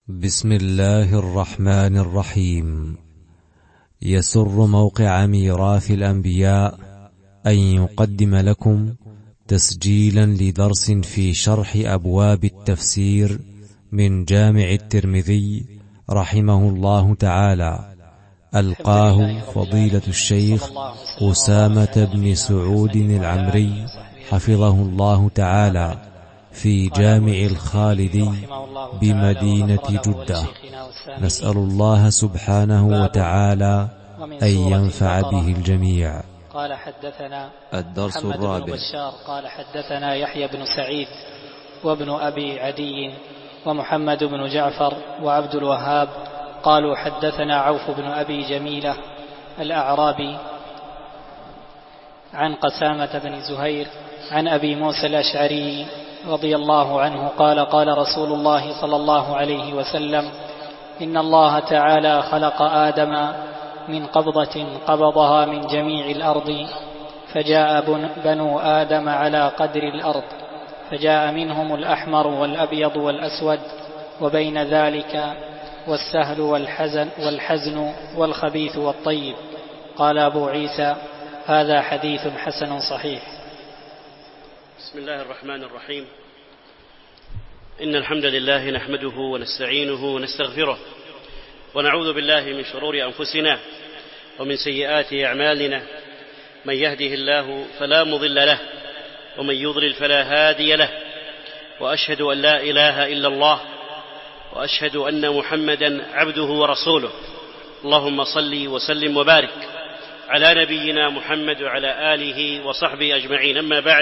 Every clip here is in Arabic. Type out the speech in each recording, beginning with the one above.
بسم الله الرحمن الرحيم. يسر موقع ميراث الأنبياء أن يقدم لكم تسجيلا لدرس في شرح أبواب التفسير من جامع الترمذي رحمه الله تعالى، ألقاه فضيلة الشيخ أسامة بن سعود العمري حفظه الله تعالى في جامع الخالدي بمدينة جدة. نسأل الله سبحانه وتعالى أن ينفع به الجميع. قال حدثنا الدرس محمد الرابع. بن بشار قال حدثنا يحيى بن سعيد وابن أبي عدي ومحمد بن جعفر وعبد الوهاب قالوا حدثنا عوف بن أبي جميلة الأعرابي عن قسامة بن زهير عن أبي موسى الأشعري رضي الله عنه قال قال رسول الله صلى الله عليه وسلم: إن الله تعالى خلق آدم من قبضة قبضها من جميع الأرض، فجاء بنو آدم على قدر الأرض، فجاء منهم الأحمر والأبيض والأسود، وبين ذلك والسهل والحزن والخبيث والطيب. قال أبو عيسى: هذا حديث حسن صحيح. بسم الله الرحمن الرحيم. إن الحمد لله نحمده ونستعينه ونستغفره، ونعوذ بالله من شرور أنفسنا ومن سيئات أعمالنا. من يهده الله فلا مضل له، ومن يضلل فلا هادي له، وأشهد أن لا إله إلا الله، وأشهد أن محمدا عبده ورسوله. اللهم صل وسلم وبارك على نبينا محمد وعلى آله وصحبه أجمعين. أما بعد،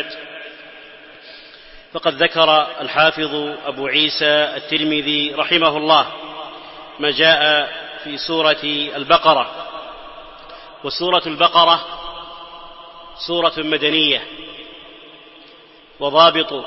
فقد ذكر الحافظ أبو عيسى الترمذي رحمه الله ما جاء في سورة البقرة. وسورة البقرة سورة مدنية، وضابط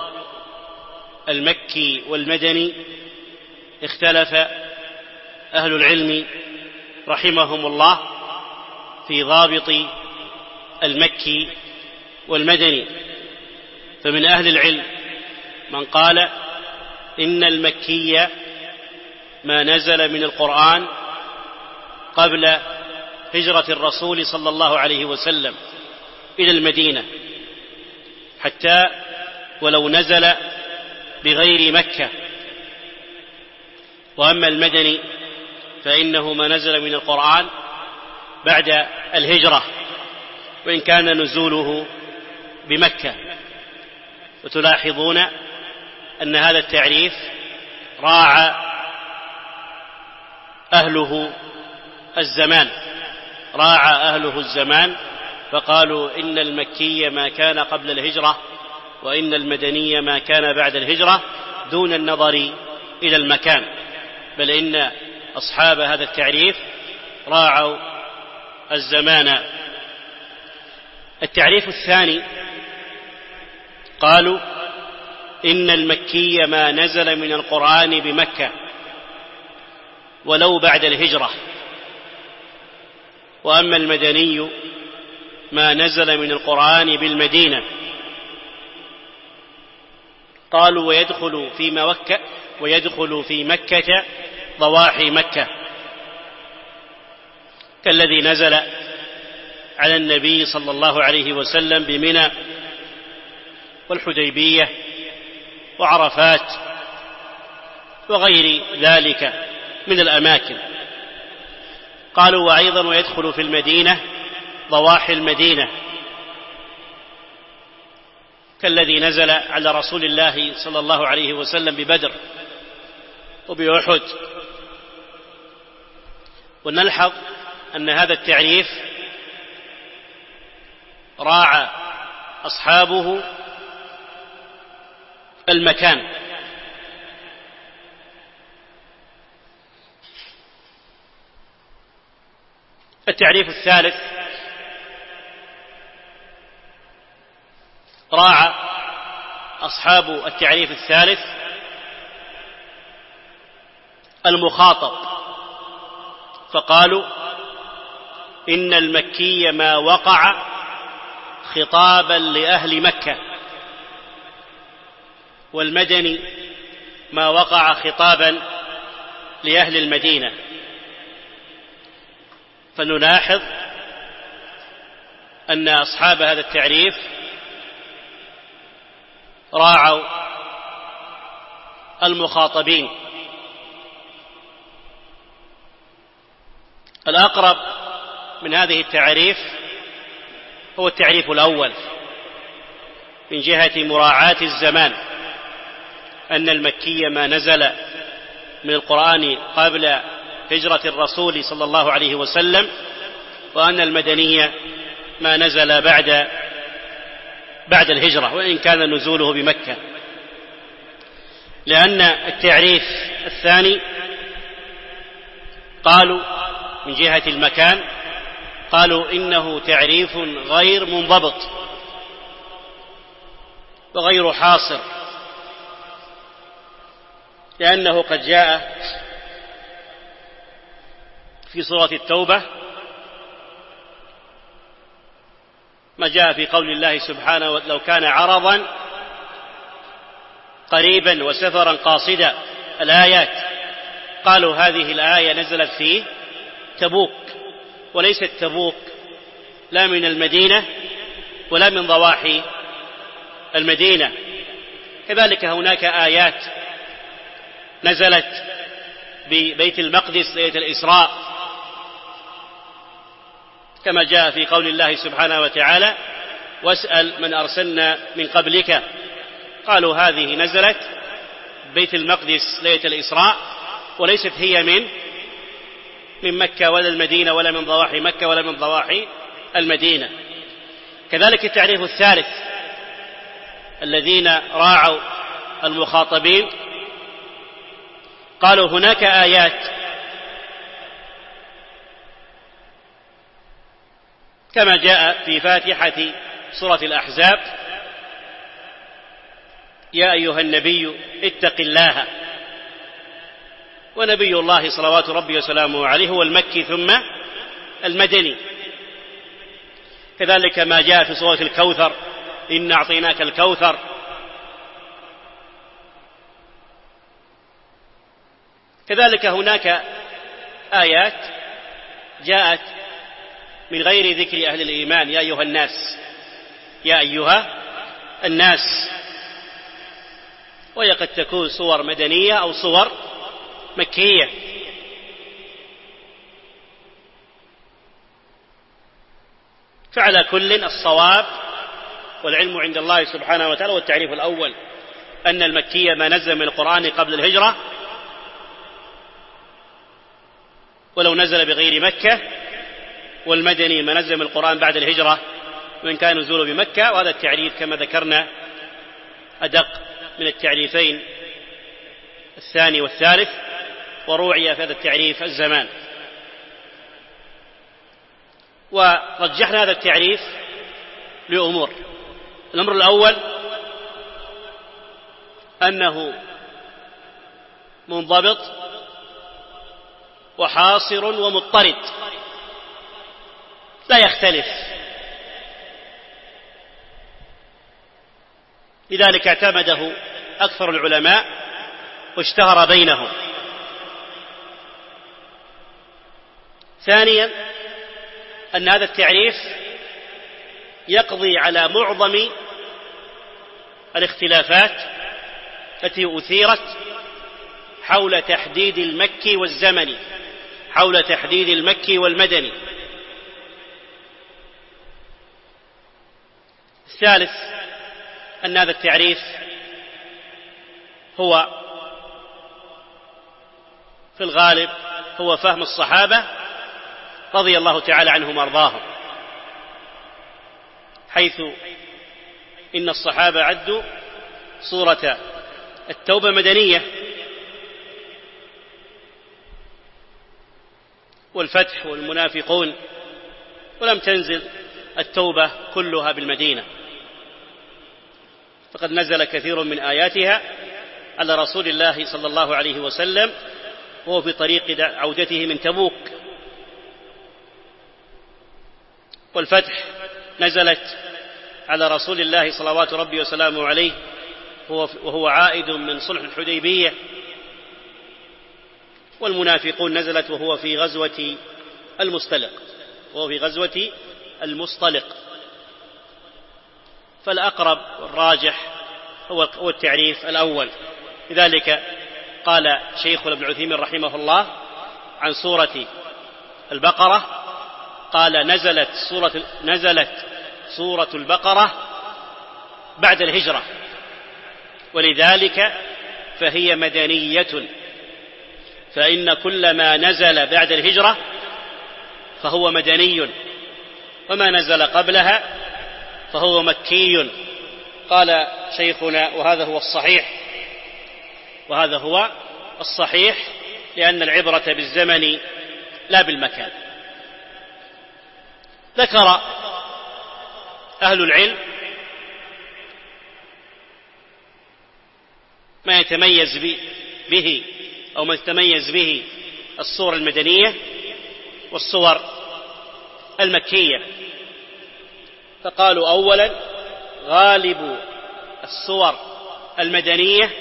المكي والمدني اختلف أهل العلم رحمهم الله في ضابط المكي والمدني. فمن أهل العلم من قال إن المكي ما نزل من القرآن قبل هجرة الرسول صلى الله عليه وسلم إلى المدينة، حتى ولو نزل بغير مكة. وأما المدني فإنه ما نزل من القرآن بعد الهجرة، وإن كان نزوله بمكة. وتلاحظون أن هذا التعريف راعى أهله الزمان، فقالوا إن المكي ما كان قبل الهجرة، وإن المدني ما كان بعد الهجرة، دون النظر إلى المكان، بل إن أصحاب هذا التعريف راعوا الزمان. التعريف الثاني قالوا إن المكي ما نزل من القرآن بمكة ولو بعد الهجرة، وأما المدني ما نزل من القرآن بالمدينة. قالوا ويدخل في مكة ضواحي مكة، كالذي نزل على النبي صلى الله عليه وسلم بمنى والحديبية وعرفات وغير ذلك من الأماكن. قالوا وأيضا ويدخل في المدينة ضواحي المدينة، كالذي نزل على رسول الله صلى الله عليه وسلم ببدر وبأحد. ونلحظ أن هذا التعريف راعى أصحابه المكان. التعريف الثالث راعى أصحاب التعريف الثالث المخاطب، فقالوا إن المكي ما وقع خطابا لأهل مكة، والمدني ما وقع خطابا لأهل المدينة. فنلاحظ أن أصحاب هذا التعريف راعوا المخاطبين. الأقرب من هذه التعريف هو التعريف الأول من جهة مراعاة الزمان، أن المكي ما نزل من القرآن قبل هجرة الرسول صلى الله عليه وسلم، وأن المدني ما نزل بعد الهجرة وإن كان نزوله بمكة. لأن التعريف الثاني قالوا من جهة المكان قالوا إنه تعريف غير منضبط وغير حاصر، لأنه قد جاء في سورة التوبة ما جاء في قول الله سبحانه: لو كان عرضا قريبا وسفرا قاصدا. الآيات قالوا هذه الآية نزلت في تبوك، وليست تبوك لا من المدينة ولا من ضواحي المدينة. كذلك هناك آيات نزلت ببيت المقدس ليلة الإسراء، كما جاء في قول الله سبحانه وتعالى: واسأل من أرسلنا من قبلك. قالوا هذه نزلت بيت المقدس ليلة الإسراء، وليست هي من مكة ولا المدينة ولا من ضواحي مكة ولا من ضواحي المدينة. كذلك التعريف الثالث الذين راعوا المخاطبين قالوا هناك آيات كما جاء في فاتحة سورة الأحزاب: يا أيها النبي اتق الله. ونبي الله صلوات ربي وسلامه عليه هو المكي ثم المدني. كذلك ما جاء في سورة الكوثر: إنا أعطيناك الكوثر. كذلك هناك آيات جاءت من غير ذكر أهل الإيمان: يا أيها الناس، يا أيها الناس. وهي قد تكون صور مدنية أو صور مكية. فعلى كل الصواب والعلم عند الله سبحانه وتعالى. والتعريف الأول أن المكي ما نزل من القرآن قبل الهجرة، ولو نزل بغير مكة، والمدني ما نزل من القرآن بعد الهجرة وإن كان نزوله بمكة. وهذا التعريف كما ذكرنا أدق من التعريفين الثاني والثالث، وروعي في هذا التعريف الزمان. ورجحنا هذا التعريف لأمور: الأمر الأول أنه منضبط وحاصر ومضطرد لا يختلف. لذلك اعتمده أكثر العلماء واشتهر بينهم. ثانيا أن هذا التعريف يقضي على معظم الاختلافات التي أثيرت حول تحديد المكي والزمني، حول تحديد المكي والمدني. الثالث أن هذا التعريف هو في الغالب هو فهم الصحابة رضي الله تعالى عنهم وارضاهم، حيث إن الصحابة عدوا سورة التوبة مدنية، والفتح والمنافقون، ولم تنزل التوبة كلها بالمدينة، فقد نزل كثير من آياتها على رسول الله صلى الله عليه وسلم وهو في طريق عودته من تبوك. والفتح نزلت على رسول الله صلوات ربي وسلامه عليه وهو عائد من صلح الحديبية، والمنافقون نزلت وهو في غزوة المصطلق. فالأقرب والراجح هو التعريف الأول. لذلك قال شيخنا ابن عثيمين رحمه الله عن سورة البقرة، قال نزلت سورة البقرة بعد الهجرة، ولذلك فهي مدنية، فإن كل ما نزل بعد الهجرة فهو مدني، وما نزل قبلها فهو مكي. قال شيخنا وهذا هو الصحيح لأن العبرة بالزمن لا بالمكان. ذكر أهل العلم ما يتميز به أو ما تتميز به الصور المدنية والصور المكية، فقالوا أولا غالب الصور المدنية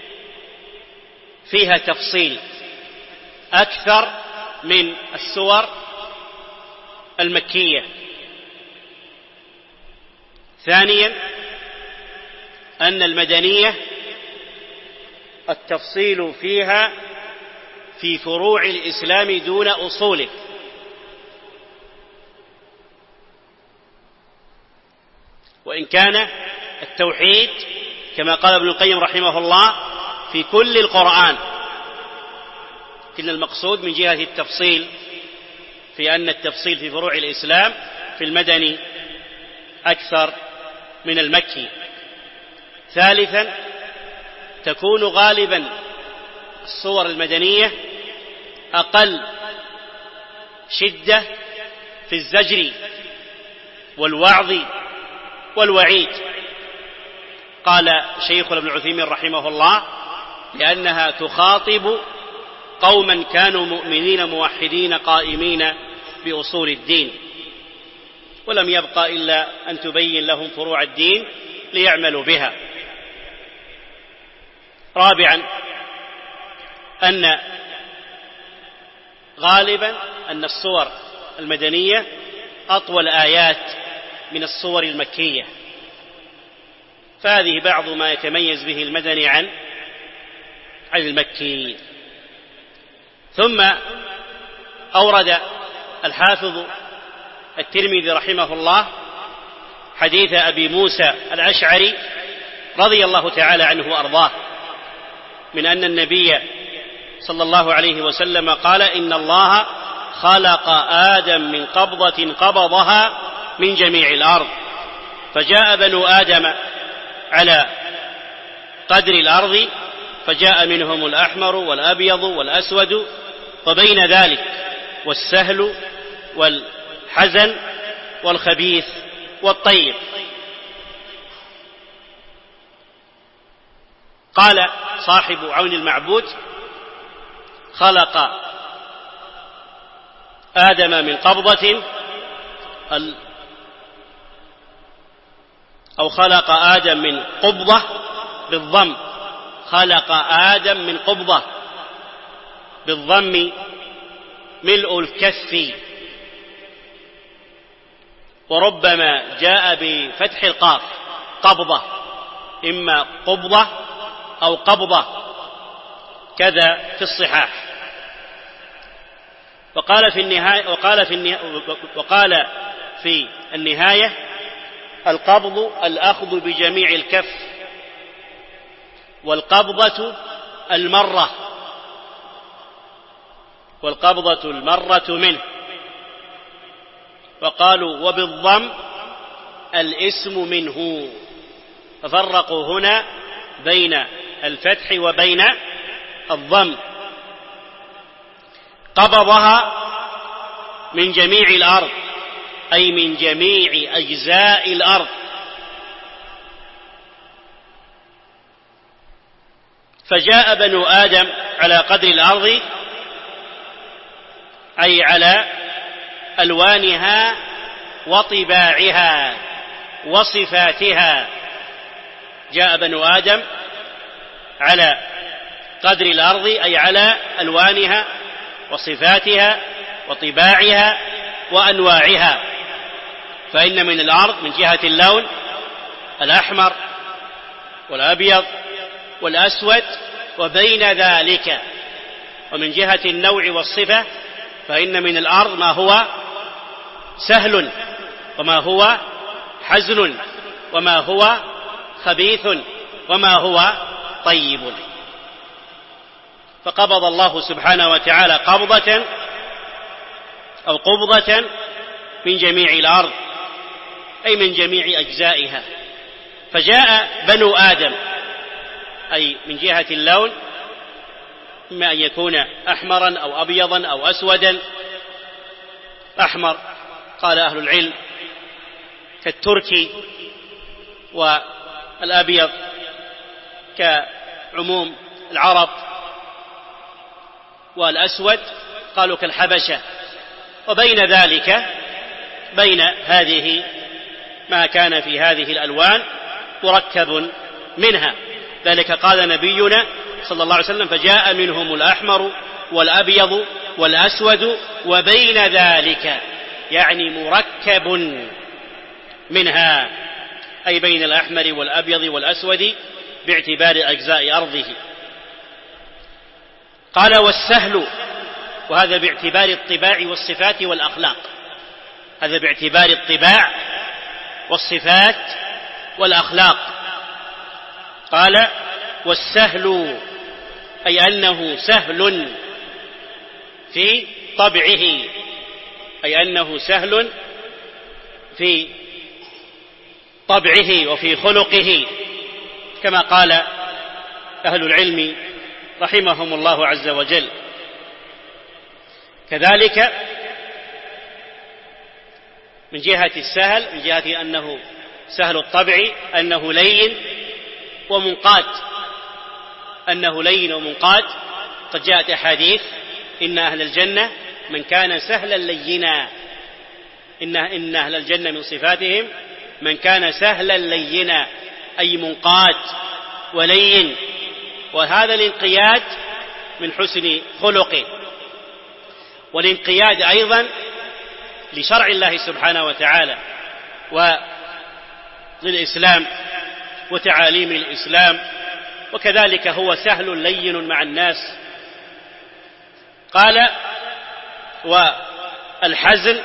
فيها تفصيل أكثر من السور المكية. ثانيا أن المدنية التفصيل فيها في فروع الإسلام دون أصوله، وإن كان التوحيد كما قال ابن القيم رحمه الله في كل القرآن، لكن المقصود من جهة التفصيل في أن التفصيل في فروع الإسلام في المدني أكثر من المكي. ثالثا تكون غالبا الصور المدنية أقل شدة في الزجر والوعظ والوعيد. قال شيخنا ابن عثيمين رحمه الله لأنها تخاطب قوما كانوا مؤمنين موحدين قائمين بأصول الدين، ولم يبقى إلا أن تبين لهم فروع الدين ليعملوا بها. رابعا أن غالبا أن الصور المدنية أطول آيات من الصور المكية، فهذه بعض ما يتميز به المدني عن المكي. ثم أورد الحافظ الترمذي رحمه الله حديث أبي موسى الأشعري رضي الله تعالى عنه وأرضاه من أن النبي صلى الله عليه وسلم قال إن الله خلق آدم من قبضة قبضها من جميع الأرض، فجاء بنو آدم على قدر الأرض، فجاء منهم الأحمر والأبيض والأسود، وبين ذلك والسهل والحزن والخبيث والطيب. قال صاحب عون المعبود خلق آدم من قبضة أو خلق آدم من قبضة بالضم، خلق آدم من قبضة بالضم ملء الكف، وربما جاء بفتح القاف قبضة، إما قبضة أو قبضة، كذا في الصحاح. وقال في النهاية القبض الأخذ بجميع الكف، والقبضة المرة منه. وقالوا وبالضم الاسم منه، ففرقوا هنا بين الفتح وبين الضم. قبضها من جميع الأرض أي من جميع أجزاء الأرض، فجاء بنو آدم على قدر الأرض أي على ألوانها وطباعها وصفاتها. جاء بنو آدم على قدر الأرض أي على ألوانها وصفاتها وطباعها وأنواعها. فإن من الأرض من جهة اللون الأحمر والأبيض والأسود وبين ذلك، ومن جهة النوع والصفة فإن من الأرض ما هو سهل وما هو حزن وما هو خبيث وما هو طيب. فقبض الله سبحانه وتعالى قبضة أو قبضة من جميع الأرض أي من جميع أجزائها. فجاء بنو آدم أي من جهة اللون إما أن يكون أحمرا أو أبيضا أو أسودا. أحمر قال أهل العلم كالتركي، والأبيض كعموم العرب، والأسود قالوا كالحبشة. وبين ذلك بين هذه ما كان في هذه الألوان مركب منها. ذلك قال نبينا صلى الله عليه وسلم فجاء منهم الأحمر والأبيض والأسود وبين ذلك، يعني مركب منها أي بين الأحمر والأبيض والأسود باعتبار أجزاء أرضه. قال والسهل، وهذا باعتبار الطباع والصفات والأخلاق، هذا باعتبار الطباع والصفات والأخلاق. قال والسهل أي أنه سهل في طبعه، أي أنه سهل في طبعه وفي خلقه، كما قال أهل العلم رحمهم الله عز وجل. كذلك من جهة السهل، من جهة أنه سهل الطبع أنه لين ومنقاد، أنه لين ومنقاد. قد جاءت أحاديث إن أهل الجنة من كان سهلا لينا، إن أهل الجنة من صفاتهم من كان سهلا لينا أي منقاد ولين. وهذا الانقياد من حسن خلقه، والانقياد أيضا لشرع الله سبحانه وتعالى وللإسلام وتعاليم الإسلام، وكذلك هو سهل لين مع الناس. قال والحزن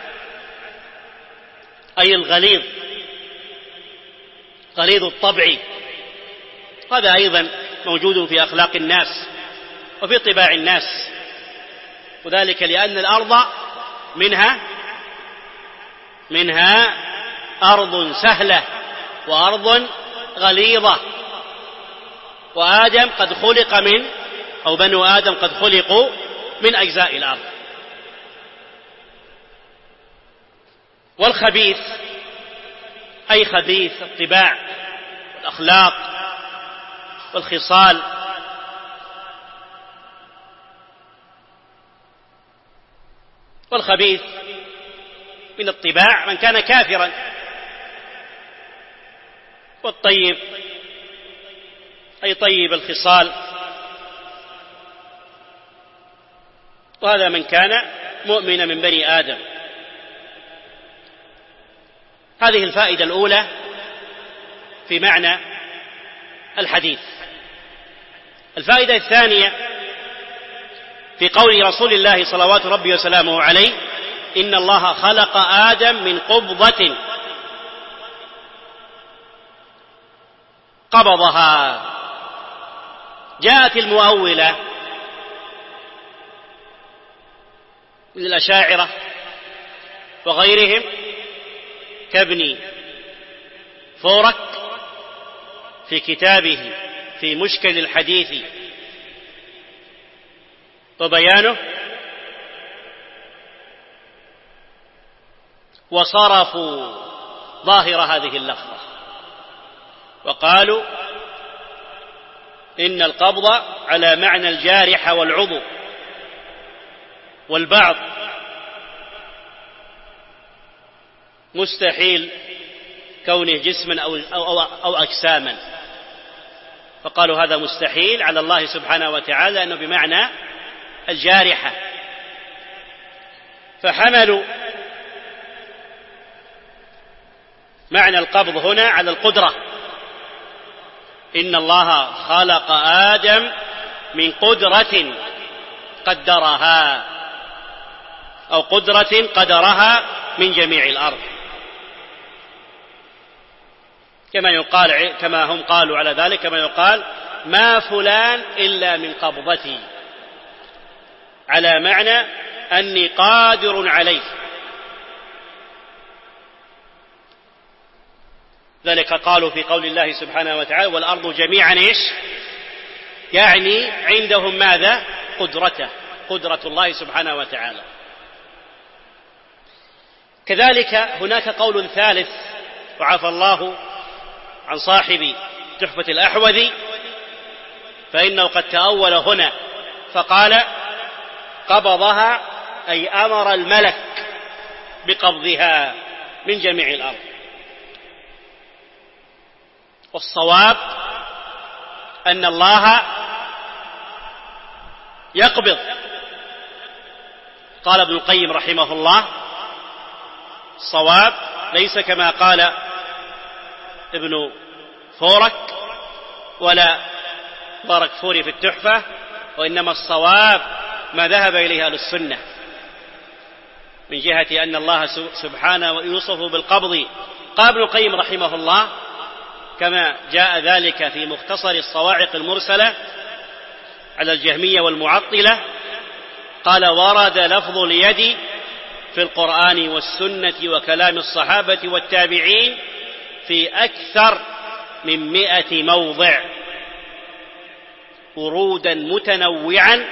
أي الغليظ، غليظ الطبع. هذا أيضا موجود في أخلاق الناس وفي طباع الناس، وذلك لأن الأرض منها أرض سهلة وأرض غليظة. وآدم قد خلق أو بنو آدم قد خلقوا من أجزاء الأرض. والخبيث أي خبيث الطباع والأخلاق والخصال. والخبيث من الطباع من كان كافرا، والطيب أي طيب الخصال، وهذا من كان مؤمنا من بني آدم. هذه الفائدة الأولى في معنى الحديث. الفائدة الثانية في قول رسول الله صلوات ربي وسلامه عليه إن الله خلق آدم من قبضة قبضها. جاءت المؤولة من الأشاعرة وغيرهم كابن فورك في كتابه في مشكل الحديث وبيانه، وصرفوا ظاهر هذه اللفظة وقالوا إن القبض على معنى الجارح والعضو، والبعض مستحيل كونه جسما أو أجساما، فقالوا هذا مستحيل على الله سبحانه وتعالى أنه بمعنى الجارحة، فحملوا معنى القبض هنا على القدرة. إن الله خلق آدم من قدرة قدرها، أو قدرة قدرها من جميع الأرض، كما يقال، كما هم قالوا على ذلك، كما يقال ما فلان إلا من قبضتي، على معنى أني قادر عليه. ذلك قالوا في قول الله سبحانه وتعالى والأرض جميعا إيش؟ يعني عندهم ماذا؟ قدرته، قدرة الله سبحانه وتعالى. كذلك هناك قول ثالث وعفى الله عن صاحب تحفة الأحوذي، فإنه قد تأول هنا فقال قبضها أي أمر الملك بقبضها من جميع الأرض. والصواب أن الله يقبض. قال ابن القيم رحمه الله الصواب ليس كما قال ابن فورك ولا بارك فوري في التحفة، وإنما الصواب ما ذهب إليه أهل السنة من جهة أن الله سبحانه يوصف بالقبض. قال ابن القيم رحمه الله كما جاء ذلك في مختصر الصواعق المرسلة على الجهمية والمعطلة، قال ورد لفظ اليد في القرآن والسنة وكلام الصحابة والتابعين في أكثر من 100 موضع ورودا متنوعا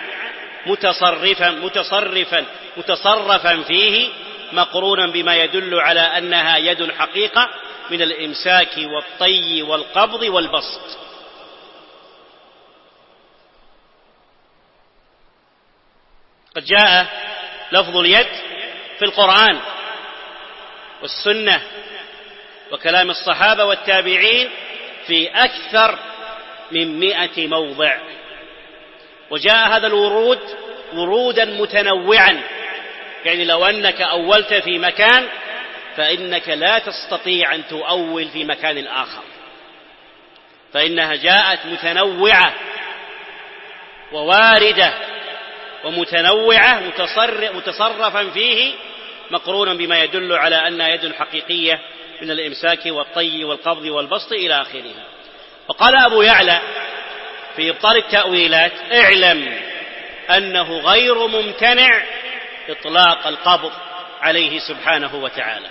متصرفا فيه مقرونا بما يدل على أنها يد حقيقة من الإمساك والطي والقبض والبسط. قد جاء لفظ اليد في القرآن والسنة وكلام الصحابة والتابعين في أكثر من 100 موضع، وجاء هذا الورود ورودا متنوعا، يعني لو أنك أولت في مكان فإنك لا تستطيع أن تؤول في مكان آخر، فإنها جاءت متنوعة وواردة ومتنوعة متصرفا فيه مقرونا بما يدل على أنها يد حقيقية من الإمساك والطي والقبض والبسط إلى آخره. وقال أبو يعلى في إبطال التأويلات اعلم أنه غير ممتنع إطلاق القبض عليه سبحانه وتعالى.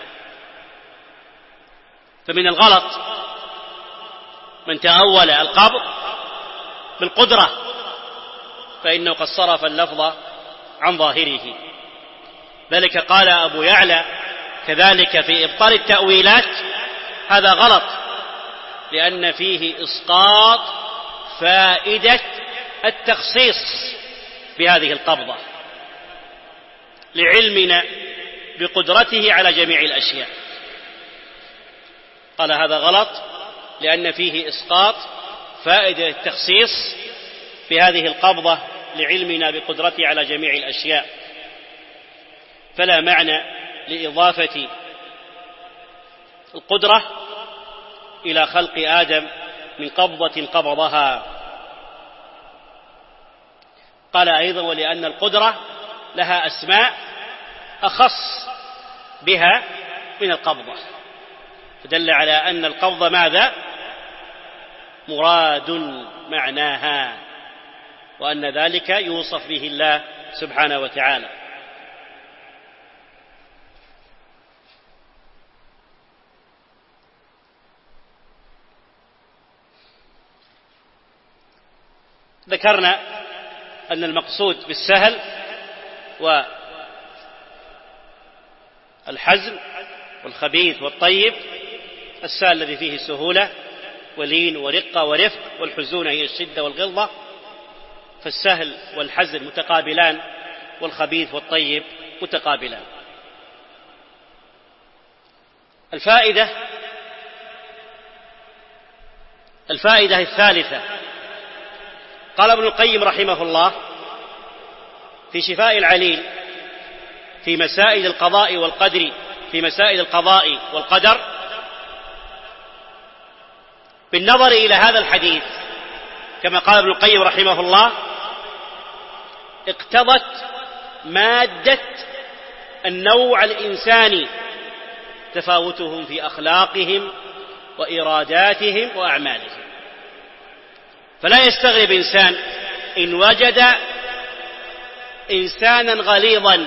فمن الغلط من تأول القبض بالقدرة، فإنه قد صرف اللفظ عن ظاهره. ذلك قال أبو يعلى كذلك في إبطال التأويلات هذا غلط، لأن فيه إسقاط فائدة التخصيص بهذه القبضة لعلمنا بقدرته على جميع الأشياء. قال هذا غلط لأن فيه إسقاط فائدة التخصيص بهذه القبضة لعلمنا بقدرته على جميع الأشياء، فلا معنى لإضافة القدرة إلى خلق آدم من قبضة قبضها. قال أيضا ولأن القدرة لها أسماء أخص بها من القبضة، فدل على أن القبضة ماذا؟ مراد معناها، وأن ذلك يوصف به الله سبحانه وتعالى. ذكرنا أن المقصود بالسهل والحزم والخبيث والطيب، السهل الذي فيه سهولة ولين ورقة ورفق، والحزون هي الشدة والغلظة، فالسهل والحزن متقابلان والخبيث والطيب متقابلان. الفائدة الثالثة قال ابن القيم رحمه الله في شفاء العليل في مسائل القضاء والقدر، في مسائل القضاء والقدر، بالنظر إلى هذا الحديث كما قال ابن القيم رحمه الله: اقتضت مادة النوع الإنساني تفاوتهم في أخلاقهم وإراداتهم وأعمالهم. فلا يستغرب إنسان إن وجد إنسانا غليظا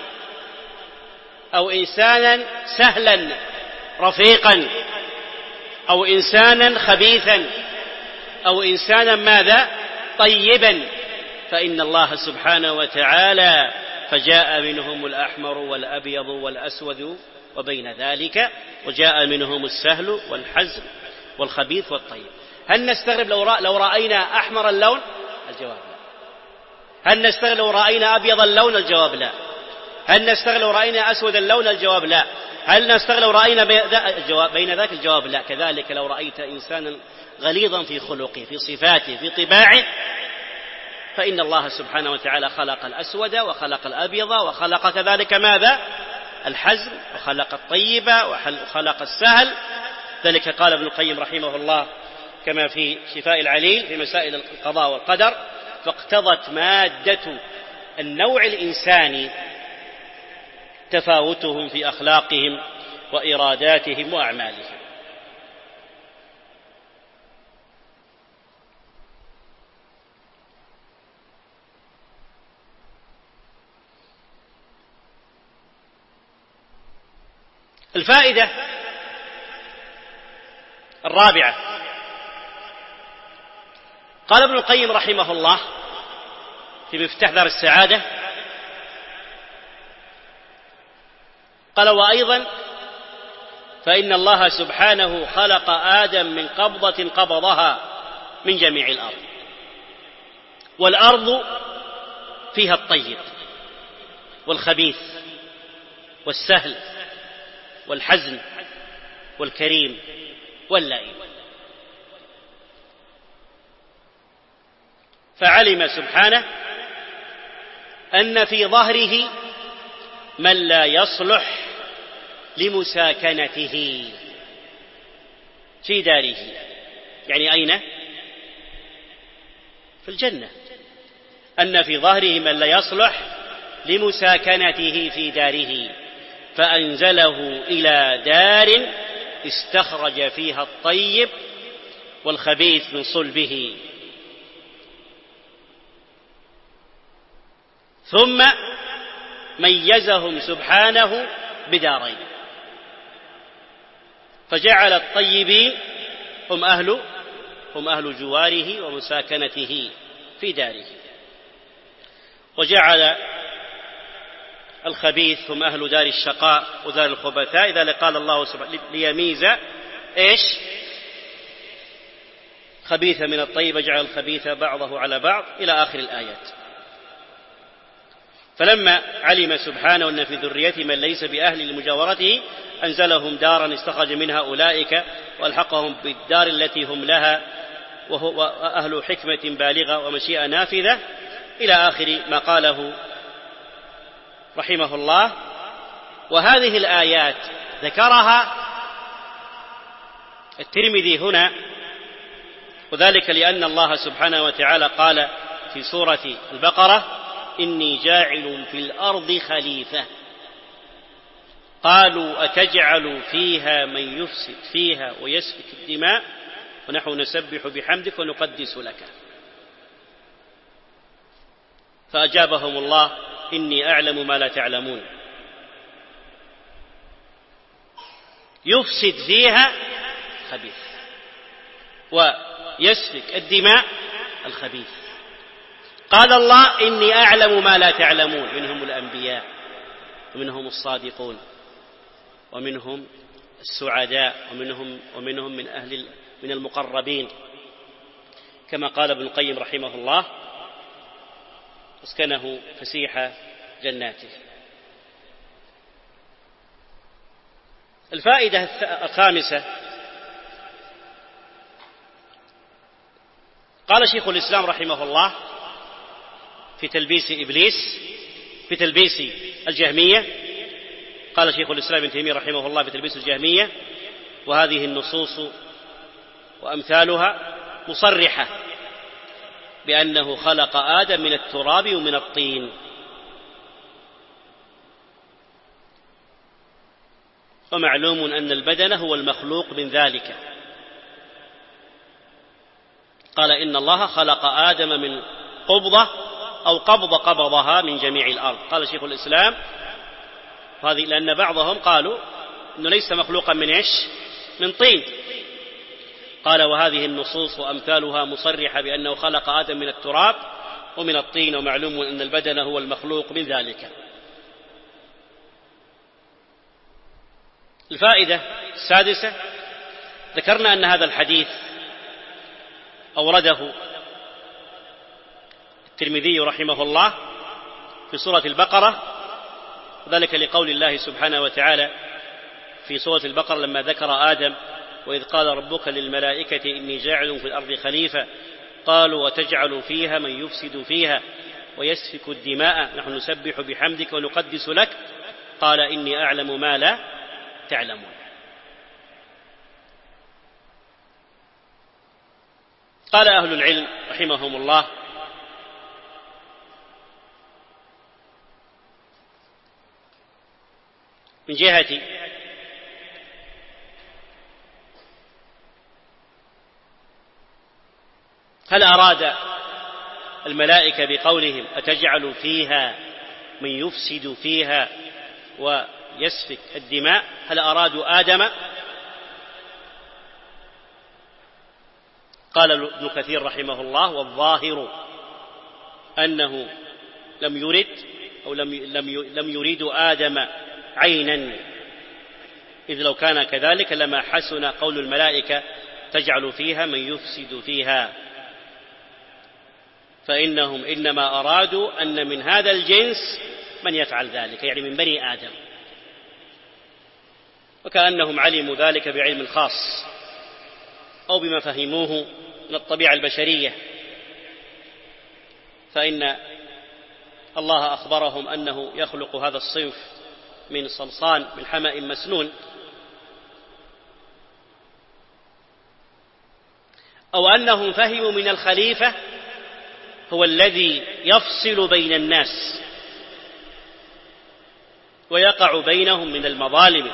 أو إنسانا سهلا رفيقا أو إنسانا خبيثا أو إنسانا ماذا؟ طيبا، فإن الله سبحانه وتعالى فجاء منهم الأحمر والأبيض والأسود وبين ذلك، وجاء منهم السهل والحزن والخبيث والطيب. هل نستغرب لو رأينا أحمر اللون؟ الجواب لا. هل نستغرب لو رأينا أبيض اللون؟ الجواب لا. هل نستغرب لو رأينا أسود اللون؟ الجواب لا. هل نستغرب لو رأينا بين ذاك؟ الجواب لا. كذلك لو رأيت إنسانا غليظا في خلقه، في صفاته، في طباعه، فإن الله سبحانه وتعالى خلق الأسود وخلق الأبيض وخلق كذلك ماذا؟ الحزن، وخلق الطيب وخلق السهل. ذلك قال ابن القيم رحمه الله كما في شفاء العليل في مسائل القضاء والقدر: فاقتضت مادة النوع الإنساني تفاوتهم في أخلاقهم وإراداتهم وأعمالهم. الفائدة الرابعة: قال ابن القيم رحمه الله في مفتاح دار السعادة، قال: وأيضا فإن الله سبحانه خلق آدم من قبضة قبضها من جميع الأرض، والأرض فيها الطيب والخبيث والسهل والحزن والكريم واللئيم، فعلم سبحانه أن في ظهره من لا يصلح لمساكنته في داره. يعني أين؟ في الجنة. أن في ظهره من لا يصلح لمساكنته في داره، فأنزله إلى دار استخرج فيها الطيب والخبيث من صلبه، ثم ميزهم سبحانه بدارين، فجعل الطيبين هم أهل جواره ومساكنته في داره، وجعل الخبيث هم أهل دار الشقاء ودار الخبثاء. إذا قال الله سبحانه ليميز إيش؟ خبيث من الطيب، جعل الخبيث بعضه على بعض إلى آخر الآيات. فلما علم سبحانه أن في ذريته من ليس بأهل لمجاورته أنزلهم دارا استخرج منها أولئك وألحقهم بالدار التي هم لها، وهو أهل حكمة بالغة ومشيئة نافذة إلى آخر ما قاله رحمه الله. وهذه الآيات ذكرها الترمذي هنا، وذلك لأن الله سبحانه وتعالى قال في سورة البقرة: إني جاعل في الأرض خليفة، قالوا أتجعل فيها من يفسد فيها ويسفك الدماء ونحن نسبح بحمدك ونقدس لك، فأجابهم الله: إني أعلم ما لا تعلمون. يفسد فيها خبيث، ويسفك الدماء الخبيث. قال الله: إني أعلم ما لا تعلمون، منهم الأنبياء ومنهم الصادقون ومنهم السعداء ومنهم من المقربين، كما قال ابن القيم رحمه الله: اسكنه فسيح جناته. الفائدة 5: قال شيخ الإسلام رحمه الله في تلبيس الجهمية، قال شيخ الإسلام ابن تيمية رحمه الله في تلبيس الجهمية: وهذه النصوص وأمثالها مصرحة بأنه خلق آدم من التراب ومن الطين، ومعلوم أن البدن هو المخلوق من ذلك. قال: إن الله خلق آدم من قبضة أو قبضها من جميع الأرض. قال شيخ الإسلام: هذه لأن بعضهم قالوا إنه ليس مخلوقا من إيش؟ من طين. قال: وهذه النصوص وأمثالها مصرحة بأنه خلق آدم من التراب ومن الطين، ومعلوم أن البدن هو المخلوق من ذلك. الفائدة السادسة: ذكرنا أن هذا الحديث أورده الترمذي رحمه الله في سورة البقرة، وذلك لقول الله سبحانه وتعالى في سورة البقرة لما ذكر آدم: وإذ قال ربك للملائكة إني جاعل في الأرض خليفة قالوا وتجعل فيها من يفسد فيها ويسفك الدماء نحن نسبح بحمدك ونقدس لك قال إني أعلم ما لا تعلمون. قال أهل العلم رحمهم الله: من جهة هل أراد الملائكة بقولهم أتجعل فيها من يفسد فيها ويسفك الدماء، هل أرادوا آدم؟ قال ابن كثير رحمه الله: والظاهر أنه لم يرد أو لم يريد آدم عينا، إذ لو كان كذلك لما حسن قول الملائكة تجعل فيها من يفسد فيها، فإنهم إنما أرادوا أن من هذا الجنس من يفعل ذلك، يعني من بني آدم، وكأنهم علموا ذلك بعلم خاص أو بما فهموه من الطبيعة البشرية، فإن الله أخبرهم أنه يخلق هذا الصنف من صلصال من حمأ مسنون، أو أنهم فهموا من الخليفة هو الذي يفصل بين الناس ويقع بينهم من المظالم،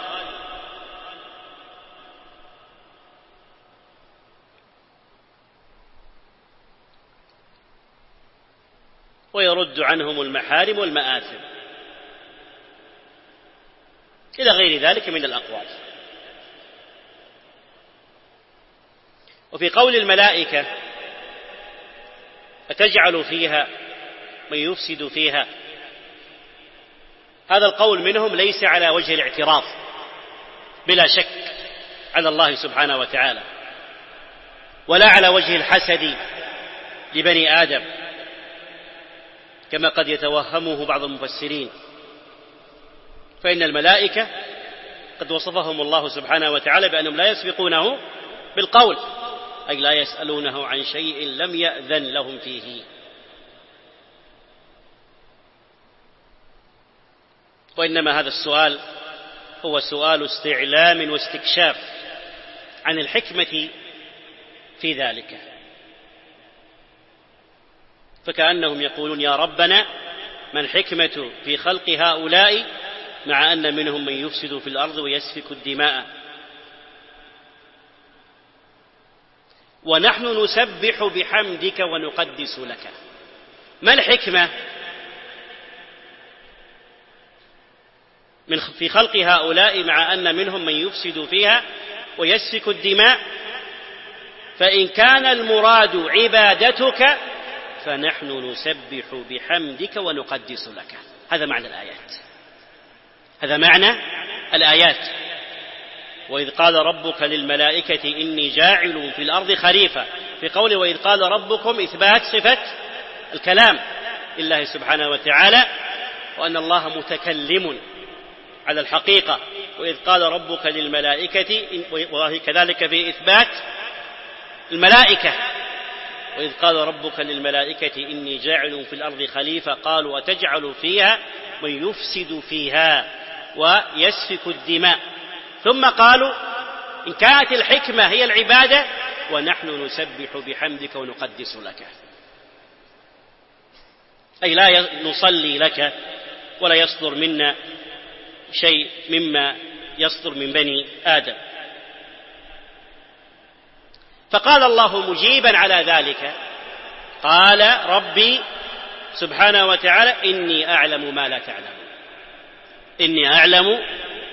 ويرد عنهم المحارم والمآثم إلى غير ذلك من الأقوال. وفي قول الملائكة أتجعل فيها من يفسد فيها، هذا القول منهم ليس على وجه الاعتراض بلا شك على الله سبحانه وتعالى، ولا على وجه الحسد لبني آدم كما قد يتوهمه بعض المفسرين، فإن الملائكة قد وصفهم الله سبحانه وتعالى بأنهم لا يسبقونه بالقول، أي لا يسألونه عن شيء لم يأذن لهم فيه. وإنما هذا السؤال هو سؤال استعلام واستكشاف عن الحكمة في ذلك، فكأنهم يقولون يا ربنا ما الحكمة في خلق هؤلاء مع أن منهم من يفسد في الأرض ويسفك الدماء، ونحن نسبح بحمدك ونقدس لك. ما الحكمة في خلق هؤلاء مع أن منهم من يفسد فيها ويسفك الدماء؟ فإن كان المراد عبادتك فنحن نسبح بحمدك ونقدس لك. هذا معنى الآيات، هذا معنى الآيات. وإذ قال ربك للملائكة إني جاعل في الأرض خليفة، في قوله وإذ قال ربكم إثبات صفة الكلام لله سبحانه وتعالى، وأن الله متكلم على الحقيقة. وإذ قال ربك للملائكة، وكذلك في إثبات الملائكة، وإذ قال ربك للملائكة إني جاعل في الأرض خليفة قالوا أتجعل فيها من يفسد فيها ويسفك الدماء. ثم قالوا إن كانت الحكمة هي العبادة ونحن نسبح بحمدك ونقدس لك، أي لا نصلي لك ولا يصدر منا شيء مما يصدر من بني آدم. فقال الله مجيبا على ذلك، قال ربي سبحانه وتعالى إني أعلم ما لا تعلمون، إني أعلم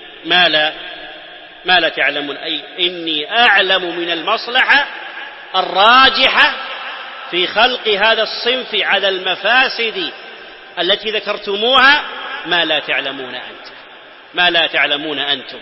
ما لا تعلمون، أي إني أعلم من المصلحة الراجحة في خلق هذا الصنف على المفاسد التي ذكرتموها ما لا تعلمون أنتم.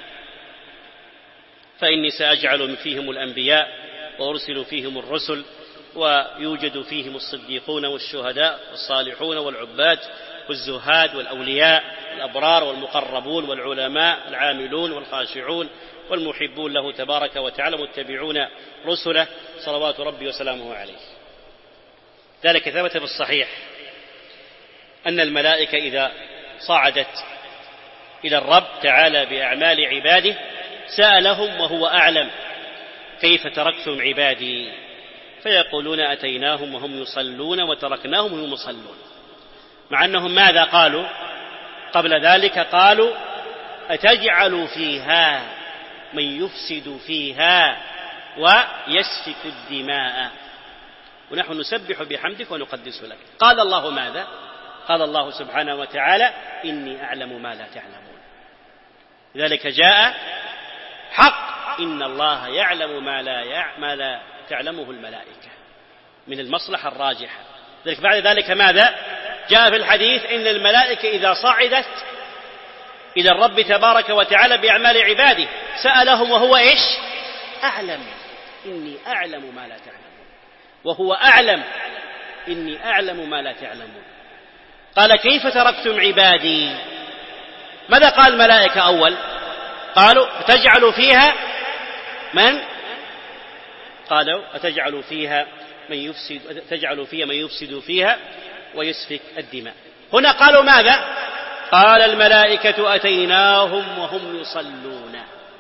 فإني سأجعل فيهم الأنبياء وأرسل فيهم الرسل ويوجد فيهم الصديقون والشهداء والصالحون والعباد والزهاد والأولياء الأبرار والمقربون والعلماء العاملون والخاشعون والمحبون له تبارك وتعالى متبعون رسله صلوات ربي وسلامه عليه. ذلك ثبت في الصحيح أن الملائكة إذا صعدت إلى الرب تعالى بأعمال عباده سألهم وهو أعلم كيف تركتم عبادي، فيقولون أتيناهم وهم يصلون وتركناهم وهم يصلون، مع أنهم ماذا قالوا قبل ذلك؟ قالوا أتجعل فيها من يفسد فيها ويسفك الدماء ونحن نسبح بحمدك ونقدس لك. قال الله ماذا؟ قال الله سبحانه وتعالى إني أعلم ما لا تعلمون. لذلك جاء حق إن الله يعلم ما لا تعلمه الملائكة من المصلحة الراجحة. ذلك بعد ذلك ماذا جاء في الحديث؟ إن الملائكة إذا صعدت إلى الرب تبارك وتعالى بأعمال عباده سألهم وهو إيش؟ أعلم، إني أعلم ما لا تعلمون، وهو أعلم إني أعلم ما لا تعلمون. قال كيف تركتم عبادي؟ ماذا قال الملائكة أول؟ قالوا أتجعل فيها من؟ قالوا أتجعل فيها من يفسد فيها ويسفك الدماء. هنا قالوا ماذا؟ قال الملائكة أتيناهم وهم يصلون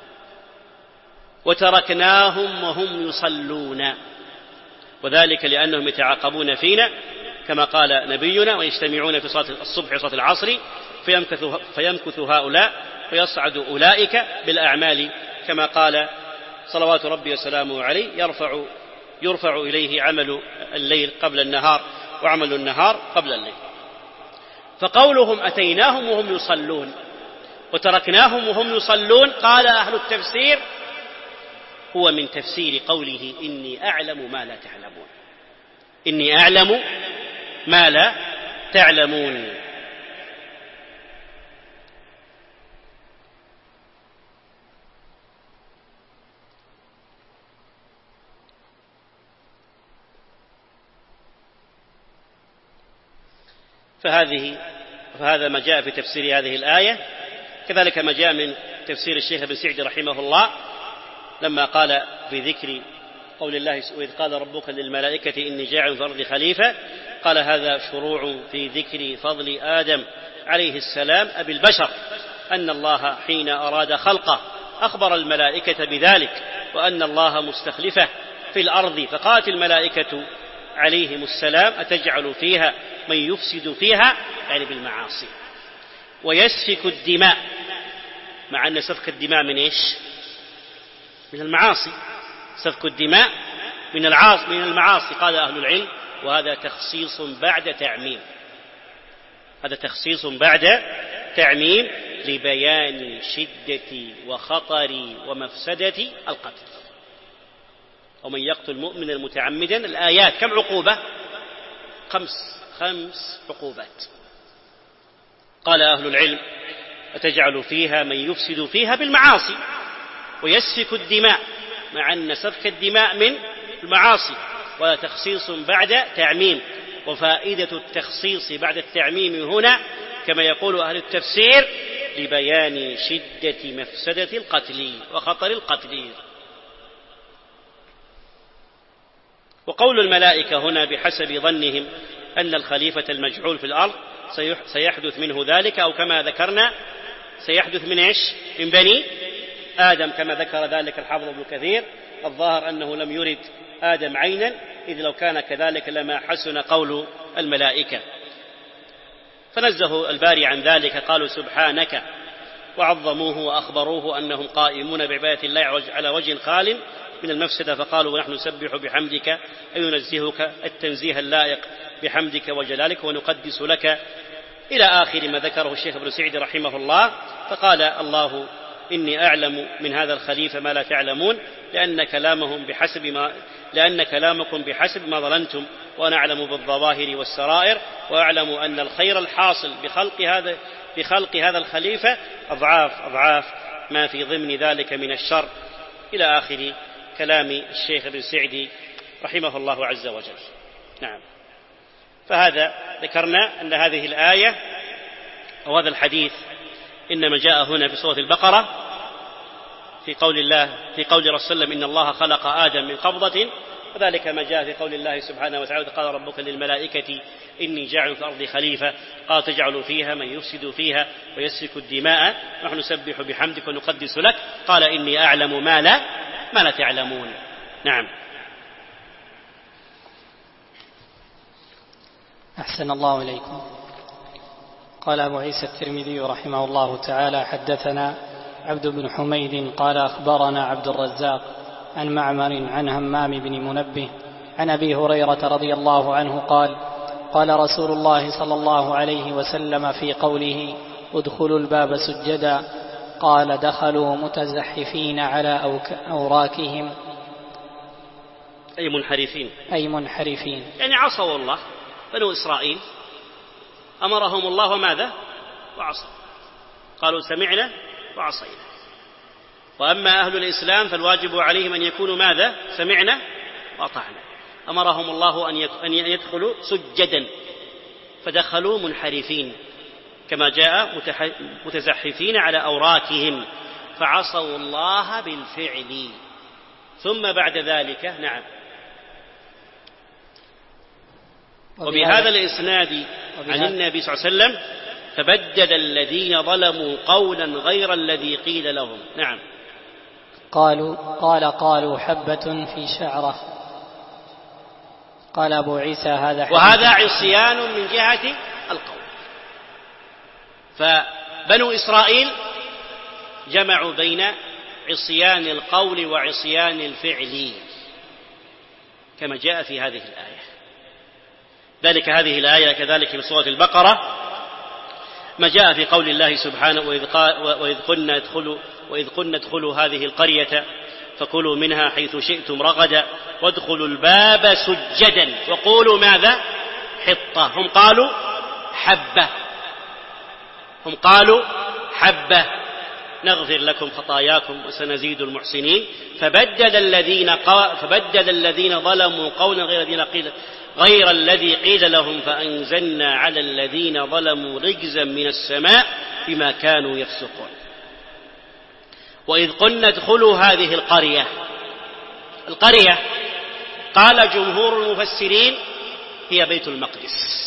وتركناهم وهم يصلون، وذلك لأنهم يتعاقبون فينا كما قال نبينا ويجتمعون في صلاة الصبح وصلاة العصر فيمكث هؤلاء ويصعد أولئك بالأعمال كما قال صلوات ربي وسلامه عليه يرفع إليه عمل الليل قبل النهار وعمل النهار قبل الليل. فقولهم أتيناهم وهم يصلون وتركناهم وهم يصلون قال أهل التفسير هو من تفسير قوله إني أعلم ما لا تعلمون، إني أعلم ما لا تعلمون. فهذا ما جاء في تفسير هذه الآية. كذلك ما جاء من تفسير الشيخ ابن سعدي رحمه الله لما قال في ذكر قول الله وإذ قال ربك للملائكة إني جاعل في الأرض خليفة، قال هذا شروع في ذكر فضل آدم عليه السلام أبي البشر، أن الله حين أراد خلقه أخبر الملائكة بذلك وأن الله مستخلفه في الأرض، فقالت الملائكة عليهم السلام أتجعل فيها من يفسد فيها يعني بالمعاصي ويسفك الدماء، مع أن سفك الدماء من إيش؟ من المعاصي. سفك الدماء من المعاصي قال أهل العلم، وهذا تخصيص بعد تعميم، هذا تخصيص بعد تعميم لبيان شدة وخطر ومفسدة القتل. ومن يقتل مؤمنا متعمدا، الآيات كم عقوبة؟ 5 عقوبات. قال أهل العلم أتجعل فيها من يفسد فيها بالمعاصي ويسفك الدماء، مع أن سفك الدماء من المعاصي، ولا تخصيص بعد تعميم. وفائدة التخصيص بعد التعميم هنا كما يقول أهل التفسير لبيان شدة مفسدة القتل وخطر القتل. وقول الملائكة هنا بحسب ظنهم أن الخليفة المجعول في الأرض سيحدث منه ذلك، أو كما ذكرنا سيحدث من إيش؟ من بني آدم، كما ذكر ذلك الحافظ ابن كثير. الظاهر أنه لم يرد آدم عينا، إذ لو كان كذلك لما حسن قول الملائكة. فنزه الباري عن ذلك، قالوا سبحانك، وعظموه وأخبروه أنهم قائمون بعبادة الله على وجه خال من المفسدة، فقالوا ونحن نسبح بحمدك أي ننزهك التنزيه اللائق بحمدك وجلالك ونقدس لك، إلى آخر ما ذكره الشيخ ابن سعيد رحمه الله. فقال الله إني أعلم من هذا الخليفة ما لا تعلمون، لأن كلامكم بحسب ما ظننتم، وأنا أعلم بالظواهر والسرائر، وأعلم أن الخير الحاصل بخلق هذا الخليفة أضعاف ما في ضمن ذلك من الشر، إلى آخر كلام الشيخ ابن سعدي رحمه الله عز وجل. نعم. فهذا ذكرنا أن هذه الآية أو هذا الحديث إنما جاء هنا في سورة البقرة في قول رسول الله صلى الله عليه وسلم إن الله خلق آدم من قبضة، وذلك ما جاء في قول الله سبحانه وتعالى قال ربك للملائكة إني جاعل في الأرض خليفة قال تجعل فيها من يفسد فيها ويسفك الدماء نحن نسبح بحمدك ونقدس لك قال إني أعلم ما لا تعلمون. نعم. أحسن الله إليكم. قال أبو عيسى الترمذي رحمه الله تعالى حدثنا عبد بن حميد قال أخبرنا عبد الرزاق عن معمر عن همام بن منبه عن أبي هريرة رضي الله عنه قال قال رسول الله صلى الله عليه وسلم في قوله ادخلوا الباب سجدا قال دخلوا متزحفين على أوراكهم أي منحرفين، يعني عصوا الله. بنو إسرائيل أمرهم الله وماذا؟ وعصوا، قالوا سمعنا وعصينا. وأما أهل الإسلام فالواجب عليهم أن يكونوا ماذا؟ سمعنا وأطعنا. أمرهم الله أن يدخلوا سجدا فدخلوا منحرفين، كما جاء متزحفين على أوراكهم، فعصوا الله بالفعل. ثم بعد ذلك نعم. وبهذا الإسناد عن النبي صلى الله عليه وسلم فبدل الذين ظلموا قولا غير الذي قيل لهم. نعم. قالوا حبة في شعرة. قال أبو عيسى وهذا عصيان من جهة القول. فبنو إسرائيل جمعوا بين عصيان القول وعصيان الفعل كما جاء في هذه الآية. ذلك هذه الآية كذلك في سورة البقرة ما جاء في قول الله سبحانه وإذ قلنا ادخلوا هذه القرية فكلوا منها حيث شئتم رغدا وادخلوا الباب سجدا وقولوا ماذا؟ حطة. هم قالوا حبة نغفر لكم خطاياكم وسنزيد المحسنين. فبدل الذين ظلموا قولا غير الذي قيل لهم فأنزلنا على الذين ظلموا رجزا من السماء بما كانوا يفسقون. وإذ قلنا ادخلوا هذه القرية قال جمهور المفسرين هي بيت المقدس،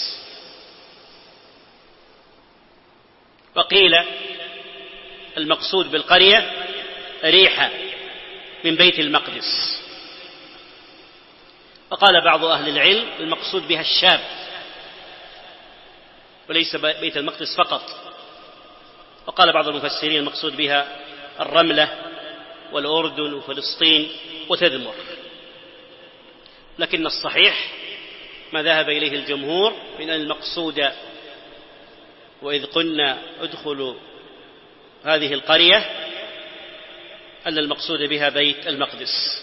وقيل المقصود بالقرية ريحة من بيت المقدس، وقال بعض أهل العلم المقصود بها الشام وليس بيت المقدس فقط، وقال بعض المفسرين المقصود بها الرملة والأردن وفلسطين وتذمر. لكن الصحيح ما ذهب إليه الجمهور من المقصود وإذ قلنا ادخلوا هذه القرية أن المقصود بها بيت المقدس.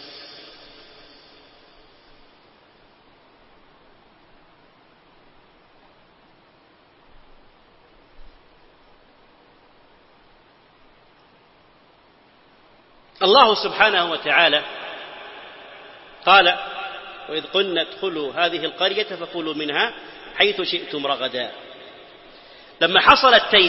الله سبحانه وتعالى قال وإذ قلنا ادخلوا هذه القرية فكلوا منها حيث شئتم رغدا. لما حصل التيه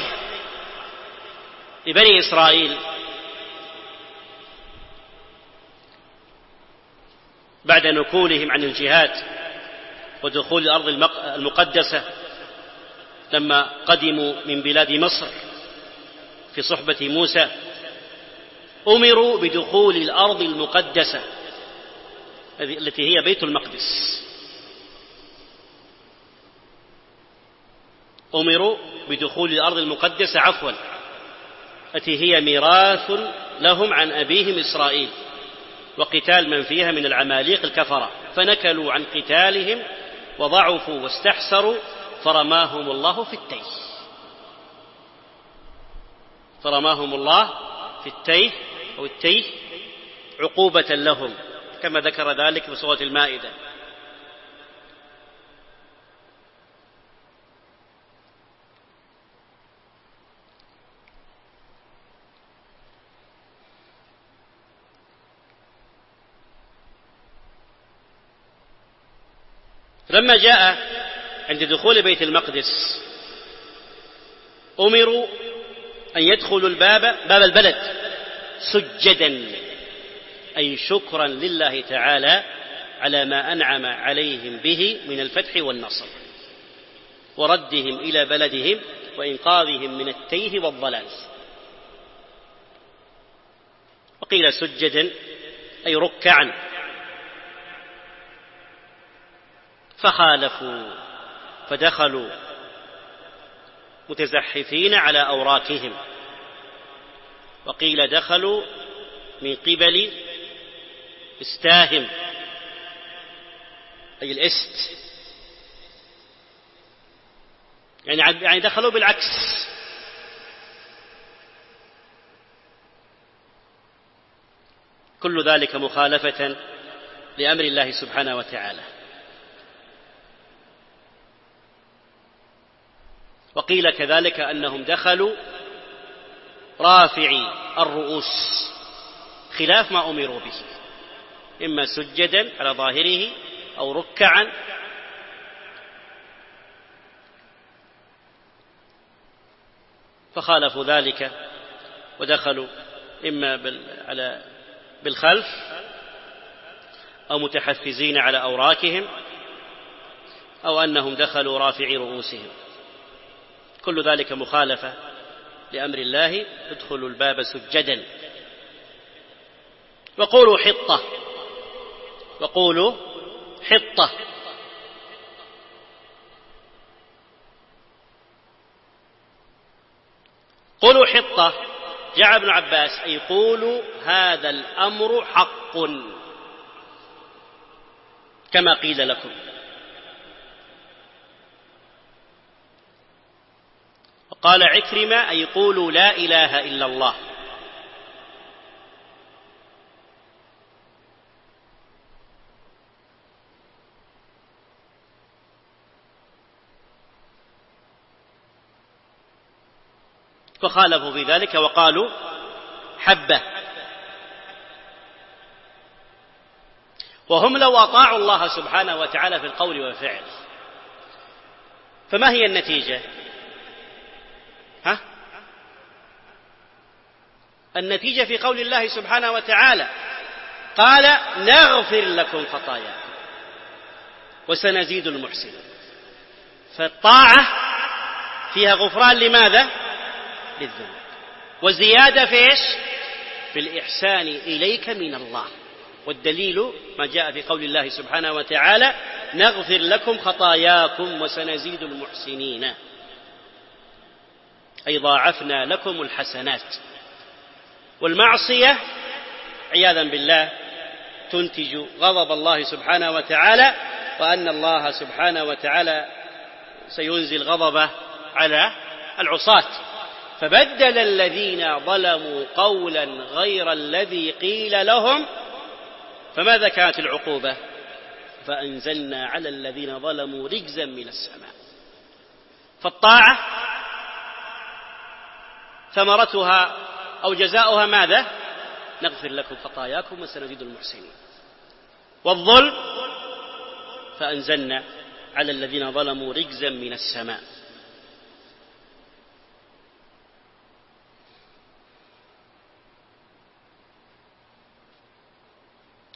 لبني إسرائيل بعد نكولهم عن الجهاد ودخول الأرض المقدسة لما قدموا من بلاد مصر في صحبة موسى أمروا بدخول الأرض المقدسة التي هي بيت المقدس. أمروا بدخول الأرض المقدسة التي هي ميراث لهم عن أبيهم إسرائيل، وقتال من فيها من العماليق الكفرة، فنكلوا عن قتالهم وضعفوا واستحسروا فرماهم الله في التيه. فرماهم الله في التيه أو التيه عقوبة لهم كما ذكر ذلك في سورة المائدة. لما جاء عند دخول بيت المقدس أمروا أن يدخلوا باب البلد سجدا، أي شكرا لله تعالى على ما أنعم عليهم به من الفتح والنصر وردهم إلى بلدهم وإنقاذهم من التيه والضلال. وقيل سجدا أي ركعا، فخالفوا فدخلوا متزحفين على أوراكهم، وقيل دخلوا من قبل استاهم أي الإست، يعني دخلوا بالعكس. كل ذلك مخالفة لأمر الله سبحانه وتعالى. وقيل كذلك أنهم دخلوا رافعي الرؤوس خلاف ما أمروا به، إما سجدا على ظاهره أو ركعا، فخالفوا ذلك ودخلوا إما بالخلف أو متحفزين على أوراكهم، أو أنهم دخلوا رافعي رؤوسهم. كل ذلك مخالفة لأمر الله. ادخلوا الباب سجدا. وقولوا حطة، وقولوا حطة. قولوا حطة جاء ابن عباس أي قولوا هذا الأمر حق كما قيل لكم. قال عكرمة أي قولوا لا إله إلا الله. فخالفوا في ذلك وقالوا حبة. وهم لو أطاعوا الله سبحانه وتعالى في القول والفعل فما هي النتيجة؟ النتيجة في قول الله سبحانه وتعالى قال نغفر لكم خطاياكم وسنزيد المحسنين. فالطاعة فيها غفران لماذا؟ للذنوب، وزيادة في إيش؟ في الإحسان إليك من الله. والدليل ما جاء في قول الله سبحانه وتعالى نغفر لكم خطاياكم وسنزيد المحسنين، أي ضاعفنا لكم الحسنات. والمعصية عياذا بالله تنتج غضب الله سبحانه وتعالى، وأن الله سبحانه وتعالى سينزل غضبه على العصاة. فبدل الذين ظلموا قولا غير الذي قيل لهم، فماذا كانت العقوبة؟ فأنزلنا على الذين ظلموا رجزا من السماء. فالطاعة ثمرتها أو جزاؤها ماذا؟ نغفر لكم خطاياكم وسنزيد المحسنين. والظلم فأنزلنا على الذين ظلموا رجزا من السماء.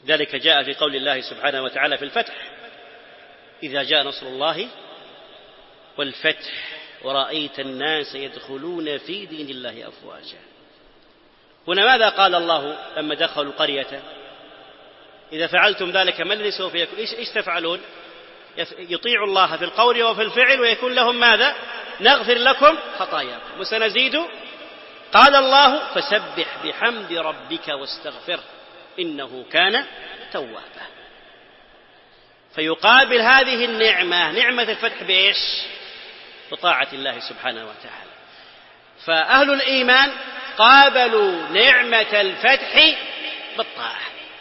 ذلك جاء في قول الله سبحانه وتعالى في الفتح: إذا جاء نصر الله والفتح ورأيت الناس يدخلون في دين الله أفواجا. هنا ماذا قال الله لما دخلوا القرية؟ إذا فعلتم ذلك ما الذي سوف يكون؟ إيش تفعلون؟ يطيع الله في القول وفي الفعل ويكون لهم ماذا؟ نغفر لكم خطاياكم وسنزيد. قال الله: فسبح بحمد ربك واستغفره إنه كان توابا. فيقابل هذه النعمة، نعمة الفتح، بإيش؟ بطاعة الله سبحانه وتعالى. فأهل الإيمان قابلوا نعمة الفتح بالطاعة.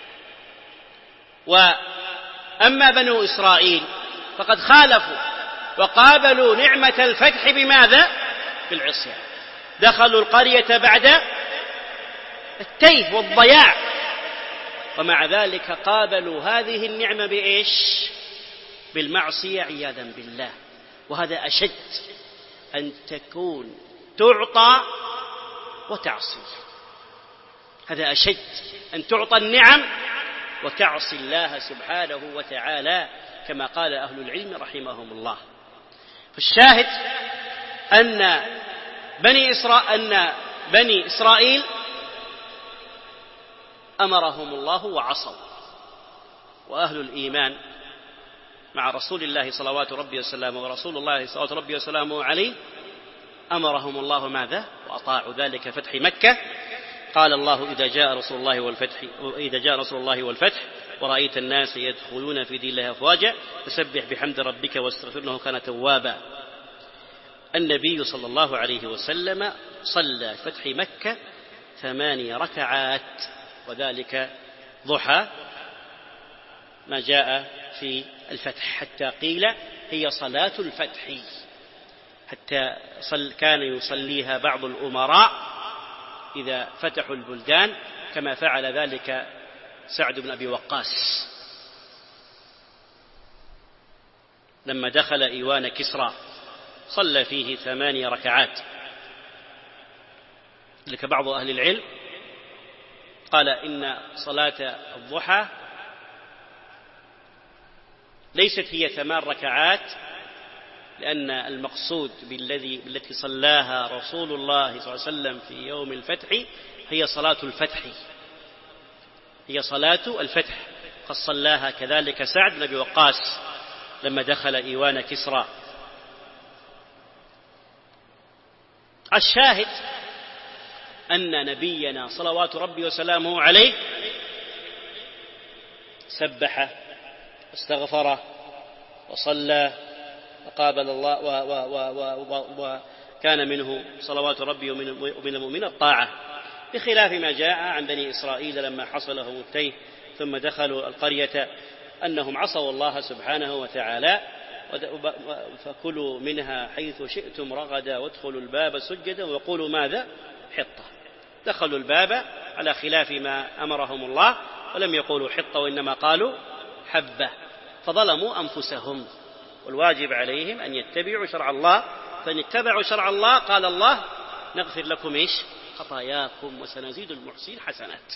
وأما بنو إسرائيل فقد خالفوا وقابلوا نعمة الفتح بماذا؟ بالعصيان. دخلوا القرية بعد التيه والضياع، ومع ذلك قابلوا هذه النعمة بإيش؟ بالمعصية عياذا بالله. وهذا أشد، أن تكون تعطى وتعصي. هذا أشد، أن تعطى النعم وتعصي الله سبحانه وتعالى، كما قال أهل العلم رحمهم الله. فالشاهد أن بني إسرائيل أمرهم الله وعصوا، وأهل الإيمان مع رسول الله صلوات ربي وسلامه ورسول الله صلوات ربي وسلامه عليه أمرهم الله ماذا؟ وأطاعوا ذلك فتح مكة. قال الله: إذا جاء نصر الله والفتح ورأيت الناس يدخلون في دين الله أفواجا فسبح بحمد ربك واستغفر إنه كان توابا. النبي صلى الله عليه وسلم صلى فتح مكة 8 ركعات، وذلك ضحى ما جاء في الفتح، حتى قيل هي صلاة الفتح، حتى كان يصليها بعض الأمراء إذا فتحوا البلدان، كما فعل ذلك سعد بن أبي وقاص لما دخل إيوان كسرى صلى فيه 8 ركعات. لك بعض أهل العلم قال إن صلاة الضحى ليست هي 8 ركعات، لأن المقصود بالتي صلاها رسول الله صلى الله عليه وسلم في يوم الفتح هي صلاة الفتح، هي صلاة الفتح. قد صلاها كذلك سعد بن أبي وقاص لما دخل إيوان كسرى. الشاهد أن نبينا صلوات ربي وسلامه عليه سبح واستغفر وصلى وقابل الله وكان منه صلوات ربي ومن المؤمنين الطاعة، بخلاف ما جاء عن بني إسرائيل لما حصل لهم التيه ثم دخلوا القرية أنهم عصوا الله سبحانه وتعالى: فكلوا منها حيث شئتم رغدا وادخلوا الباب سجدا وقولوا ماذا؟ حطة. دخلوا الباب على خلاف ما أمرهم الله، ولم يقولوا حطة وإنما قالوا حبة، فظلموا أنفسهم. والواجب عليهم أن يتبعوا شرع الله، فإن اتبعوا شرع الله قال الله: نغفر لكم إيش؟ خطاياكم وسنزيد المحسنين حسنات.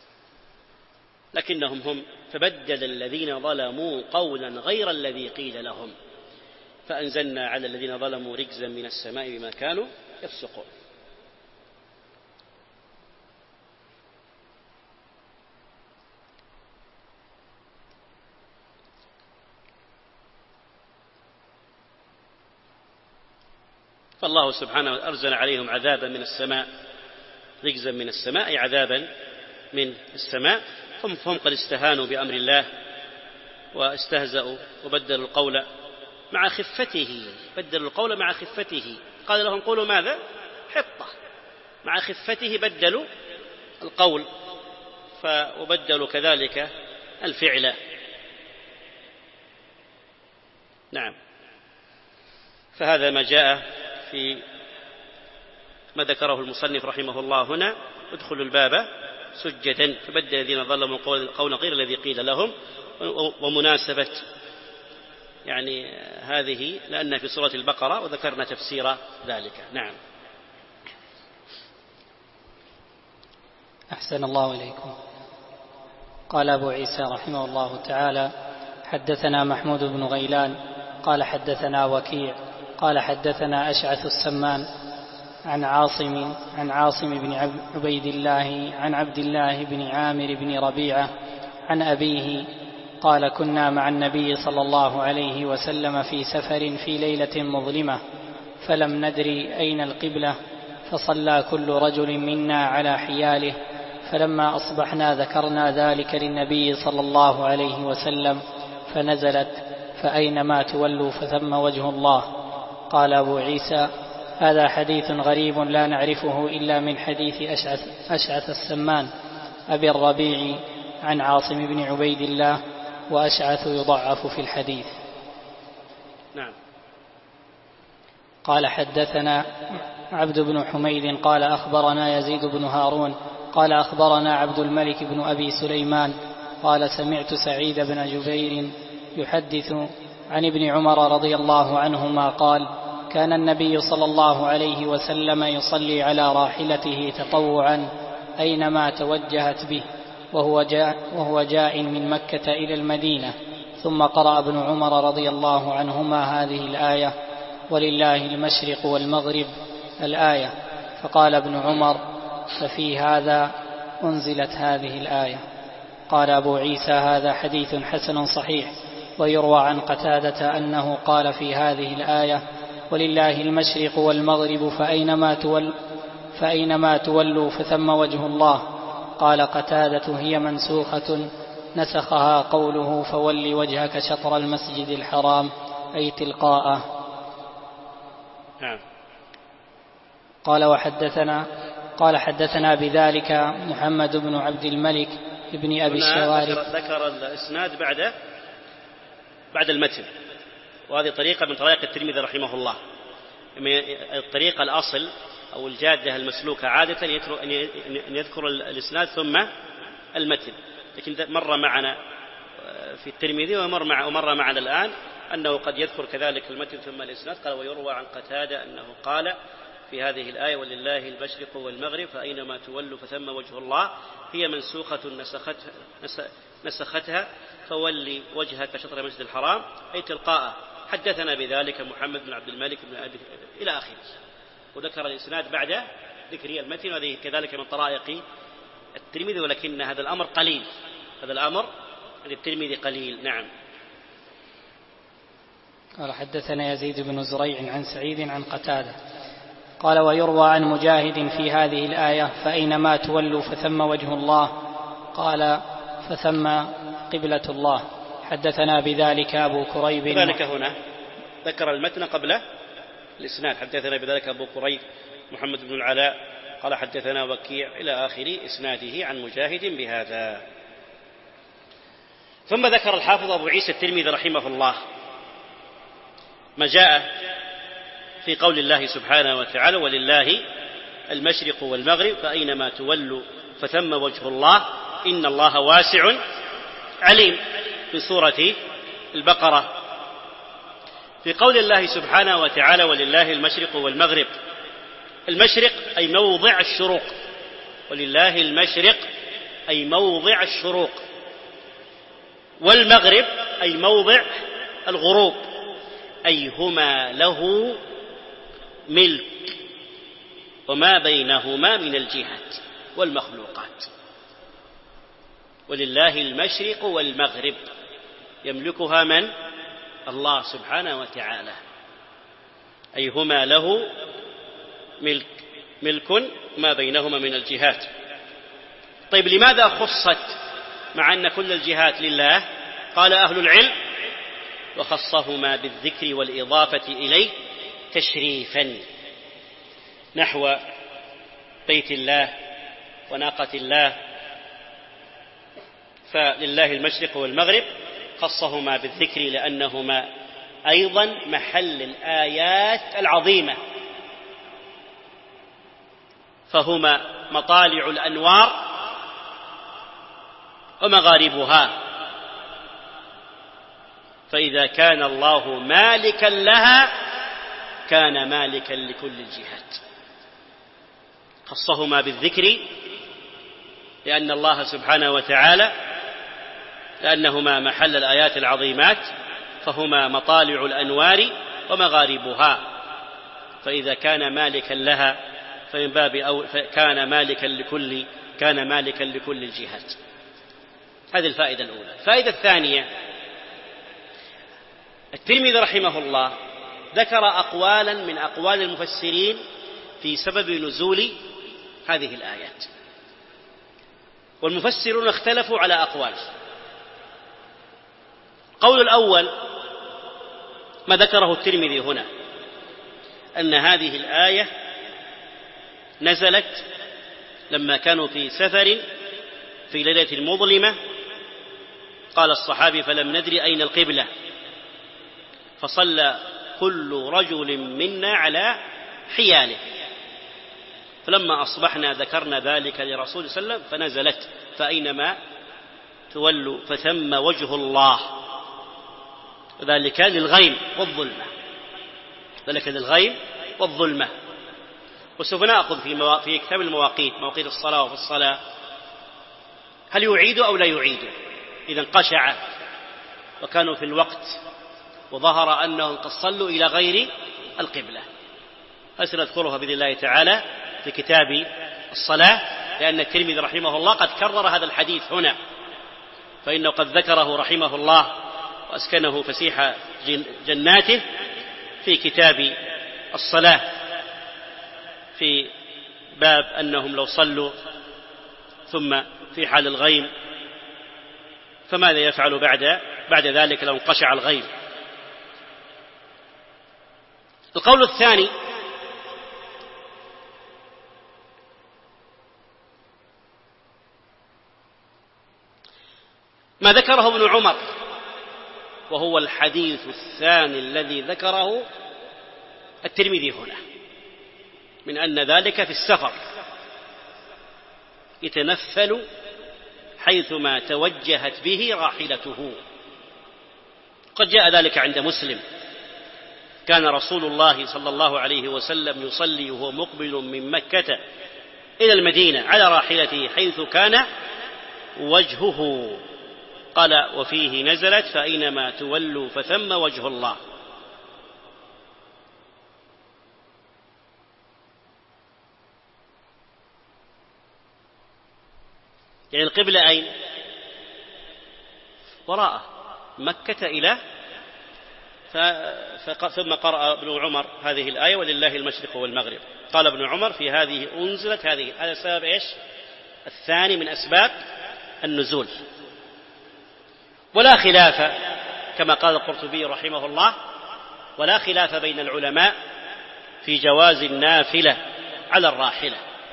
لكنهم هم فبدل الذين ظلموا قولا غير الذي قيل لهم فأنزلنا على الذين ظلموا رجزا من السماء بما كانوا يفسقون. فالله سبحانه أرسل عليهم عذابا من السماء، رجزا من السماء، أي عذابا من السماء. فهم قد استهانوا بأمر الله واستهزأوا وبدلوا القول مع خفته، بدلوا القول مع خفته. قال لهم قولوا ماذا؟ حطة. مع خفته بدلوا القول وبدلوا كذلك الفعل. نعم. فهذا ما جاء في ما ذكره المصنف رحمه الله هنا: ادخلوا الباب سجدا، فبدل الذين ظلموا قولا غير الذي قيل لهم. ومناسبة يعني هذه لأن في سورة البقرة وذكرنا تفسير ذلك. نعم. أحسن الله إليكم. قال أبو عيسى رحمه الله تعالى: حدثنا محمود بن غيلان قال حدثنا وكيع قال حدثنا أشعث السمان عن عاصم بن عبيد الله عن عبد الله بن عامر بن ربيعة عن أبيه قال: كنا مع النبي صلى الله عليه وسلم في سفر في ليلة مظلمة فلم ندري أين القبلة، فصلى كل رجل منا على حياله، فلما أصبحنا ذكرنا ذلك للنبي صلى الله عليه وسلم فنزلت: فأينما تولوا فثم وجه الله. قال أبو عيسى: هذا حديث غريب لا نعرفه إلا من حديث أشعث السمان أبي الربيع عن عاصم بن عبيد الله، وأشعث يضعف في الحديث. نعم. قال حدثنا عبد بن حميد قال أخبرنا يزيد بن هارون قال أخبرنا عبد الملك بن أبي سليمان قال: سمعت سعيد بن جبير يحدث عن ابن عمر رضي الله عنهما قال: كان النبي صلى الله عليه وسلم يصلي على راحلته تطوعا أينما توجهت به وهو جاء من مكة إلى المدينة، ثم قرأ ابن عمر رضي الله عنهما هذه الآية: ولله المشرق والمغرب الآية، فقال ابن عمر: ففي هذا أنزلت هذه الآية. قال أبو عيسى: هذا حديث حسن صحيح. ويروى عن قتادة أنه قال في هذه الآية: ولله المشرق والمغرب فأينما تولوا فثم وجه الله. قال قتادة: هي منسوخة نسخها قوله: فول وجهك شطر المسجد الحرام، أي تلقاءه. قال حدثنا بذلك محمد بن عبد الملك بن أبي الشوارب. ذكر الإسناد بعد المتن، وهذه طريقة من طريق الترمذي رحمه الله. الطريقة الأصل أو الجادة المسلوكة عادة أن يذكر الإسناد ثم المتن، لكن مر معنا في الترمذي ومر معنا الآن أنه قد يذكر كذلك المتن ثم الإسناد. قال: ويروى عن قتادة أنه قال في هذه الآية: ولله المشرق والمغرب فأينما تولوا فثم وجه الله، هي منسوخة نسختها فولي وجهك شطر المسجد الحرام، أي تلقاءه. حدثنا بذلك محمد بن عبد الملك بن أبي إلى آخره، وذكر الإسناد بعد ذكر المتن، وهذه كذلك من طرائق الترمذي، ولكن هذا الأمر قليل، هذا الأمر عند الترمذي قليل. نعم. قال حدثنا يزيد بن زريع عن سعيد عن قتادة قال: ويروى عن مجاهد في هذه الآية: فأينما تولوا فثم وجه الله، قال: فثم قبلة الله. حدثنا بذلك أبو كريب. بذلك هنا ذكر المتن قبل الإسناد. حدثنا بذلك أبو كريب محمد بن العلاء قال: حدثنا وكيع إلى آخر إسناده عن مجاهد بهذا. ثم ذكر الحافظ أبو عيسى الترمذي رحمه الله ما جاء في قول الله سبحانه وتعالى: ولله المشرق والمغرب فأينما تولوا فثم وجه الله إن الله واسع عليم، في سورة البقرة. في قول الله سبحانه وتعالى: ولله المشرق والمغرب، المشرق أي موضع الشروق، ولله المشرق أي موضع الشروق، والمغرب أي موضع الغروب، أي هما له ملك وما بينهما من الجهات والمخلوقات. ولله المشرق والمغرب، يملكها من؟ الله سبحانه وتعالى، أي هما له ملك ما بينهما من الجهات. طيب، لماذا خصت مع أن كل الجهات لله؟ قال أهل العلم: وخصهما بالذكر والإضافة إليه تشريفا، نحو بيت الله وناقة الله، فلله المشرق والمغرب خصهما بالذكر لأنهما أيضا محل الآيات العظيمة، فهما مطالع الأنوار ومغاربها، فإذا كان الله مالكا لها كان مالكا لكل الجهات. خصهما بالذكر لأن الله سبحانه وتعالى لأنهما محل الآيات العظيمات، فهما مطالع الأنوار ومغاربها، فإذا كان مالكا لها فمن باب كان مالكا لكل الجهات. هذه الفائدة الأولى. الفائدة الثانية، الترمذي رحمه الله ذكر أقوالا من أقوال المفسرين في سبب نزول هذه الآيات، والمفسرون اختلفوا على أقوال. القول الأول ما ذكره الترمذي هنا، أن هذه الآية نزلت لما كانوا في سفر في ليلة مظلمة، قال الصحابي: فلم ندري أين القبلة، فصلى كل رجل منا على حياله، فلما أصبحنا ذكرنا ذلك لرسول صلى الله عليه وسلم فنزلت: فأينما تولوا فثم وجه الله، ذلك للغيم والظلمة. وسوف نأخذ في كتاب المواقيت، مواقيت الصلاة وفي الصلاة، هل يعيد أو لا يعيد إذا انقشع وكانوا في الوقت وظهر أنهم قد صلوا إلى غير القبلة. سنذكرها بإذن الله تعالى في كتاب الصلاة، لأن الترمذي رحمه الله قد كرر هذا الحديث هنا، فإنه قد ذكره رحمه الله وأسكنه فسيح جناته في كتاب الصلاة في باب أنهم لو صلوا ثم في حال الغيم فماذا يفعل بعد ذلك لو انقشع الغيم. القول الثاني، ما ذكره ابن عمر، وهو الحديث الثاني الذي ذكره الترمذي هنا، من أن ذلك في السفر يتنفل حيثما توجهت به راحلته. قد جاء ذلك عند مسلم: كان رسول الله صلى الله عليه وسلم يصلي وهو مقبل من مكة إلى المدينة على راحلته حيث كان وجهه، قال: وفيه نزلت: فأينما تولوا فثم وجه الله. يعني القبلة أين؟ وراءه، مكة إلى ثم قرأ ابن عمر هذه الآية: ولله المشرق والمغرب. قال ابن عمر: في هذه أنزلت هذه. هذا سبب إيش؟ الثاني من أسباب النزول. ولا خلاف كما قال القرطبي رحمه الله، ولا خلاف بين العلماء في جواز النافلة على الراحلة،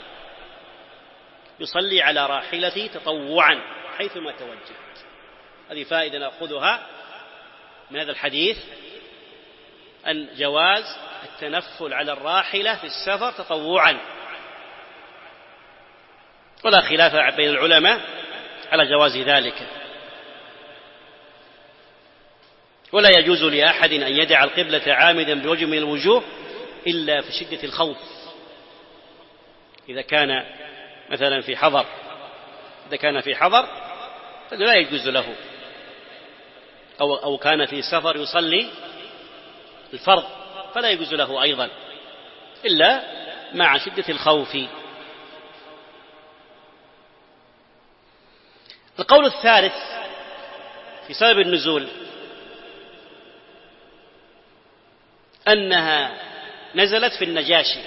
يصلي على راحلته تطوعا حيثما توجهت. هذه فائدة نأخذها من هذا الحديث، أن جواز التنفل على الراحلة في السفر تطوعا، ولا خلاف بين العلماء على جواز ذلك. ولا يجوز لأحد أن يدع القبلة عامدا بوجه من الوجوه إلا في شدة الخوف، إذا كان مثلا في حضر، لا يجوز له، أو كان في سفر يصلي الفرض فلا يجوز له أيضا إلا مع شدة الخوف. القول الثالث في سبب النزول أنها نزلت في النجاشي،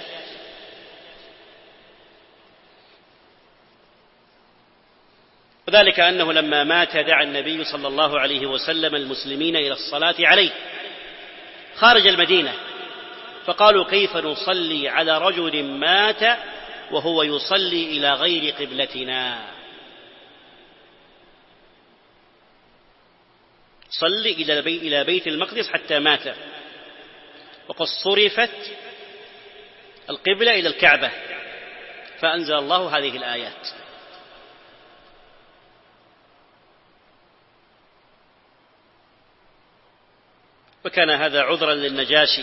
وذلك أنه لما مات دعا النبي صلى الله عليه وسلم المسلمين إلى الصلاة عليه خارج المدينة، فقالوا: كيف نصلي على رجل مات وهو يصلي إلى غير قبلتنا؟ صلي إلى بيت المقدس حتى مات، وقد صرفت القبلة إلى الكعبة، فأنزل الله هذه الآيات. وكان هذا عذرا للنجاشي،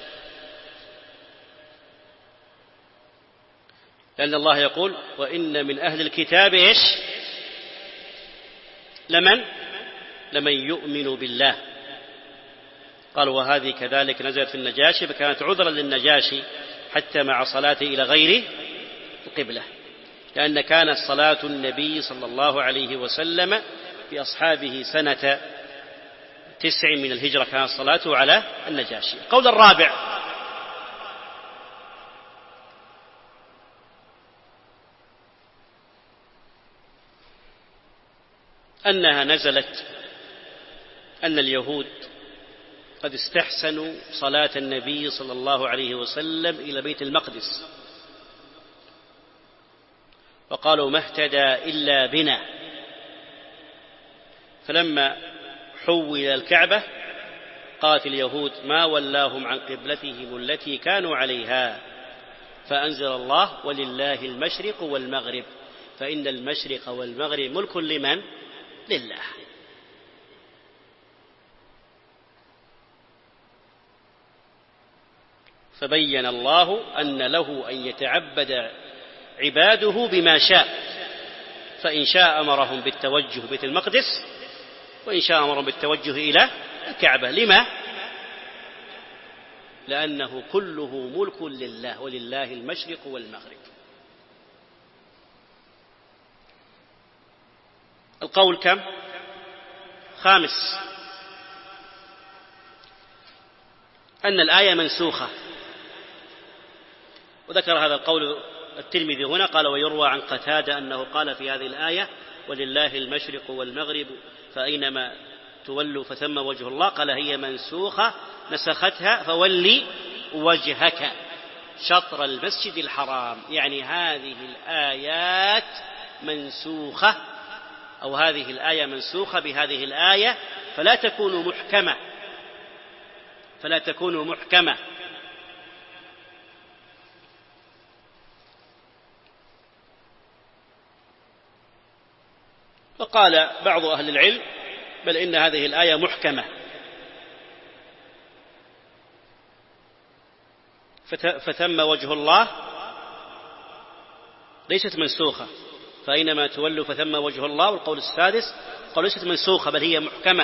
لأن الله يقول: وإن من أهل الكتاب إيش؟ لمن يؤمن بالله. قالوا وهذه كذلك نزلت في النجاشي، فكانت عذرا للنجاشي حتى مع صلاته إلى غير القبلة، لأن كانت صلاة النبي صلى الله عليه وسلم بأصحابه سنة 9 من الهجرة كانت صلاته على النجاشي. القول الرابع أنها نزلت أن اليهود قد استحسنوا صلاة النبي صلى الله عليه وسلم إلى بيت المقدس، وقالوا ما اهتدى إلا بنا، فلما حول الكعبة قالت اليهود ما ولاهم عن قبلتهم التي كانوا عليها، فأنزل الله ولله المشرق والمغرب، فإن المشرق والمغرب ملك لمن؟ لله. فبين الله أن له أن يتعبد عباده بما شاء، فإن شاء أمرهم بالتوجه بيت المقدس، وإن شاء أمرهم بالتوجه إلى الكعبة. لما؟ لأنه كله ملك لله ولله المشرق والمغرب. القول كم؟ خامس، أن الآية منسوخة، وذكر هذا القول الترمذي هنا، قال ويروى عن قتادة أنه قال في هذه الآية ولله المشرق والمغرب فأينما تولوا فثم وجه الله، قال هي منسوخة نسختها فولي وجهك شطر المسجد الحرام، يعني هذه الآيات منسوخة، أو هذه الآية منسوخة بهذه الآية، فلا تكون محكمة. وقال بعض أهل العلم بل إن هذه الآية محكمة، فثم وجه الله ليست منسوخة، فأينما تولوا فثم وجه الله. والقول السادس قال ليست منسوخة بل هي محكمة،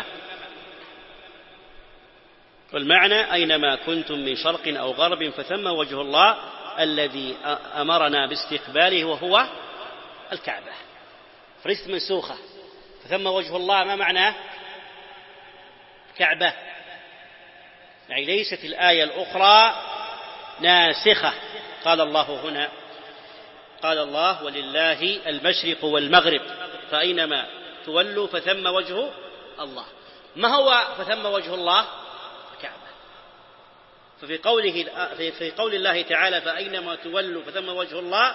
والمعنى أينما كنتم من شرق أو غرب فثم وجه الله الذي أمرنا باستقباله وهو الكعبة، فليست منسوخة. فثم وجه الله ما معناه؟ كعبة، يعني ليست الآية الأخرى ناسخة. قال الله هنا، قال الله ولله المشرق والمغرب فأينما تولوا فثم وجه الله. ما هو فثم وجه الله؟ كعبة. ففي قول الله تعالى فأينما تولوا فثم وجه الله،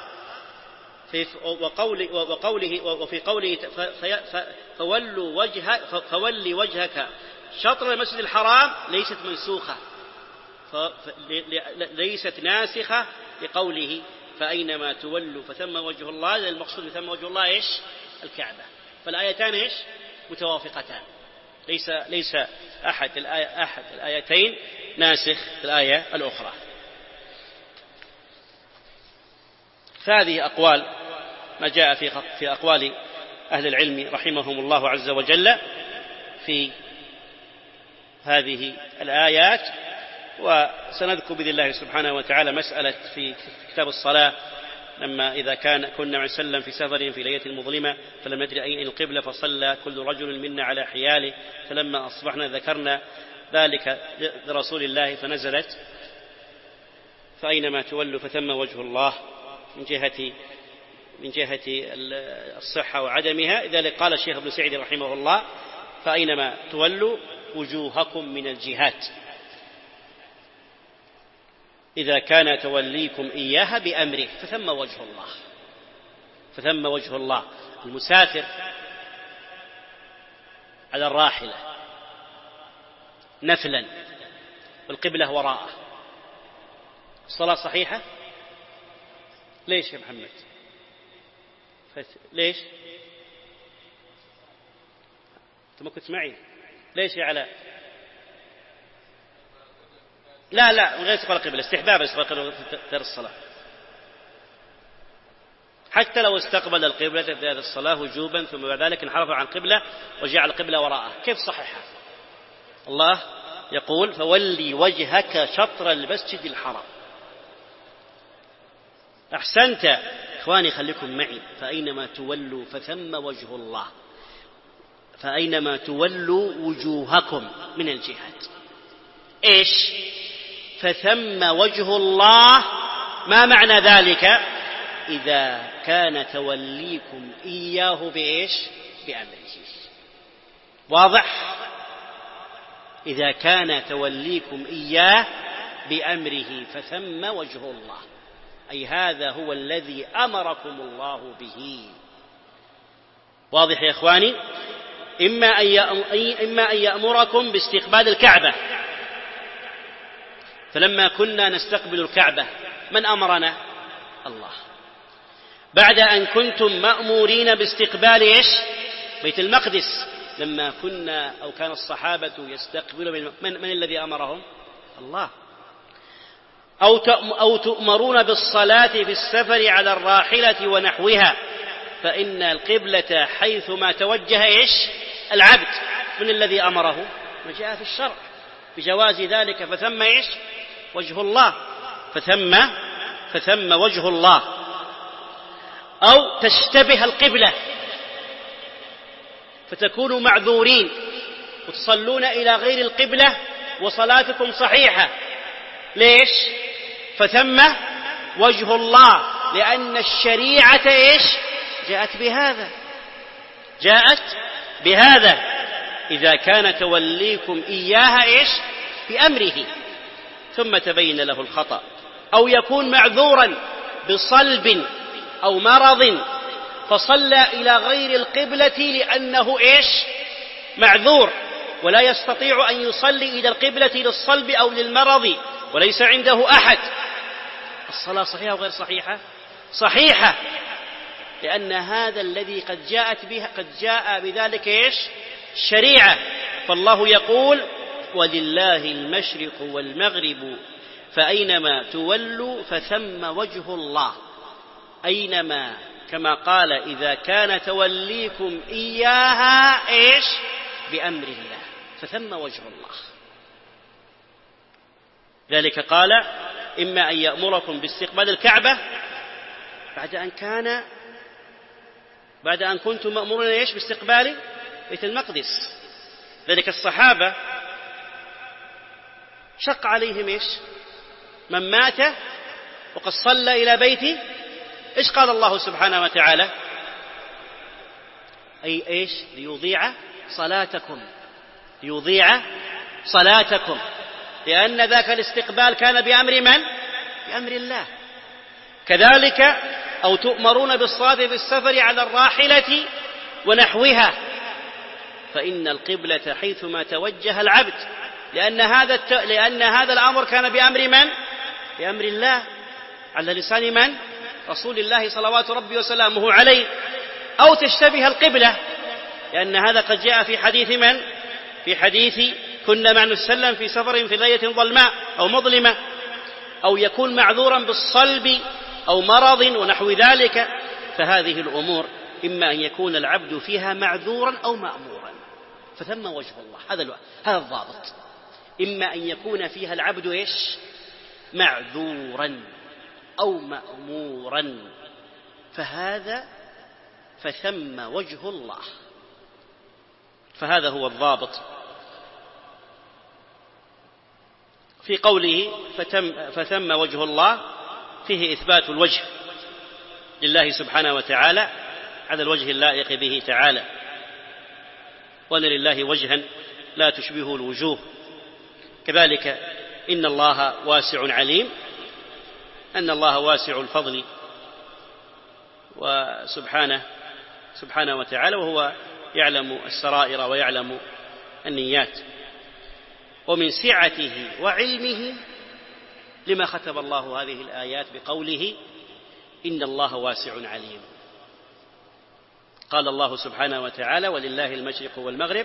وفي قوله فولي وجهك شطر المسجد الحرام ليست منسوخة، ليست ناسخة لقوله فأينما تولوا فثم وجه الله، لأن المقصود بثم وجه الله إيش؟ الكعبة. فالآيتان إيش؟ متوافقتان، ليس أحد الآيتين ناسخ الآية الأخرى. فهذه أقوال ما جاء في أقوال أهل العلم رحمهم الله عز وجل في هذه الآيات. وسنذكر بإذن الله سبحانه وتعالى مسألة في كتاب الصلاة، لما إذا كنا مع سلم في سفر في ليلة مظلمة فلم ندري أين القبلة فصلى كل رجل منا على حياله، فلما أصبحنا ذكرنا ذلك لرسول الله فنزلت فأينما تولوا فثم وجه الله من جهة الصحة وعدمها. لذلك قال الشيخ ابن سعيد رحمه الله فأينما تولوا وجوهكم من الجهات، إذا كان توليكم إياها بأمره فثم وجه الله. فثم وجه الله. المسافر على الراحلة نفلا والقبلة وراءه، الصلاة صحيحة؟ ليش يا محمد؟ ليش؟ أنت ما كنت معي؟ ليش يا علاء؟ لا من غير استقبال القبلة، استحباب استقبال القبلة في الصلاة. حتى لو استقبل القبلة في هذه الصلاة وجوبا ثم بعد ذلك انحرف عن القبلة وجعل القبلة وراءه، كيف صحيحة؟ الله يقول فولي وجهك شطر المسجد الحرام. أحسنت إخواني، خليكم معي. فأينما تولوا فثم وجه الله، فأينما تولوا وجوهكم من الجهات. إيش؟ فثم وجه الله. ما معنى ذلك؟ إذا كان توليكم إياه بإيش؟ بأمره. واضح؟ إذا كان توليكم إياه بأمره فثم وجه الله، أي هذا هو الذي أمركم الله به. واضح يا إخواني؟ إما أن يأمركم باستقبال الكعبة، فلما كنا نستقبل الكعبة من أمرنا؟ الله. بعد أن كنتم مأمورين باستقبال إيش؟ بيت المقدس، لما كنا أو كان الصحابة يستقبلون من الذي أمرهم؟ الله. أو تؤمرون بالصلاة في السفر على الراحلة ونحوها، فإن القبلة حيثما توجه إيش؟ العبد. من الذي أمره؟ ما جاء في الشرع بجواز ذلك. فثم إيش؟ وجه الله. فثم وجه الله. أو تشتبه القبلة فتكونوا معذورين وتصلون إلى غير القبلة وصلاتكم صحيحة. ليش؟ فثم وجه الله، لأن الشريعة إيش؟ جاءت بهذا. إذا كان توليكم إياها إيش؟ بأمره، ثم تبين له الخطأ، أو يكون معذورا بصلب أو مرض فصلى إلى غير القبلة لأنه إيش؟ معذور، ولا يستطيع أن يصلي إلى القبلة للصلب أو للمرض وليس عنده أحد. الصلاة صحيحة وغير صحيحة؟ صحيحة، لأن هذا الذي قد جاء بذلك إيش؟ الشريعة. فالله يقول ولله المشرق والمغرب فأينما تولوا فثم وجه الله. أينما، كما قال إذا كان توليكم إياها إيش؟ بأمر الله، فثم وجه الله. ذلك قال إما أن يأمركم باستقبال الكعبة بعد أن كنتم مأمورين إيش؟ باستقبال بيت المقدس. ذلك الصحابة شق عليهم إيش؟ من مات وقد صلى إلى بيته، إيش قال الله سبحانه وتعالى؟ أي إيش؟ ليضيع صلاتكم، لأن ذاك الاستقبال كان بأمر من؟ بأمر الله. كذلك أو تؤمرون بالصلاة في السفر على الراحلة ونحوها، فإن القبلة حيثما توجه العبد، لأن هذا الأمر كان بأمر من؟ بأمر الله، على لسان من؟ رسول الله صلوات ربي وسلامه عليه. أو تشتبه القبلة، لأن هذا قد جاء في حديث من؟ في حديث كنا مع نسلم في سفر في ليلة ظلماء أو مظلمة. أو يكون معذورا بالصلب أو مرض ونحو ذلك. فهذه الأمور إما أن يكون العبد فيها معذورا أو مأمورا، فثم وجه الله. هذا الضابط. إما أن يكون فيها العبد إيش؟ معذورا أو مأمورا، فثم وجه الله. فهذا هو الضابط في قوله فثم وجه الله. فيه إثبات الوجه لله سبحانه وتعالى على الوجه اللائق به تعالى، وأن لله وجها لا تشبهه الوجوه. كذلك إن الله واسع عليم، أن الله واسع الفضل وسبحانه وتعالى، وهو يعلم السرائر ويعلم النيات. ومن سعته وعلمه لما ختم الله هذه الآيات بقوله إن الله واسع عليم. قال الله سبحانه وتعالى ولله المشرق والمغرب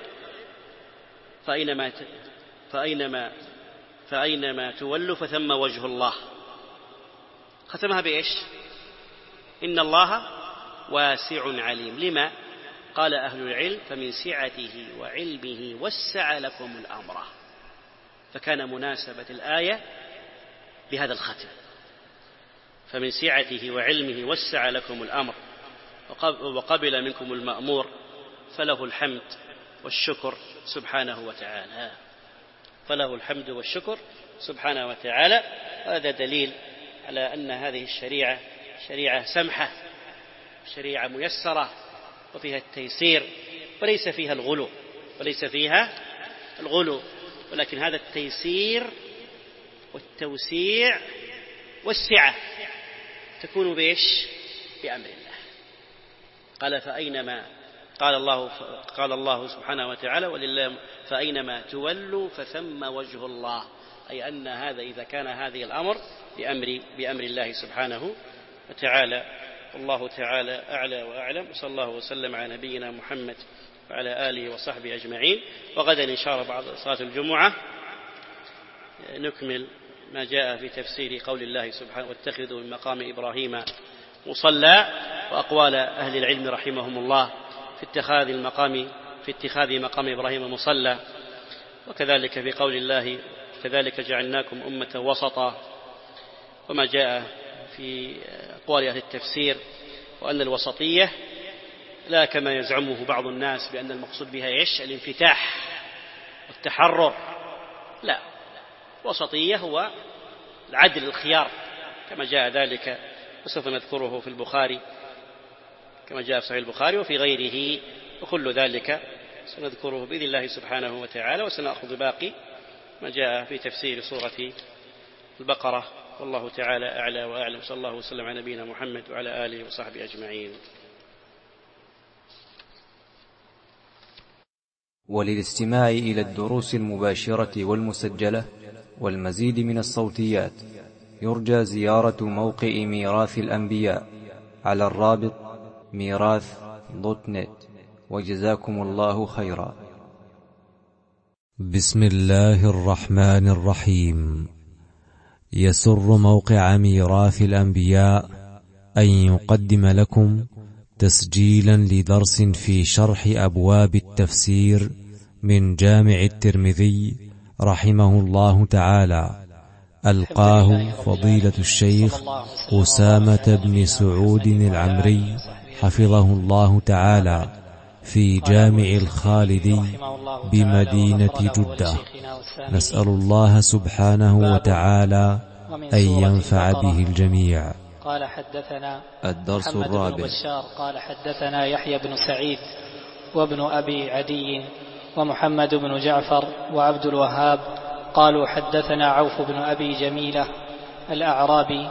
فأينما تولوا فثم وجه الله. ختمها بإيش؟ إن الله واسع عليم. لما؟ قال أهل العلم: فمن سعته وعلمه وسع لكم الأمر. فكان مناسبة الآية بهذا الختم: فمن سعته وعلمه وسع لكم الأمر وقبل منكم المأمور فله الحمد والشكر سبحانه وتعالى. فله الحمد والشكر سبحانه وتعالى. هذا دليل على أن هذه الشريعة شريعة سمحة، شريعة ميسرة، وفيها التيسير، وليس فيها الغلو، ولكن هذا التيسير والتوسيع والسعة تكون بإيش؟ بأمر الله. قال: فأينما قال الله سبحانه وتعالى: ولله فأينما تولوا فثم وجه الله. أي أن هذا إذا كان هذه الأمر بأمر الله سبحانه وتعالى. والله تعالى أعلى وأعلم. صلى الله وسلم على نبينا محمد وعلى آله وصحبه أجمعين. وغدا إن شاء الله بعد صلاة الجمعة نكمل ما جاء في تفسير قول الله سبحانه: واتخذوا من مقام إبراهيم مصلى، وأقوال أهل العلم رحمهم الله في اتخاذ مقام إبراهيم مصلى. وكذلك في قول الله: كذلك جعلناكم أمة وسطا، وما جاء في أقوال أهل التفسير وأن الوسطية لا كما يزعمه بعض الناس بأن المقصود بها الانفتاح والتحرر. لا، الوسطية هو العدل الخيار كما جاء ذلك، وسوف نذكره في البخاري كما جاء في صحيح البخاري وفي غيره، وكل ذلك سنذكره بإذن الله سبحانه وتعالى. وسنأخذ باقي ما جاء في تفسير سورة البقرة. والله تعالى أعلى وأعلم. صلى الله وسلم على نبينا محمد وعلى آله وصحبه أجمعين. وللاستماع إلى الدروس المباشرة والمسجلة والمزيد من الصوتيات يرجى زيارة موقع ميراث الأنبياء على الرابط ميراث.net. وجزاكم الله خيرا. بسم الله الرحمن الرحيم. يسر موقع ميراث الأنبياء أن يقدم لكم تسجيلا لدرس في شرح أبواب التفسير من جامع الترمذي رحمه الله تعالى. ألقاه فضيلة الشيخ أسامة بن سعود العمري حفظه الله تعالى في جامع الخالدي بمدينة جدة. نسأل الله سبحانه وتعالى أن ينفع به الجميع. قال: حدثنا الدرس محمد بن الرابع. بشار قال: حدثنا يحيى بن سعيد وابن أبي عدي ومحمد بن جعفر وعبد الوهاب قالوا: حدثنا عوف بن أبي جميلة الأعرابي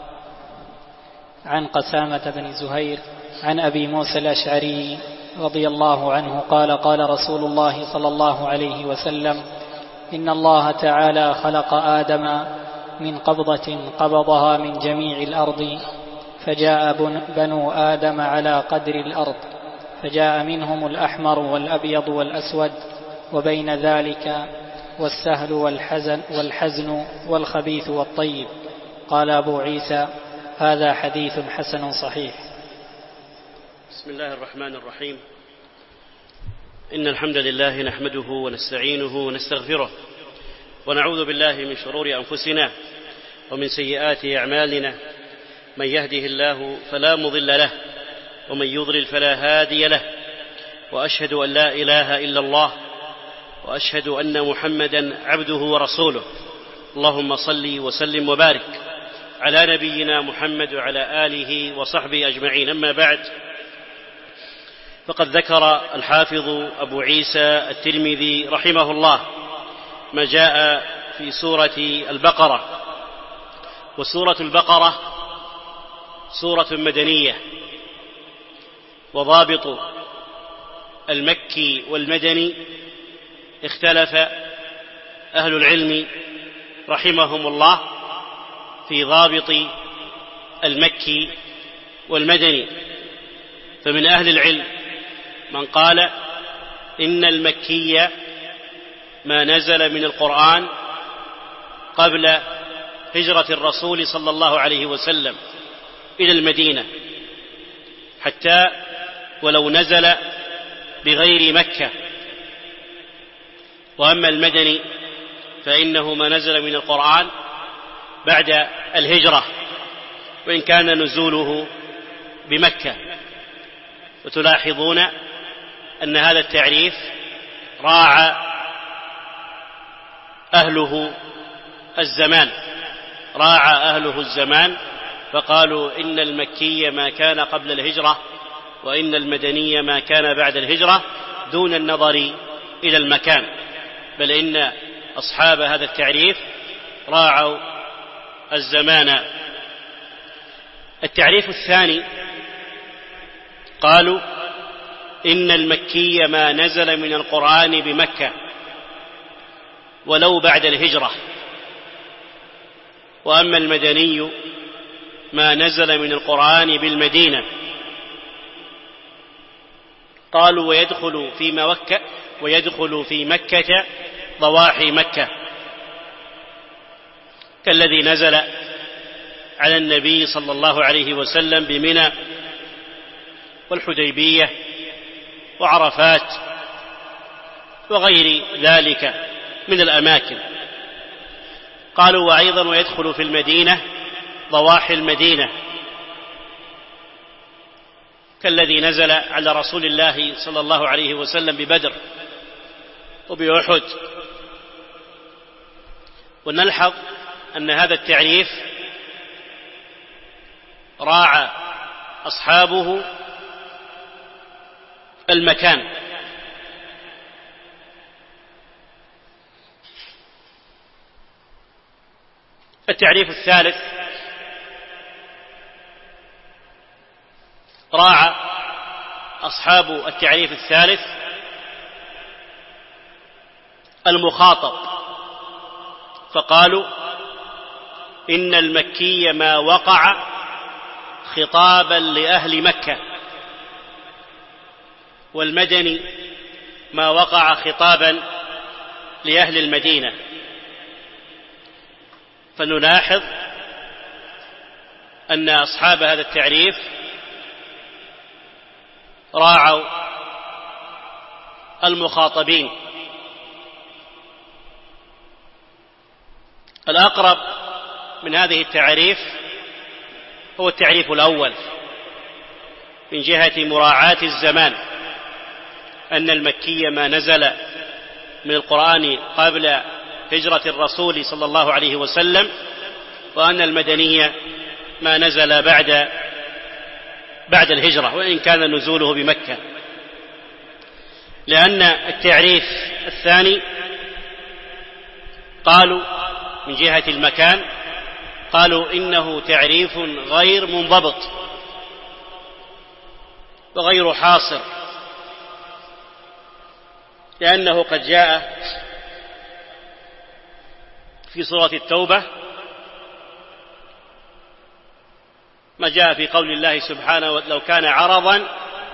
عن قسامة بن زهير عن أبي موسى الأشعري رضي الله عنه قال: قال رسول الله صلى الله عليه وسلم: إن الله تعالى خلق آدم من قبضة قبضها من جميع الأرض، فجاء بنو آدم على قدر الأرض، فجاء منهم الأحمر والأبيض والأسود، وبين ذلك والسهل والحزن والخبيث والطيب. قال أبو عيسى: هذا حديث حسن صحيح. بسم الله الرحمن الرحيم. إن الحمد لله نحمده ونستعينه ونستغفره، ونعوذ بالله من شرور أنفسنا ومن سيئات أعمالنا. من يهده الله فلا مضل له، ومن يضلل فلا هادي له. وأشهد أن لا إله إلا الله، وأشهد أن محمدا عبده ورسوله. اللهم صل وسلم وبارك على نبينا محمد وعلى آله وصحبه أجمعين. أما بعد، فقد ذكر الحافظ أبو عيسى الترمذي رحمه الله ما جاء في سورة البقرة. وسورة البقرة سورة مدنية، وضابط المكي والمدني اختلف أهل العلم رحمهم الله في ضابط المكي والمدني. فمن أهل العلم من قال إن المكي ما نزل من القرآن قبل هجرة الرسول صلى الله عليه وسلم إلى المدينة، حتى ولو نزل بغير مكة. وأما المدني فإنه ما نزل من القرآن بعد الهجرة وإن كان نزوله بمكة. وتلاحظون أن هذا التعريف راعى أهله الزمان فقالوا إن المكي ما كان قبل الهجرة وإن المدني ما كان بعد الهجرة دون النظر إلى المكان، بل إن أصحاب هذا التعريف راعوا الزمان. التعريف الثاني قالوا إن المكي ما نزل من القرآن بمكة ولو بعد الهجرة، وأما المدني ما نزل من القرآن بالمدينة. قالوا ويدخل في مكة ضواحي مكة كالذي نزل على النبي صلى الله عليه وسلم بمنى والحديبية وعرفات وغير ذلك من الأماكن. قالوا وأيضا ويدخل في المدينة ضواحي المدينة كالذي نزل على رسول الله صلى الله عليه وسلم ببدر وبأحد. ونلحظ أن هذا التعريف راعى أصحابه المكان. التعريف الثالث راعى أصحاب التعريف الثالث المخاطب، فقالوا إن المكي ما وقع خطابا لأهل مكة، والمدني ما وقع خطابا لأهل المدينة. فنلاحظ أن أصحاب هذا التعريف راعوا المخاطبين. الأقرب من هذه التعريف هو التعريف الأول من جهة مراعاة الزمان، أن المكي ما نزل من القرآن قبل هجرة الرسول صلى الله عليه وسلم، وأن المدني ما نزل بعد الهجرة وإن كان نزوله بمكة. لأن التعريف الثاني قالوا من جهة المكان قالوا إنه تعريف غير منضبط وغير حاصر، لأنه قد جاء في سورة التوبة ما جاء في قول الله سبحانه لو كان عرضا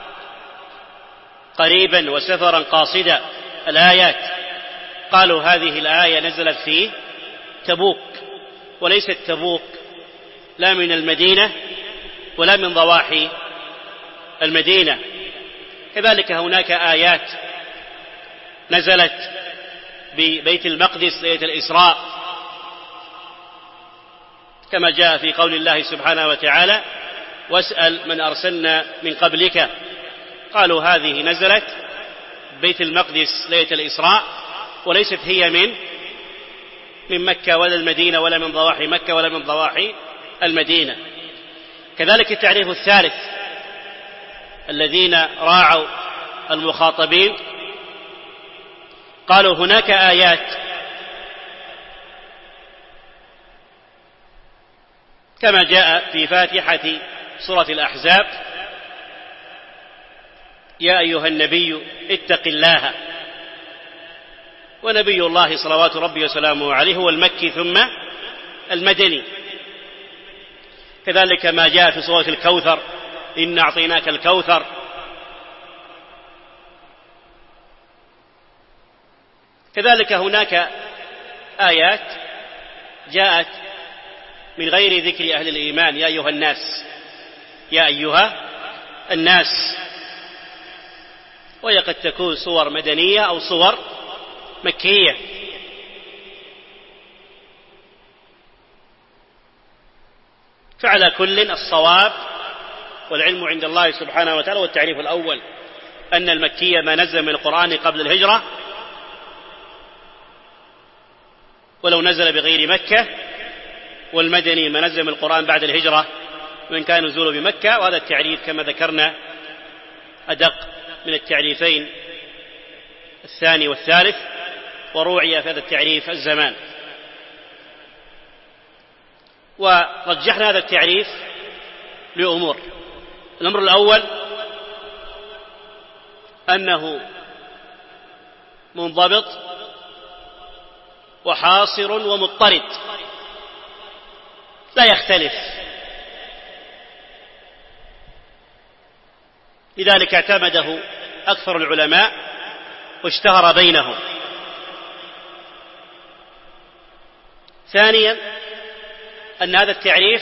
قريبا وسفرا قاصدا الآيات. قالوا هذه الآية نزلت في تبوك، وليست تبوك لا من المدينة ولا من ضواحي المدينة. كذلك هناك آيات نزلت ببيت المقدس ليلة الإسراء كما جاء في قول الله سبحانه وتعالى واسأل من أرسلنا من قبلك. قالوا هذه نزلت بيت المقدس ليلة الإسراء وليست هي من مكة ولا المدينة ولا من ضواحي مكة ولا من ضواحي المدينة. كذلك التعريف الثالث الذين راعوا المخاطبين قالوا هناك آيات كما جاء في فاتحة سورة الأحزاب يا أيها النبي اتق الله، ونبي الله صلوات ربي وسلامه عليه هو المكي ثم المدني. كذلك ما جاء في سورة الكوثر إن أعطيناك الكوثر. كذلك هناك آيات جاءت من غير ذكر أهل الإيمان يا أيها الناس، يا أيها الناس، وهي قد تكون صور مدنية أو صور مكية. فعلى كل الصواب والعلم عند الله سبحانه وتعالى. والتعريف الأول أن المكية ما نزل من القرآن قبل الهجرة ولو نزل بغير مكة، والمدني ما نزل من القرآن بعد الهجرة وإن كان نزوله بمكة. وهذا التعريف كما ذكرنا أدق من التعريفين الثاني والثالث، وروعي في هذا التعريف الزمان. ورجحنا هذا التعريف لأمور. الأمر الأول أنه منضبط وحاصر ومضطرد لا يختلف، لذلك اعتمده أكثر العلماء واشتهر بينهم. ثانيا أن هذا التعريف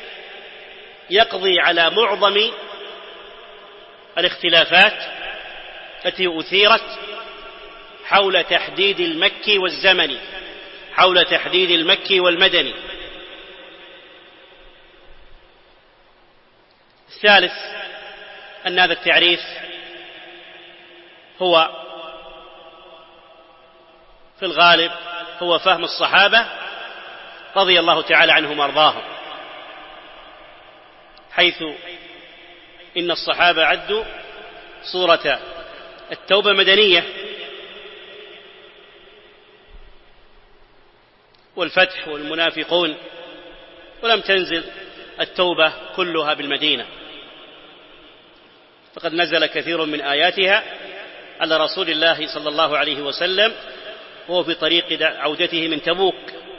يقضي على معظم الاختلافات التي أثيرت حول تحديد المكي والزمني، حول تحديد المكي والمدني. الثالث أن هذا التعريف هو في الغالب هو فهم الصحابة رضي الله تعالى عنهم وارضاهم، حيث إن الصحابة عدوا سورة التوبة مدنية، والفتح والمنافقون، ولم تنزل التوبة كلها بالمدينة، فقد نزل كثير من آياتها على رسول الله صلى الله عليه وسلم وهو في طريق عودته من تبوك.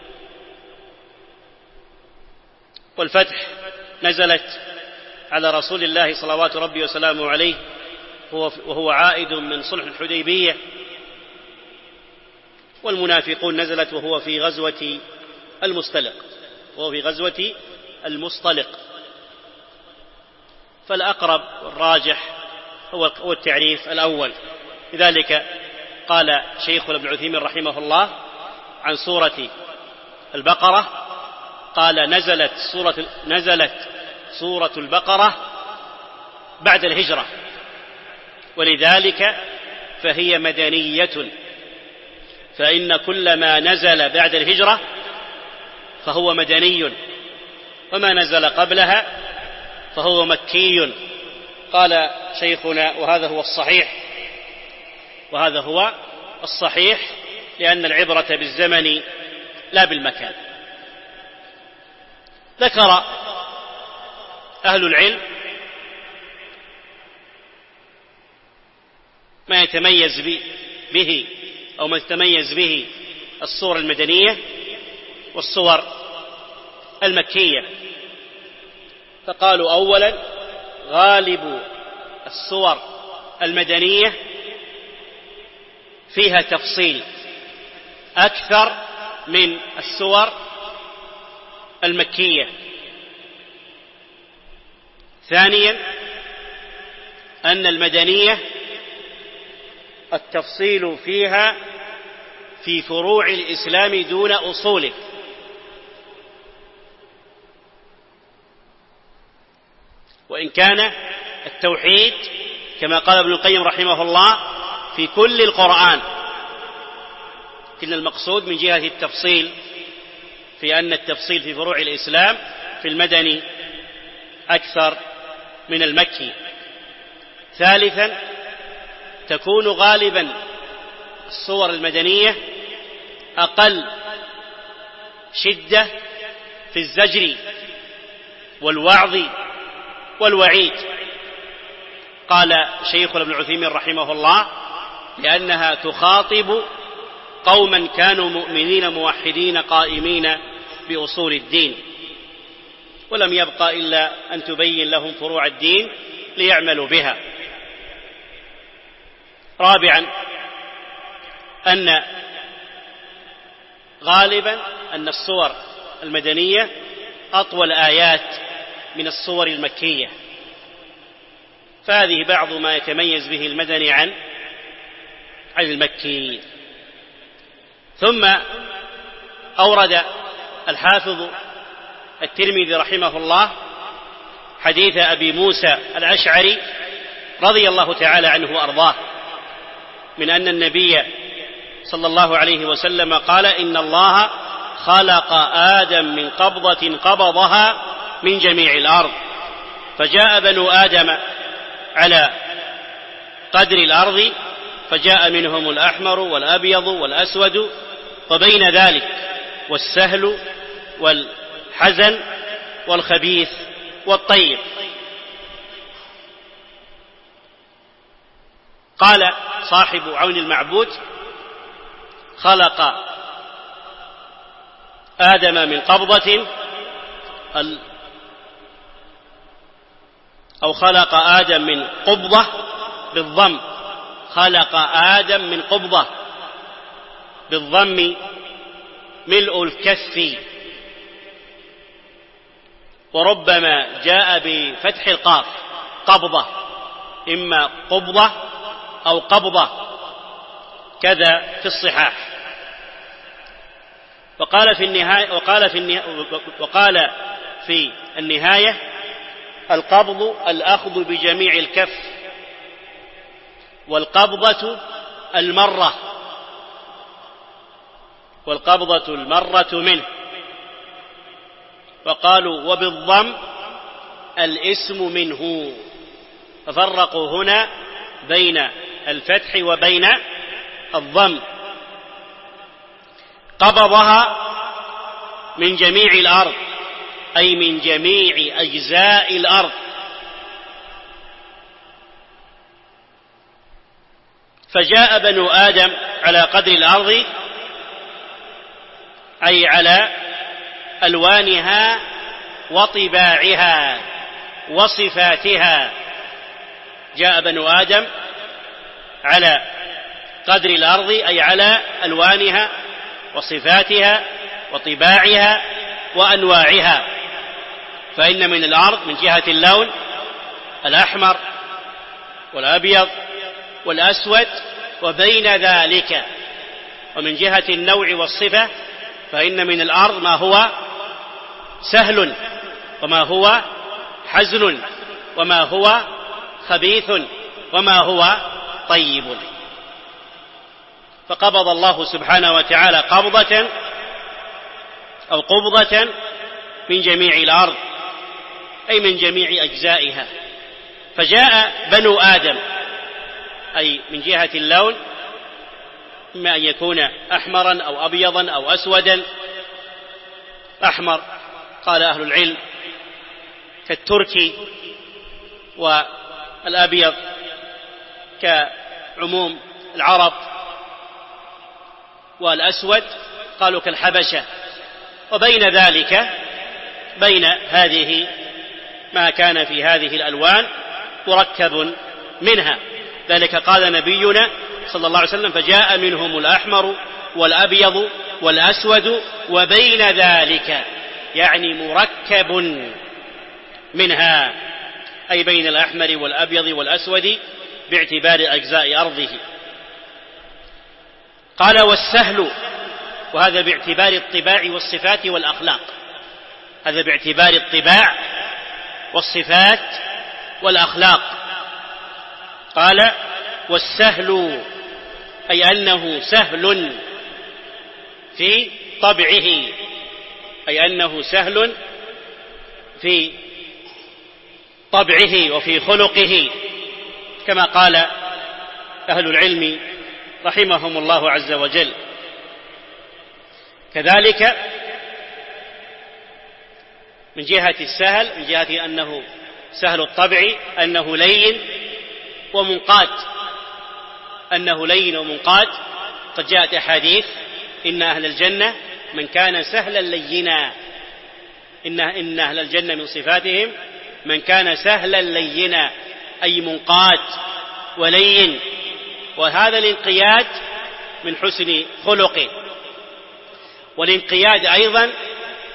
والفتح نزلت على رسول الله صلوات ربي وسلامه عليه وهو عائد من صلح الحديبية. والمنافقون نزلت وهو في غزوة المصطلق، فالأقرب والراجح هو التعريف الأول. لذلك قال شيخنا ابن عثيمين رحمه الله عن سورة البقرة، قال نزلت سورة البقرة بعد الهجرة، ولذلك فهي مدنية، فإن كل ما نزل بعد الهجرة فهو مدني، وما نزل قبلها فهو مكي. قال شيخنا وهذا هو الصحيح لأن العبرة بالزمن لا بالمكان. ذكر أهل العلم ما يتميز به أو ما تتميز به الصور المدنية والصور المكية، فقالوا أولا غالب الصور المدنية فيها تفصيل أكثر من الصور المكية. ثانيا أن المدنية التفصيل فيها في فروع الإسلام دون أصوله، وإن كان التوحيد كما قال ابن القيم رحمه الله في كل القرآن، لكن المقصود من جهة التفصيل في أن التفصيل في فروع الإسلام في المدني أكثر من المكي. ثالثا تكون غالبا الصور المدنية أقل شدة في الزجر والوعظ والوعيد. قال شيخنا ابن عثيمين رحمه الله لأنها تخاطب قوما كانوا مؤمنين موحدين قائمين بأصول الدين، ولم يبقى إلا أن تبين لهم فروع الدين ليعملوا بها. رابعا أن غالبا أن الصور المدنية أطول آيات من الصور المكية، فهذه بعض ما يتميز به المدني عن المكي. ثم أورد الحافظ الترمذي رحمه الله حديث أبي موسى الأشعري رضي الله تعالى عنه وأرضاه من أن النبي صلى الله عليه وسلم قال: إن الله خلق آدم من قبضة قبضها من جميع الأرض، فجاء بنو آدم على قدر الأرض، فجاء منهم الأحمر والأبيض والأسود، وبين ذلك والسهل والحزن والخبيث والطيب. قال صاحب عون المعبود: خلق آدم من قبضة، أو خلق آدم من قبضة بالضم، خلق آدم من قبضة بالضم ملء الكف، وربما جاء بفتح القاف قبضة، إما قبضة أو قبضة، كذا في الصحاح. وقال في النهاية القبض الأخذ بجميع الكف، والقبضة المرة منه. وقالوا وبالضم الاسم منه، ففرقوا هنا بين الفتح وبين الضم. قبضها من جميع الأرض، أي من جميع أجزاء الأرض، فجاء بنو آدم على قدر الأرض، أي على ألوانها وطباعها وصفاتها. جاء بنو آدم على قدر الأرض، أي على ألوانها وصفاتها وطباعها وأنواعها. فإن من الأرض من جهة اللون الأحمر والأبيض والأسود وبين ذلك، ومن جهة النوع والصفة فإن من الأرض ما هو سهل، وما هو حزن، وما هو خبيث، وما هو طيب. فقبض الله سبحانه وتعالى قبضة أو قبضة من جميع الأرض، أي من جميع أجزائها. فجاء بنو آدم، أي من جهة اللون، إما أن يكون أحمرا أو أبيضا أو أسودا. أحمر قال أهل العلم كالتركي، والأبيض كعموم العرب، والأسود قالوا كالحبشة. وبين ذلك بين هذه ما كان في هذه الألوان مركب منها. ذلك قال نبينا صلى الله عليه وسلم: فجاء منهم الأحمر والأبيض والأسود وبين ذلك، يعني مركب منها، أي بين الأحمر والأبيض والأسود باعتبار أجزاء أرضه. قال والسهل، وهذا باعتبار الطباع والصفات والأخلاق، هذا باعتبار الطباع والصفات والأخلاق. قال والسهل، أي أنه سهل في طبعه، أي أنه سهل في طبعه وفي خلقه، كما قال أهل العلم رحمهم الله عز وجل. كذلك من جهة السهل، من جهة أنه سهل الطبع، أنه لين ومنقاد، أنه لين ومنقاد. قد جاءت أحاديث: إن أهل الجنة من كان سهلا لينا، إن أهل الجنة من صفاتهم من كان سهلا لينا، أي منقاد ولين. وهذا الانقياد من حسن خلقه، والانقياد أيضا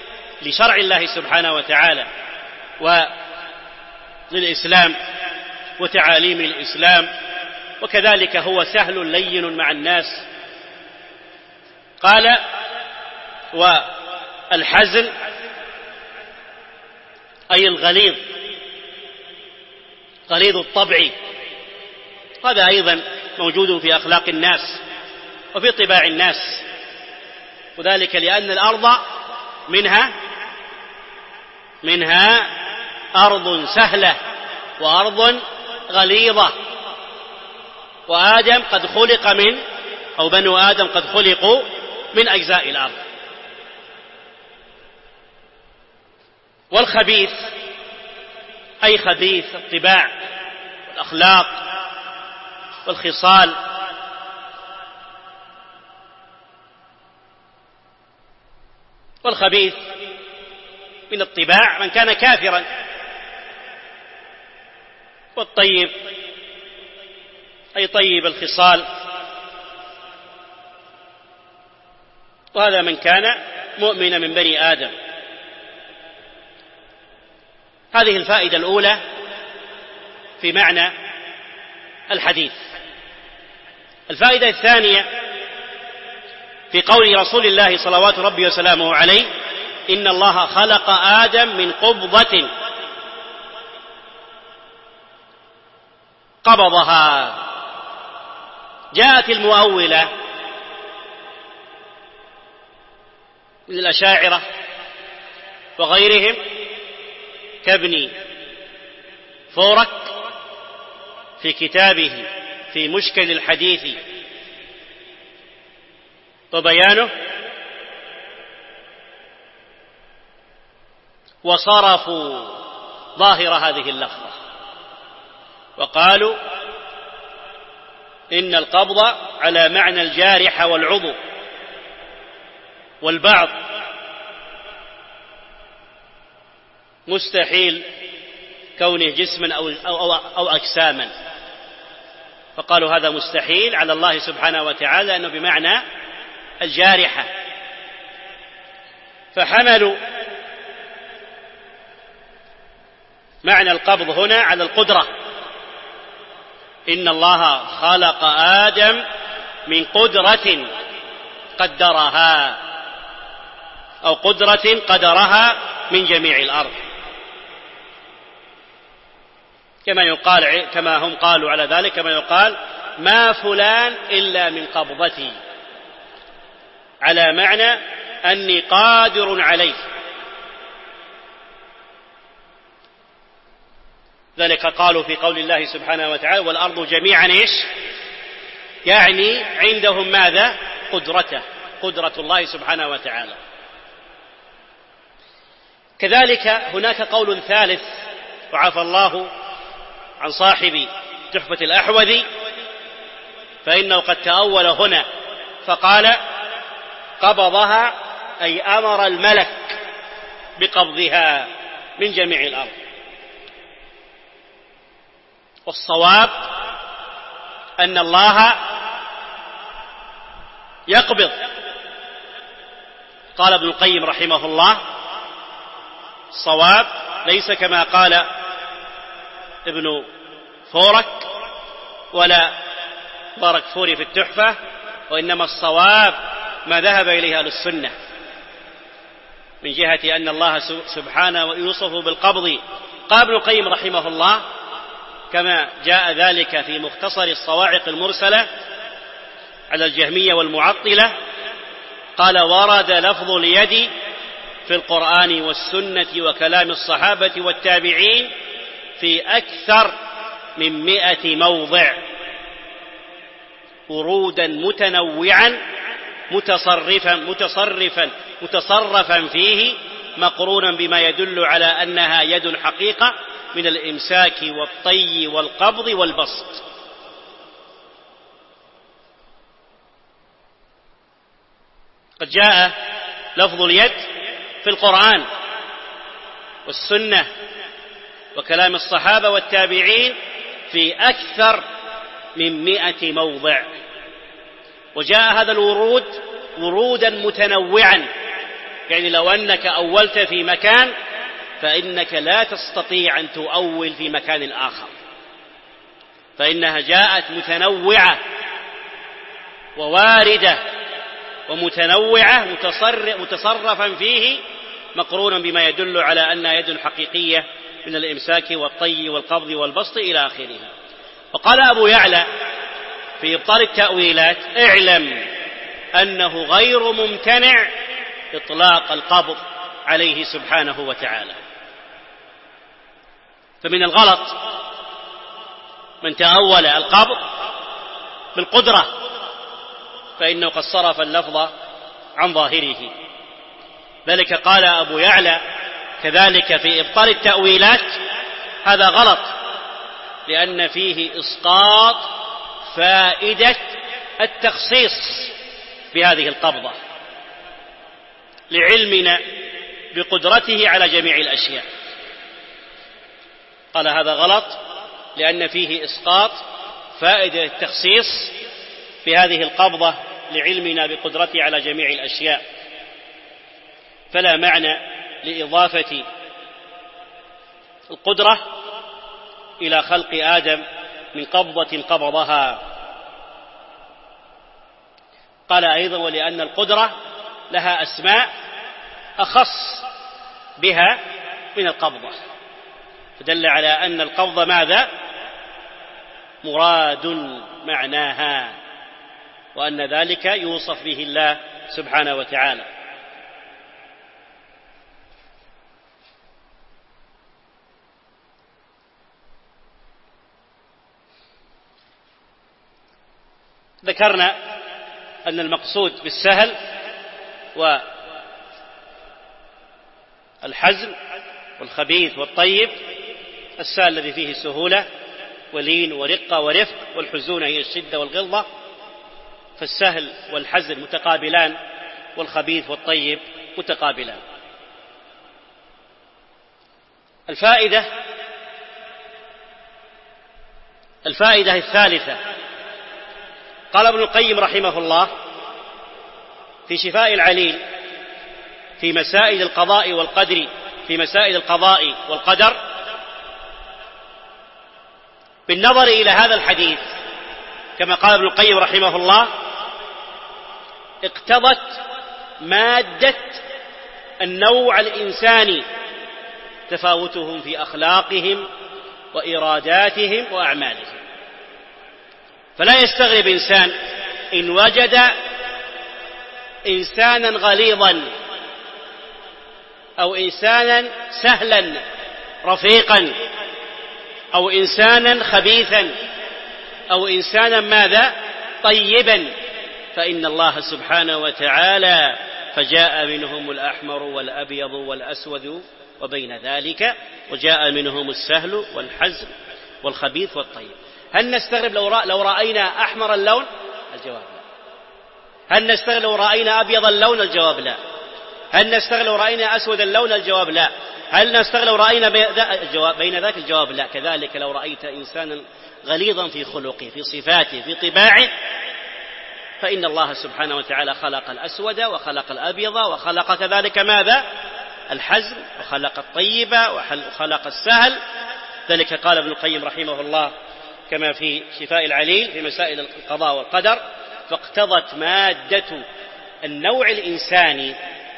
لشرع الله سبحانه وتعالى وللإسلام وتعاليم الإسلام، وكذلك هو سهل لين مع الناس. قال: والحزن أي الغليظ، غليظ الطبع، هذا أيضا موجود في أخلاق الناس وفي طباع الناس، وذلك لأن الأرض منها أرض سهلة وأرض غليظة، وآدم قد خلق أو بنو آدم قد خلقوا من أجزاء الأرض. والخبيث أي خبيث الطباع والأخلاق والخصال. والخبيث من الطباع من كان كافرا، والطيب أي طيب الخصال، وهذا من كان مؤمنا من بني آدم. هذه الفائدة الأولى في معنى الحديث. الفائدة الثانية في قول رسول الله صلوات ربي وسلامه عليه: إن الله خلق آدم من قبضة قبضها. جاءت المؤولة من الأشاعرة وغيرهم كابن فورك في كتابه في مشكل الحديث وبيانه، وصرفوا ظاهر هذه اللفظة وقالوا إن القبض على معنى الجارح والعضو، والبعض مستحيل كونه جسما أو أجساما، فقالوا هذا مستحيل على الله سبحانه وتعالى أنه بمعنى الجارحة، فحملوا معنى القبض هنا على القدرة. إن الله خلق آدم من قدرة قدرها، أو قدرة قدرها من جميع الأرض، كما هم قالوا على ذلك، كما يقال: ما فلان إلا من قبضتي، على معنى أني قادر عليه. ذلك قالوا في قول الله سبحانه وتعالى: والأرض جميعا إيش؟ يعني عندهم ماذا؟ قدرته، قدرة الله سبحانه وتعالى. كذلك هناك قول ثالث، وعفى الله عن صاحب تحفة الأحوذي، فإنه قد تأول هنا فقال: قبضها أي أمر الملك بقبضها من جميع الأرض. والصواب أن الله يقبض. قال ابن القيم رحمه الله: الصواب ليس كما قال ابن فورك ولا بارك فوري في التحفة، وإنما الصواب ما ذهب إليه أهل السنة من جهة أن الله سبحانه يوصف بالقبض. قال ابن القيم رحمه الله كما جاء ذلك في مختصر الصواعق المرسلة على الجهمية والمعطلة، قال: ورد لفظ اليد في القرآن والسنة وكلام الصحابة والتابعين في أكثر من 100 موضع، ورودا متنوعا متصرفا فيه، مقرونا بما يدل على أنها يد حقيقة من الإمساك والطي والقبض والبسط. قد جاء لفظ اليد في القرآن والسنة وكلام الصحابة والتابعين في أكثر من 100 موضع، وجاء هذا الورود ورودا متنوعا، يعني لو أنك أولت في مكان فإنك لا تستطيع أن تؤول في مكان آخر، فإنها جاءت متنوعة وواردة ومتنوعة متصرفا فيه مقرونا بما يدل على أنها يد حقيقية من الإمساك والطي والقبض والبسط إلى آخره. وقال أبو يعلى في إبطال التأويلات: اعلم أنه غير ممتنع إطلاق القبض عليه سبحانه وتعالى. فمن الغلط من تأول القبض بالقدرة، فإنه قد صرف اللفظ عن ظاهره. ذلك قال أبو يعلى كذلك في إبطال التأويلات: هذا غلط، لأن فيه إسقاط فائدة التخصيص بهذه القبضة لعلمنا بقدرته على جميع الأشياء. قال هذا غلط لأن فيه إسقاط فائدة التخصيص بهذه القبضة لعلمنا بقدرته على جميع الأشياء، فلا معنى لإضافة القدرة إلى خلق آدم من قبضة قبضها. قال أيضا: ولأن القدرة لها أسماء أخص بها من القبضة، فدل على أن القبضة ماذا؟ مراد معناها، وأن ذلك يوصف به الله سبحانه وتعالى. ذكرنا أن المقصود بالسهل والحزم والخبيث والطيب: السهل الذي فيه سهولة ولين ورقة ورفق، والحزون هي الشدة والغلظة. فالسهل والحزن متقابلان، والخبيث والطيب متقابلان. الفائدة الثالثة: قال ابن القيم رحمه الله في شفاء العليل في مسائل القضاء والقدر: بالنظر إلى هذا الحديث كما قال ابن القيم رحمه الله، اقتضت مادة النوع الإنساني تفاوتهم في أخلاقهم وإراداتهم وأعمالهم. فلا يستغرب إنسان إن وجد إنسانا غليظا أو إنسانا سهلا رفيقا أو إنسانا خبيثا أو إنسانا ماذا؟ طيبا، فإن الله سبحانه وتعالى فجاء منهم الأحمر والأبيض والأسود وبين ذلك، وجاء منهم السهل والحزن والخبيث والطيب. هل نستغرب لو رأينا أحمر اللون؟ الجواب لا. هل نستغرب لو رأينا أبيض اللون؟ الجواب لا. هل نستغرب لو رأينا أسود اللون؟ الجواب لا. هل نستغرب لو رأينا بين ذاك؟ الجواب لا. كذلك لو رأيت إنسانا غليظا في خلقه، في صفاته، في طباعه، فإن الله سبحانه وتعالى خلق الأسود وخلق الأبيض وخلق كذلك ماذا؟ الحزن، وخلق الطيب وخلق السهل. ذلك قال ابن القيم رحمه الله كما في شفاء العليل في مسائل القضاء والقدر: فاقتضت مادة النوع الإنساني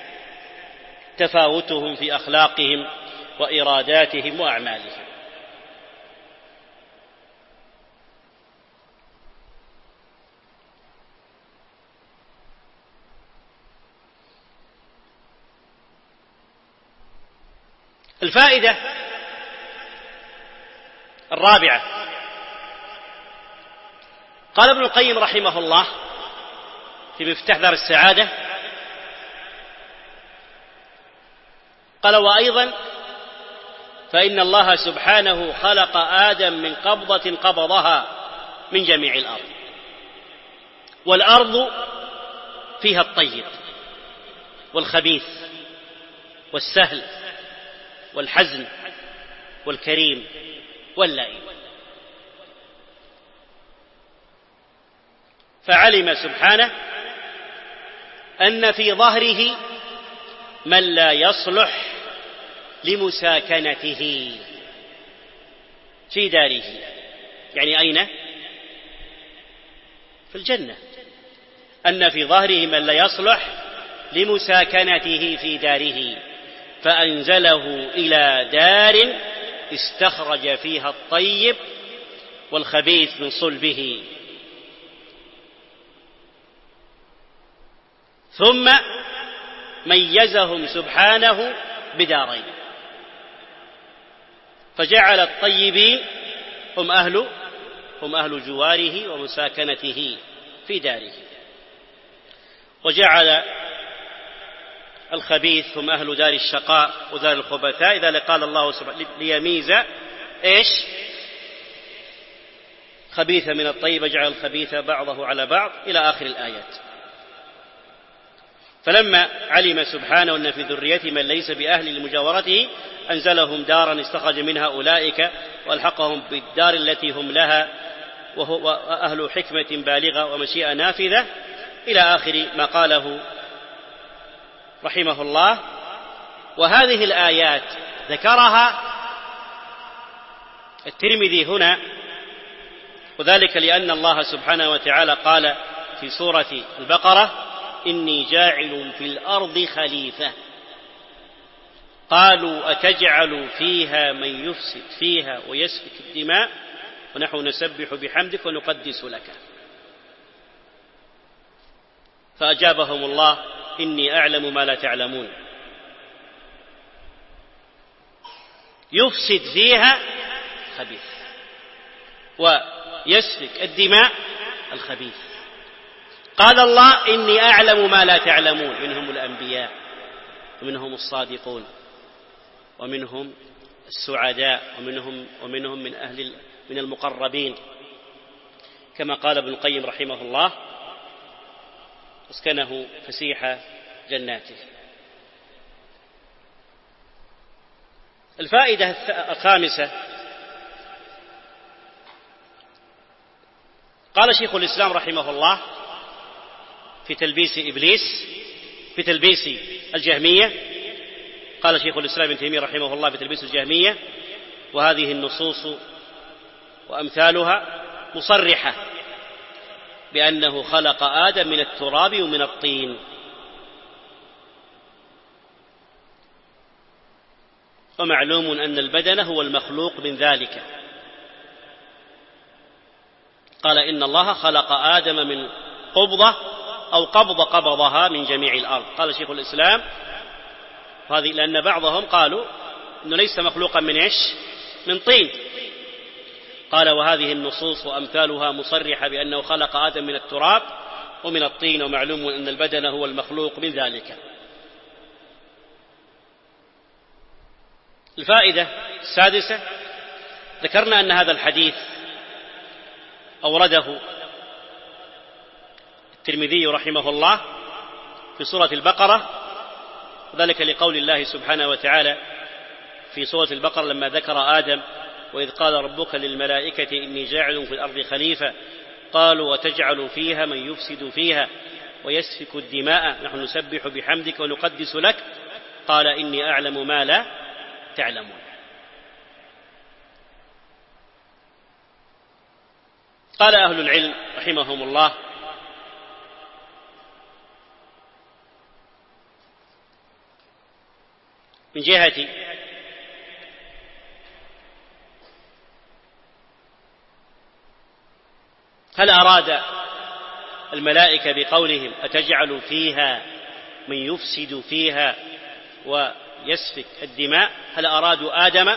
تفاوتهم في أخلاقهم وإراداتهم وأعمالهم. الفائدة الرابعة: قال ابن القيم رحمه الله في مفتاح دار السعادة، قال: وأيضا فإن الله سبحانه خلق آدم من قبضة قبضها من جميع الأرض، والأرض فيها الطيب والخبيث والسهل والحزن والكريم واللئيم. فعلم سبحانه أن في ظهره من لا يصلح لمساكنته في داره، يعني أين؟ في الجنة. أن في ظهره من لا يصلح لمساكنته في داره فأنزله إلى دار استخرج فيها الطيب والخبيث من صلبه، ثم ميزهم سبحانه بدارين، فجعل الطيبين هم أهل جواره ومساكنته في داره، وجعل الخبيث هم أهل دار الشقاء ودار الخبثاء. إذا قال الله سبحانه ليميز إيش؟ خبيث من الطيب، جعل الخبيث بعضه على بعض إلى آخر الآيات. فلما علم سبحانه أن في ذريته من ليس بأهل لمجاورته أنزلهم دارا استخرج منها أولئك وألحقهم بالدار التي هم لها، وهو أهل حكمة بالغة ومشيئة نافذة إلى آخر ما قاله رحمه الله. وهذه الآيات ذكرها الترمذي هنا، وذلك لأن الله سبحانه وتعالى قال في سورة البقرة: إني جاعل في الأرض خليفة. قالوا: أتجعل فيها من يفسد فيها ويسفك الدماء ونحن نسبح بحمدك ونقدس لك. فأجابهم الله: إني أعلم ما لا تعلمون. يفسد فيها خبيث ويسفك الدماء الخبيث. قال الله: إني أعلم ما لا تعلمون. منهم الأنبياء ومنهم الصادقون ومنهم السعداء ومنهم من المقربين، كما قال ابن القيم رحمه الله: اسكنه فسيح جناته. الفائدة الخامسة: قال شيخ الإسلام رحمه الله في تلبيس إبليس، في تلبيس الجهمية، قال شيخ الإسلام ابن تيمية رحمه الله في تلبيس الجهمية: وهذه النصوص وأمثالها مصرحة بأنه خلق آدم من التراب ومن الطين، ومعلوم أن البدن هو المخلوق من ذلك. قال: إن الله خلق آدم من قبضة أو قبضها من جميع الأرض. قال شيخ الإسلام هذه لأن بعضهم قالوا إنه ليس مخلوقا من إيش؟ من طين. قال: وهذه النصوص وأمثالها مصرحة بأنه خلق آدم من التراب ومن الطين، ومعلوم أن البدن هو المخلوق من ذلك. الفائدة السادسة: ذكرنا أن هذا الحديث أورده الترمذي رحمه الله في سورة البقرة، وذلك لقول الله سبحانه وتعالى في سورة البقرة لما ذكر آدم: وإذ قال ربك للملائكة إني جاعل في الأرض خليفة قالوا: وتجعل فيها من يفسد فيها ويسفك الدماء نحن نسبح بحمدك ونقدس لك قال: إني أعلم ما لا تعلمون. قال أهل العلم رحمهم الله: من جهة هل أراد الملائكة بقولهم أتجعل فيها من يفسد فيها ويسفك الدماء، هل أرادوا آدم؟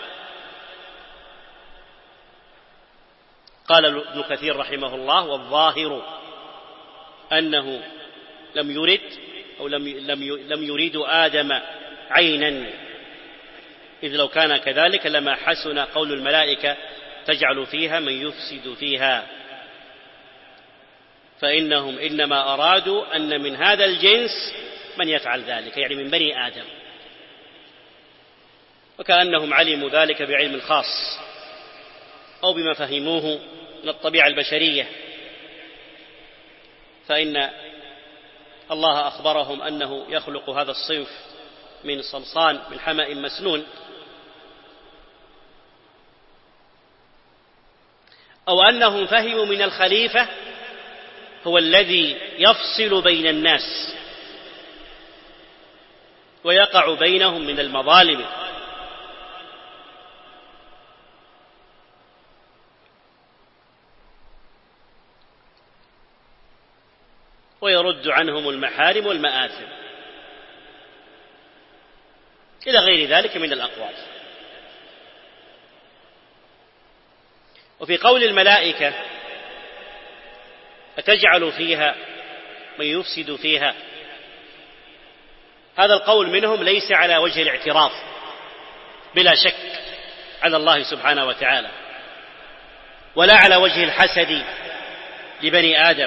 قال ابن كثير رحمه الله: والظاهر أنه لم يرد أو لم يريدوا آدم عينا، إذ لو كان كذلك لما حسن قول الملائكة تجعل فيها من يفسد فيها، فإنهم إنما أرادوا أن من هذا الجنس من يفعل ذلك، يعني من بني آدم، وكأنهم علموا ذلك بعلم خاص أو بما فهموه من الطبيعة البشرية، فإن الله أخبرهم أنه يخلق هذا الصنف من صلصال من حمأ مسنون. أو أنهم فهموا من الخليفة هو الذي يفصل بين الناس ويقع بينهم من المظالم. ويرد عنهم المحارم والمآثم إلى غير ذلك من الأقوال. وفي قول الملائكة أتجعل فيها من يفسد فيها، هذا القول منهم ليس على وجه الاعتراض بلا شك على الله سبحانه وتعالى، ولا على وجه الحسد لبني آدم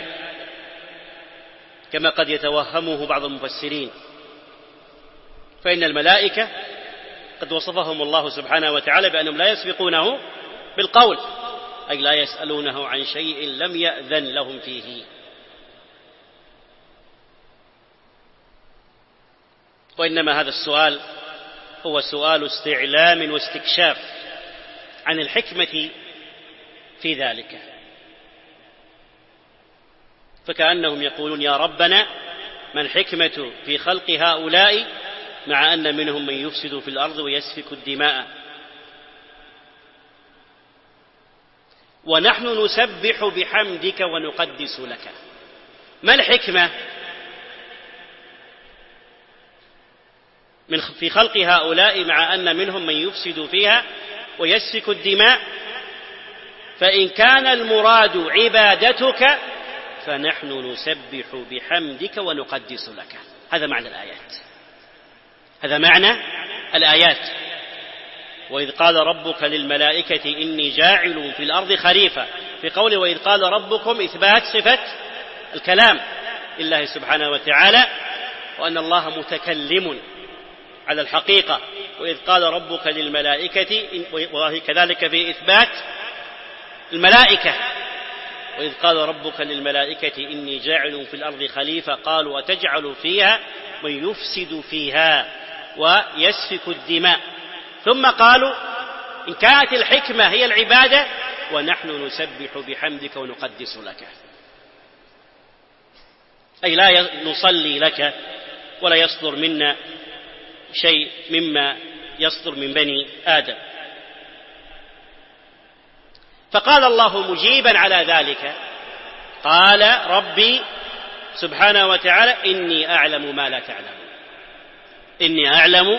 كما قد يتوهمه بعض المفسرين، فإن الملائكة قد وصفهم الله سبحانه وتعالى بأنهم لا يسبقونه بالقول، أي لا يسألونه عن شيء لم يأذن لهم فيه. وإنما هذا السؤال هو سؤال استعلام واستكشاف عن الحكمة في ذلك، فكأنهم يقولون يا ربنا ما الحكمة في خلق هؤلاء مع أن منهم من يفسد في الأرض ويسفك الدماء، ونحن نسبح بحمدك ونقدس لك. ما الحكمة في خلق هؤلاء مع أن منهم من يفسد فيها ويسفك الدماء؟ فإن كان المراد عبادتك فنحن نسبح بحمدك ونقدس لك. هذا معنى الآيات، هذا معنى الآيات. وإذ قال ربك للملائكة إني جاعل في الأرض خليفة، في قوله وإذ قال ربكم إثبات صفة الكلام لله سبحانه وتعالى، وأن الله متكلم على الحقيقة. وإذ قال ربك للملائكة، وهي كذلك في إثبات الملائكة، وإذ قال ربك للملائكة إني جاعل في الأرض خليفة قالوا أتجعل فيها من يفسد فيها ويسفك الدماء، ثم قالوا إن كانت الحكمة هي العبادة ونحن نسبح بحمدك ونقدس لك، أي لا نصلي لك ولا يصدر منا شيء مما يصدر من بني آدم. فقال الله مجيبا على ذلك، قال ربي سبحانه وتعالى إني أعلم ما لا تعلمون، إني أعلم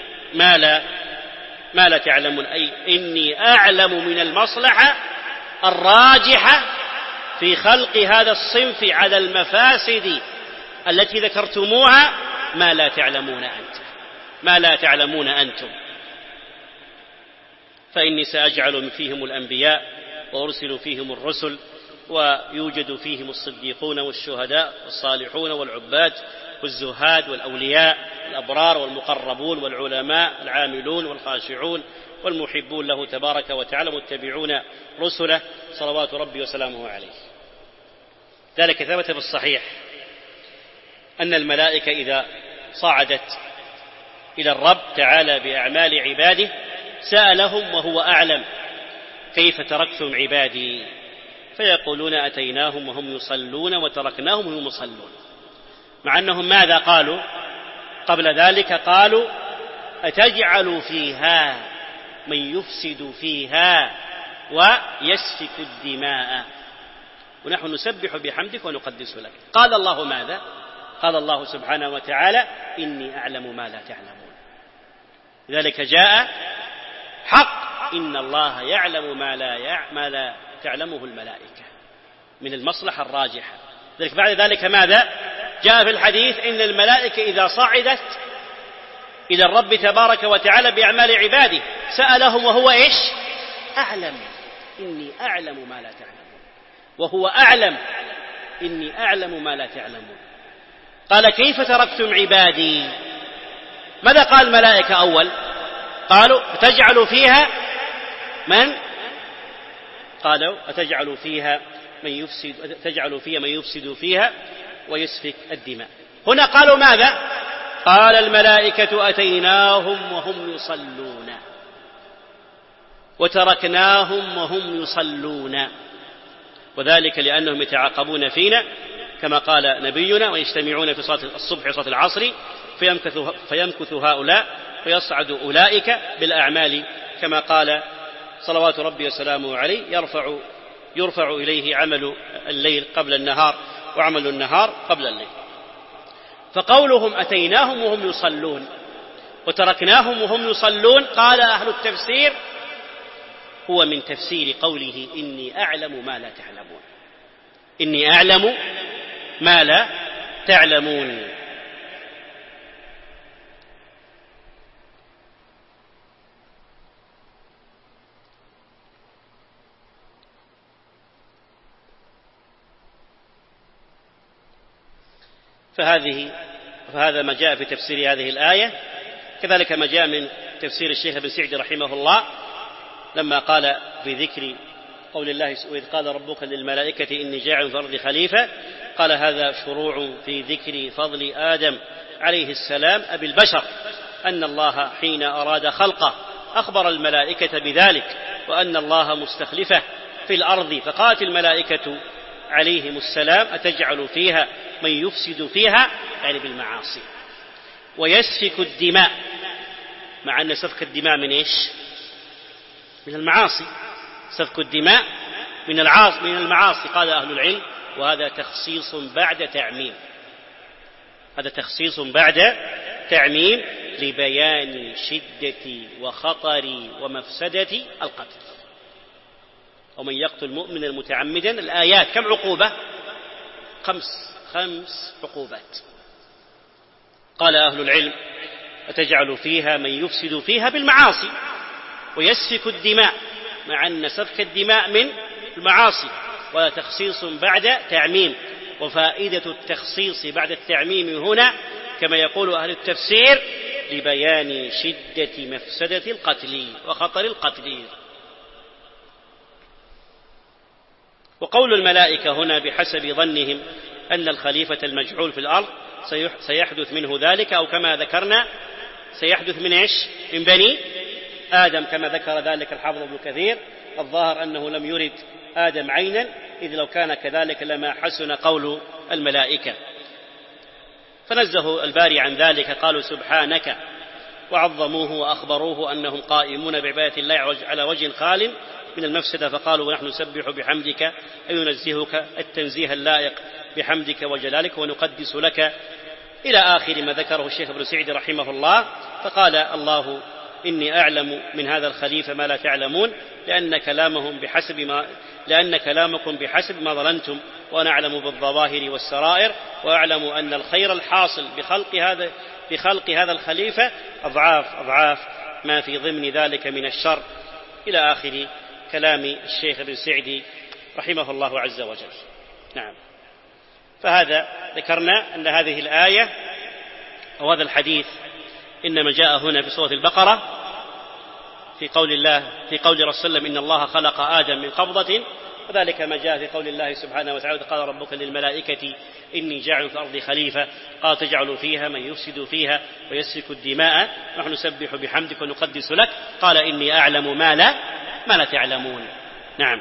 ما لا تعلمون، أي إني أعلم من المصلحة الراجحة في خلق هذا الصنف على المفاسد التي ذكرتموها ما لا تعلمون أنتم. فإني سأجعل فيهم الأنبياء وأرسل فيهم الرسل، ويوجد فيهم الصديقون والشهداء والصالحون والعباد والزهاد والأولياء الأبرار والمقربون والعلماء العاملون والخاشعون والمحبون له تبارك وتعالى متبعون رسله صلوات ربي وسلامه عليه. ذلك ثبت في الصحيح أن الملائكة إذا صعدت إلى الرب تعالى بأعمال عباده سألهم وهو أعلم كيف تركتم عبادي، فيقولون أتيناهم وهم يصلون وتركناهم وهم يصلون، مع أنهم ماذا قالوا قبل ذلك؟ قالوا أتجعل فيها من يفسد فيها ويسفك الدماء ونحن نسبح بحمدك ونقدس لك. قال الله ماذا؟ قال الله سبحانه وتعالى إني أعلم ما لا تعلمون. لذلك جاء حق إن الله يعلم ما لا تعلمه الملائكة من المصلحة الراجحة. ذلك بعد ذلك ماذا جاء في الحديث؟ إن الملائكة إذا صعدت إلى الرب تبارك وتعالى بأعمال عباده سألهم وهو إيش؟ أعلم، إني أعلم ما لا تعلمون، وهو أعلم إني أعلم ما لا تعلمون. قال كيف تركتم عبادي؟ ماذا قال الملائكة أول؟ قالوا أتجعل فيها من؟ قالوا أتجعل فيها من يفسد فيها ويسفك الدماء. هنا قالوا ماذا؟ قال الملائكة أتيناهم وهم يصلون وتركناهم وهم يصلون، وذلك لأنهم يتعاقبون فينا كما قال نبينا: ويجتمعون في صلاة الصبح وصلاة العصر فيمكث هؤلاء ويصعد أولئك بالأعمال، كما قال صلوات ربي وسلامه عليه: يرفع إليه عمل الليل قبل النهار وعمل النهار قبل الليل. فقولهم أتيناهم وهم يصلون وتركناهم وهم يصلون، قال أهل التفسير هو من تفسير قوله: إني أعلم ما لا تعلمون. إني أعلم ما لا تعلمون. فهذا ما جاء في تفسير هذه الآية. كذلك ما جاء من تفسير الشيخ ابن سعدي رحمه الله لما قال في ذكر قول الله: وإذ قال ربك للملائكة إني جاعل في الأرض خليفة، قال: هذا شروع في ذكر فضل آدم عليه السلام أبي البشر، أن الله حين أراد خلقه أخبر الملائكة بذلك، وأن الله مستخلفه في الأرض، فقالت الملائكة عليهم السلام: أتجعل فيها من يفسد فيها، يعني بالمعاصي، ويسفك الدماء، مع أن سفك الدماء من إيش؟ من المعاصي. سفك الدماء من المعاصي. قال أهل العلم: وهذا تخصيص بعد تعميم. هذا تخصيص بعد تعميم لبيان شدة وخطر ومفسدة القتل. ومن يقتل مؤمنا متعمدا، الآيات كم عقوبة؟ 5 عقوبات. قال أهل العلم: أتجعل فيها من يفسد فيها بالمعاصي ويسفك الدماء، مع أن سفك الدماء من المعاصي، ولا تخصيص بعد تعميم. وفائدة التخصيص بعد التعميم هنا كما يقول أهل التفسير: لبيان شدة مفسدة القتل وخطر القتل. وقول الملائكة هنا بحسب ظنهم أن الخليفة المجعول في الأرض سيحدث منه ذلك، أو كما ذكرنا سيحدث من إيش؟ من بني آدم، كما ذكر ذلك الحافظ ابن كثير. الظاهر أنه لم يرد آدم عينا، إذ لو كان كذلك لما حسن قول الملائكة. فنزه الباري عن ذلك، قالوا: سبحانك، وعظموه وأخبروه أنهم قائمون بعبادة الله على وجه خال من المفسدة، فقالوا: ونحن نسبح بحمدك، أي ننزهك التنزيه اللائق بحمدك وجلالك، ونقدس لك، إلى آخر ما ذكره الشيخ ابن سعدي رحمه الله. فقال الله: إني أعلم من هذا الخليفة ما لا تعلمون، لأن كلامكم بحسب ما ظننتم، وأنا أعلم بالظواهر والسرائر، وأعلم أن الخير الحاصل بخلق هذا الخليفة أضعاف ما في ضمن ذلك من الشر، إلى آخر كلام الشيخ ابن سعدي رحمه الله عز وجل. نعم. فهذا ذكرنا أن هذه الآية أو هذا الحديث إنما جاء هنا في سورة البقرة في قول رسول الله: إن الله خلق آدم من قبضة، وذلك ما جاء في قول الله سبحانه وتعالى: قال ربك للملائكة إني جاعل في الأرض خليفة، قال: تجعل فيها من يفسد فيها ويسفك الدماء، نحن نسبح بحمدك ونقدس لك، قال: إني أعلم ما لا تعلمون. نعم.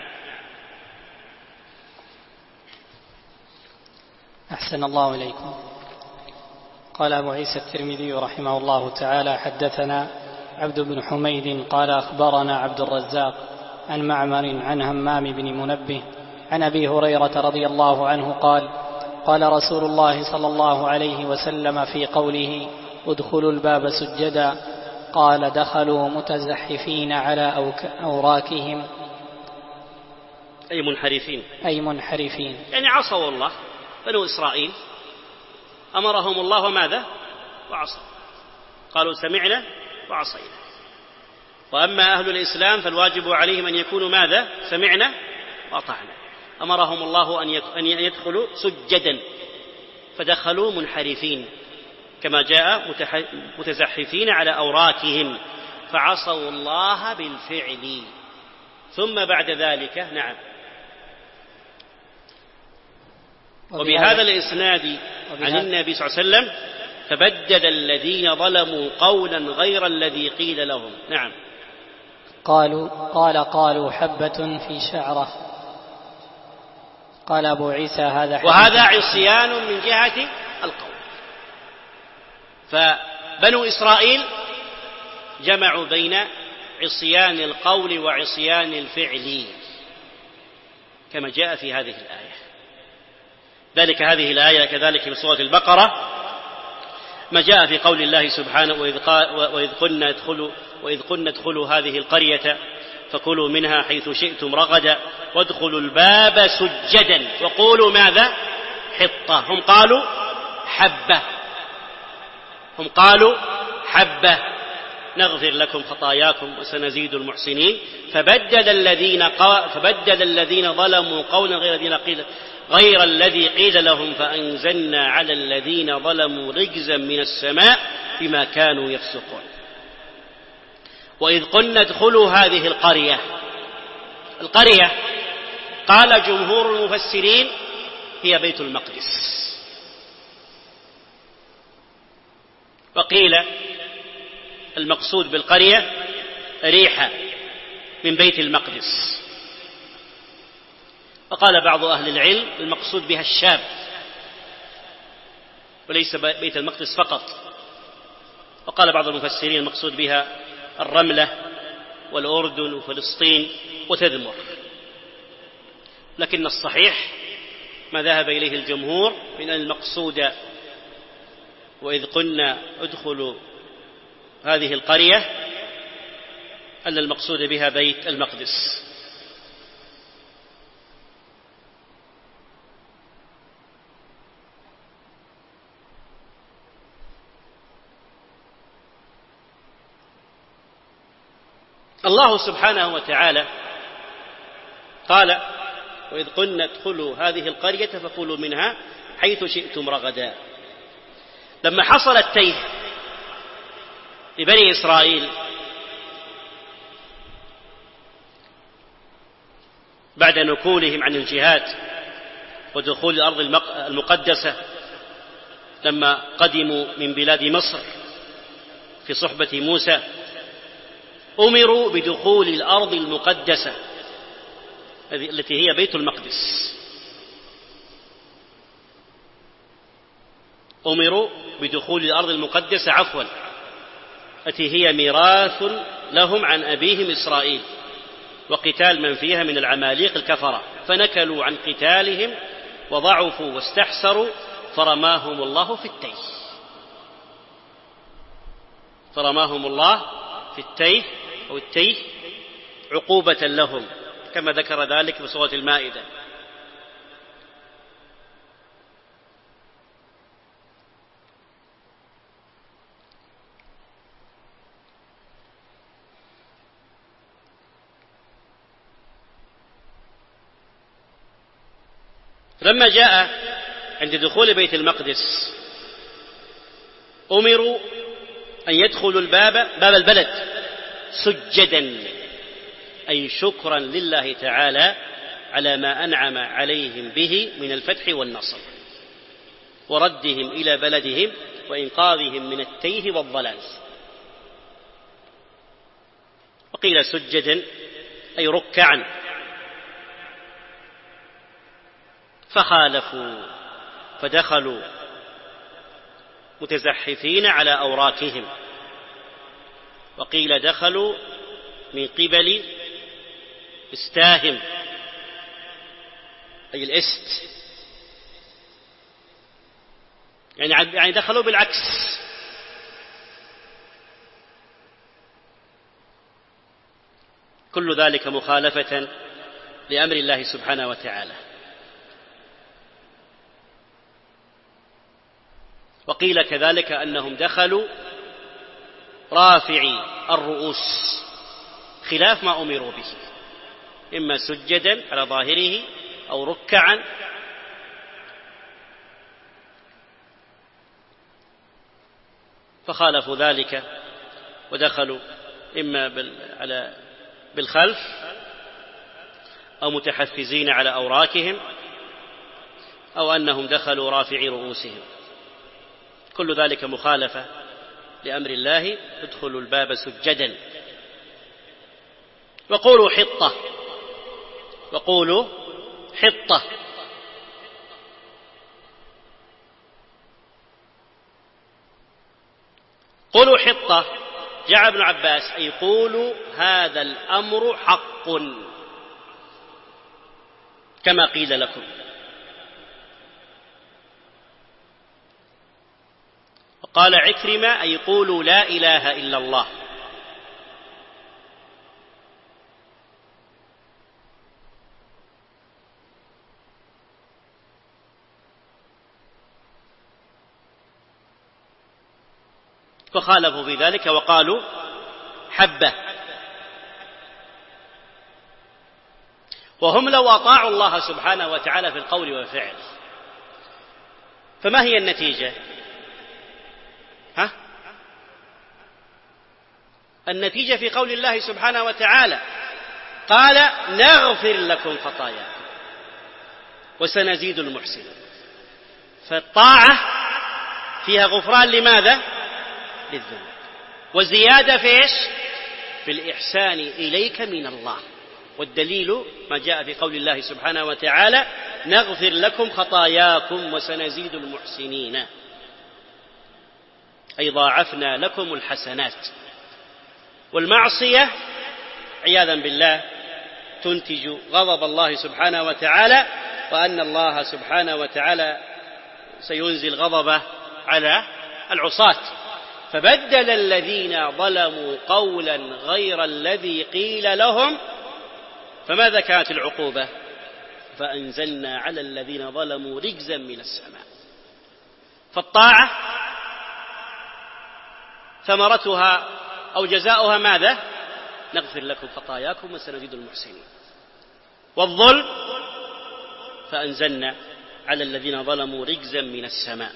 أحسن الله إليكم. قال أبو عيسى الترمذي رحمه الله تعالى: حدثنا عبد بن حميد قال أخبرنا عبد الرزاق عن معمر عن همام بن منبه عن أبي هريرة رضي الله عنه قال: قال رسول الله صلى الله عليه وسلم في قوله: ادخلوا الباب سجدا، قال: دخلوا متزحفين على أوراكهم، أي منحرفين، يعني عصوا الله. بنو إسرائيل أمرهم الله وماذا؟ وعصوا، قالوا: سمعنا وعصينا. وأما أهل الإسلام فالواجب عليهم أن يكونوا ماذا؟ سمعنا وأطعنا. أمرهم الله أن يدخلوا سجدا، فدخلوا منحرفين، كما جاء متزحفين على أوراكهم، فعصوا الله بالفعل. ثم بعد ذلك نعم. وبهذا الإسناد عن النبي صلى الله عليه وسلم: فبدل الذين ظلموا قولا غير الذي قيل لهم. نعم. قالوا حبة في شعرة. قال أبو عيسى هذا حديث. وهذا عصيان من جهة القول. فبنو إسرائيل جمعوا بين عصيان القول وعصيان الفعل كما جاء في هذه الآية. ذلك هذه الآية كذلك في سورة البقرة ما جاء في قول الله سبحانه وإذ قلنا ادخلوا هذه القرية فكلوا منها حيث شئتم رغدا وادخلوا الباب سجدا وقولوا ماذا؟ حطة. هم قالوا حبة نغفر لكم خطاياكم وسنزيد المحسنين. فبدل الذين ظلموا قولا غير الذي قيل لهم فأنزلنا على الذين ظلموا رجزا من السماء بما كانوا يفسقون. وإذ قلنا ادخلوا هذه القرية قال جمهور المفسرين هي بيت المقدس، وقيل المقصود بالقرية ريحة من بيت المقدس، وقال بعض أهل العلم المقصود بها الشام وليس بيت المقدس فقط، وقال بعض المفسرين المقصود بها الرملة والأردن وفلسطين وتذمر. لكن الصحيح ما ذهب إليه الجمهور من المقصود وإذ قلنا ادخلوا هذه القرية أن المقصود بها بيت المقدس. الله سبحانه وتعالى قال وإذ قلنا ادخلوا هذه القرية فكلوا منها حيث شئتم رغدا. لما حصل التيه لبني إسرائيل بعد نكولهم عن الجهاد ودخول الأرض المقدسة لما قدموا من بلاد مصر في صحبة موسى أمروا بدخول الأرض المقدسة التي هي بيت المقدس. أمروا بدخول الأرض المقدسة التي هي ميراث لهم عن أبيهم إسرائيل وقتال من فيها من العماليق الكفرة، فنكلوا عن قتالهم وضعفوا واستحسروا فرماهم الله في التيه. فرماهم الله في التيه أو التيه عقوبة لهم كما ذكر ذلك في سورة المائدة. لما جاء عند دخول بيت المقدس أمروا أن يدخلوا باب البلد سجدا، أي شكرا لله تعالى على ما أنعم عليهم به من الفتح والنصر وردهم إلى بلدهم وإنقاذهم من التيه والضلال. وقيل سجدا أي ركعا، فخالفوا فدخلوا متزحفين على أوراكهم، وقيل دخلوا من قبل استاهم أي الإست، يعني دخلوا بالعكس. كل ذلك مخالفة لأمر الله سبحانه وتعالى. وقيل كذلك أنهم دخلوا رافعي الرؤوس خلاف ما أمروا به، إما سجدا على ظاهره أو ركعا، فخالفوا ذلك ودخلوا إما بالخلف أو متحفزين على أوراكهم أو أنهم دخلوا رافعي رؤوسهم. كل ذلك مخالفة لأمر الله ادخلوا الباب سجدا. وقولوا حطة، وقولوا حطة. قولوا حطة جاء ابن عباس أي قولوا هذا الأمر حق كما قيل لكم. وقال عكرمة أي قولوا لا إله إلا الله. وخالفوا في ذلك وقالوا حبة. وهم لو أطاعوا الله سبحانه وتعالى في القول والفعل فما هي النتيجة؟ النتيجة في قول الله سبحانه وتعالى قال نغفر لكم خطاياكم وسنزيد المحسنين. فالطاعة فيها غفران لماذا؟ للذنوب، وزيادة في إيش؟ في الإحسان إليك من الله. والدليل ما جاء في قول الله سبحانه وتعالى نغفر لكم خطاياكم وسنزيد المحسنين، أي ضاعفنا لكم الحسنات. والمعصية عياذا بالله تنتج غضب الله سبحانه وتعالى، وأن الله سبحانه وتعالى سينزل غضبه على العصاة. فبدل الذين ظلموا قولا غير الذي قيل لهم، فماذا كانت العقوبة؟ فأنزلنا على الذين ظلموا رجزا من السماء. فالطاعة ثمرتها أو جزاؤها ماذا؟ نغفر لكم خطاياكم وسنزيد المحسنين. والظلم فأنزلنا على الذين ظلموا رجزا من السماء.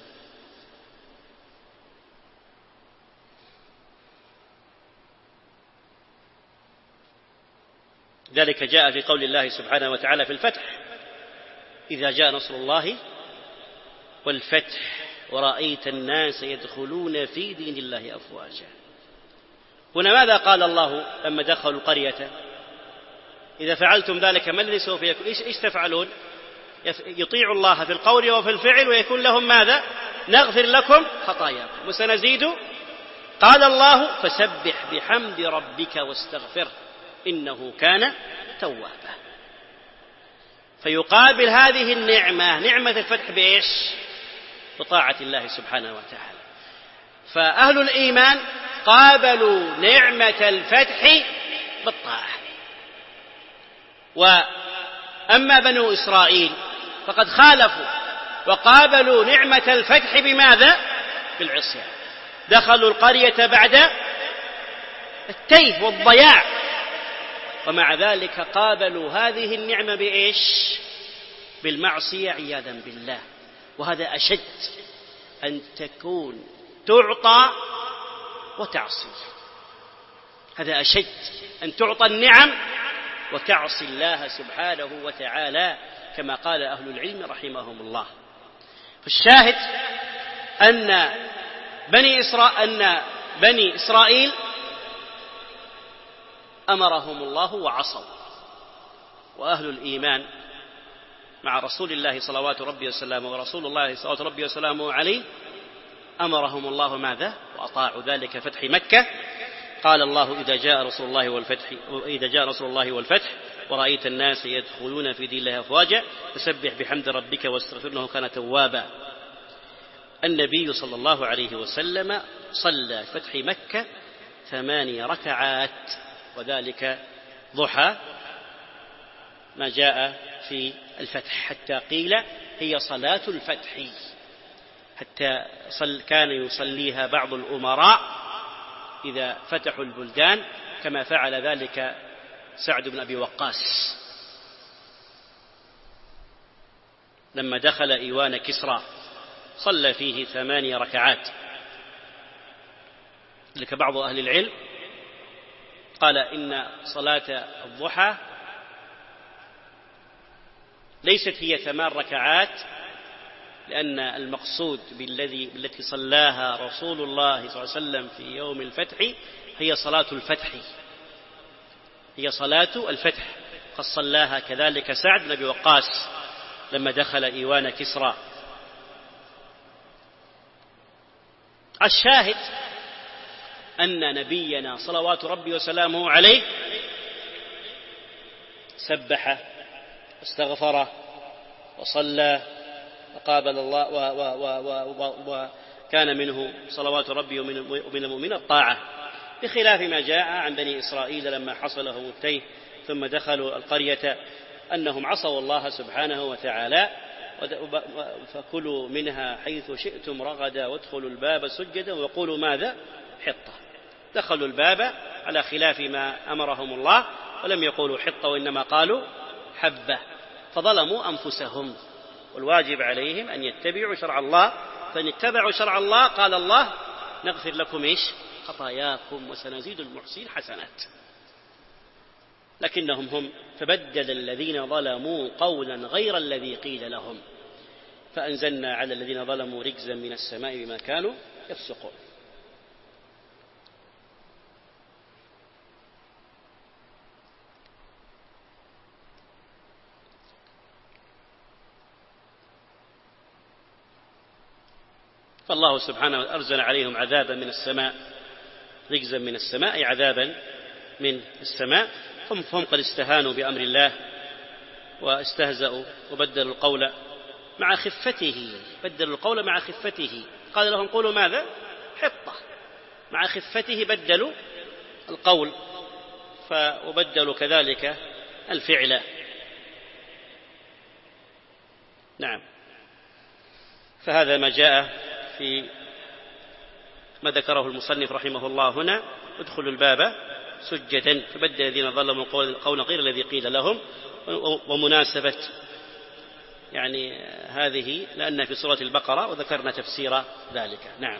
ذلك جاء في قول الله سبحانه وتعالى في الفتح إذا جاء نصر الله والفتح ورأيت الناس يدخلون في دين الله أفواجا. هنا ماذا قال الله لما دخلوا القرية؟ إذا فعلتم ذلك ما الذي سوف يكون؟ إيش تفعلون؟ يطيعوا الله في القول وفي الفعل ويكون لهم ماذا؟ نغفر لكم خطاياكم وسنزيد. قال الله فسبح بحمد ربك واستغفره إنه كان توابا. فيقابل هذه النعمة، نعمة الفتح بإيش؟ بطاعة الله سبحانه وتعالى. فأهل الإيمان قابلوا نعمة الفتح بالطاعة. وأما بنو إسرائيل فقد خالفوا وقابلوا نعمة الفتح بماذا؟ بالعصيان. دخلوا القرية بعد التيه والضياع، ومع ذلك قابلوا هذه النعمة بإيش؟ بالمعصية عياذا بالله. وهذا أشد أن تكون تعطى وتعصي. هذا أشد أن تعطى النعم وتعصي الله سبحانه وتعالى كما قال أهل العلم رحمهم الله. فالشاهد أن بني إسرائيل أمرهم الله وعصوا، وأهل الإيمان مع رسول الله صلوات ربي وسلامه ورسول الله صلوات ربي وسلامه عليه أمرهم الله ماذا؟ وأطاعوا ذلك فتح مكة. قال الله إذا جاء رسول الله والفتح ورأيت الناس يدخلون في دين الله أفواجا فسبح بحمد ربك واستغفر إنه كان توابا. النبي صلى الله عليه وسلم صلى فتح مكة 8 ركعات، وذلك ضحى ما جاء في الفتح، حتى قيل هي صلاة الفتح، حتى كان يصليها بعض الأمراء إذا فتحوا البلدان، كما فعل ذلك سعد بن أبي وقاص لما دخل إيوان كسرى صلى فيه 8 ركعات. لك بعض أهل العلم قال إن صلاة الضحى ليست هي 8 ركعات، لأن المقصود بالتي صلاها رسول الله صلى الله عليه وسلم في يوم الفتح هي صلاة الفتح، هي صلاة الفتح، قد صلاها كذلك سعد بن أبي وقاص لما دخل إيوان كسرى. الشاهد أن نبينا صلوات ربي وسلامه عليه سبح واستغفر وصلى وقابل الله وكان منه صلوات ربي ومن المؤمنين الطاعة، بخلاف ما جاء عن بني إسرائيل لما حصلهم التيه ثم دخلوا القرية أنهم عصوا الله سبحانه وتعالى، فكلوا منها حيث شئتم رغدا وادخلوا الباب سجدا وقولوا ماذا؟ حطة. دخلوا الباب على خلاف ما أمرهم الله ولم يقولوا حطة وإنما قالوا حبة، فظلموا أنفسهم، والواجب عليهم أن يتبعوا شرع الله، فإن اتبعوا شرع الله قال الله نغفر لكم خطاياكم وسنزيد المحسنين حسنات. لكنهم هم فبدل الذين ظلموا قولا غير الذي قيل لهم فأنزلنا على الذين ظلموا رجزا من السماء بما كانوا يفسقون. فالله سبحانه أرسل عليهم عذابا من السماء، رجزا من السماء أي عذابا من السماء، فهم قد استهانوا بأمر الله واستهزأوا وبدلوا القول مع خفته، بدلوا القول مع خفته، قال لهم قولوا ماذا؟ حطة، مع خفته بدلوا القول وبدلوا كذلك الفعل. نعم، فهذا ما جاء في ما ذكره المصنف رحمه الله هنا، ادخلوا الباب سجدا، فبدل الذين ظلموا قولا غير الذي قيل لهم. ومناسبة يعني هذه لأن في سورة البقرة وذكرنا تفسير ذلك. نعم.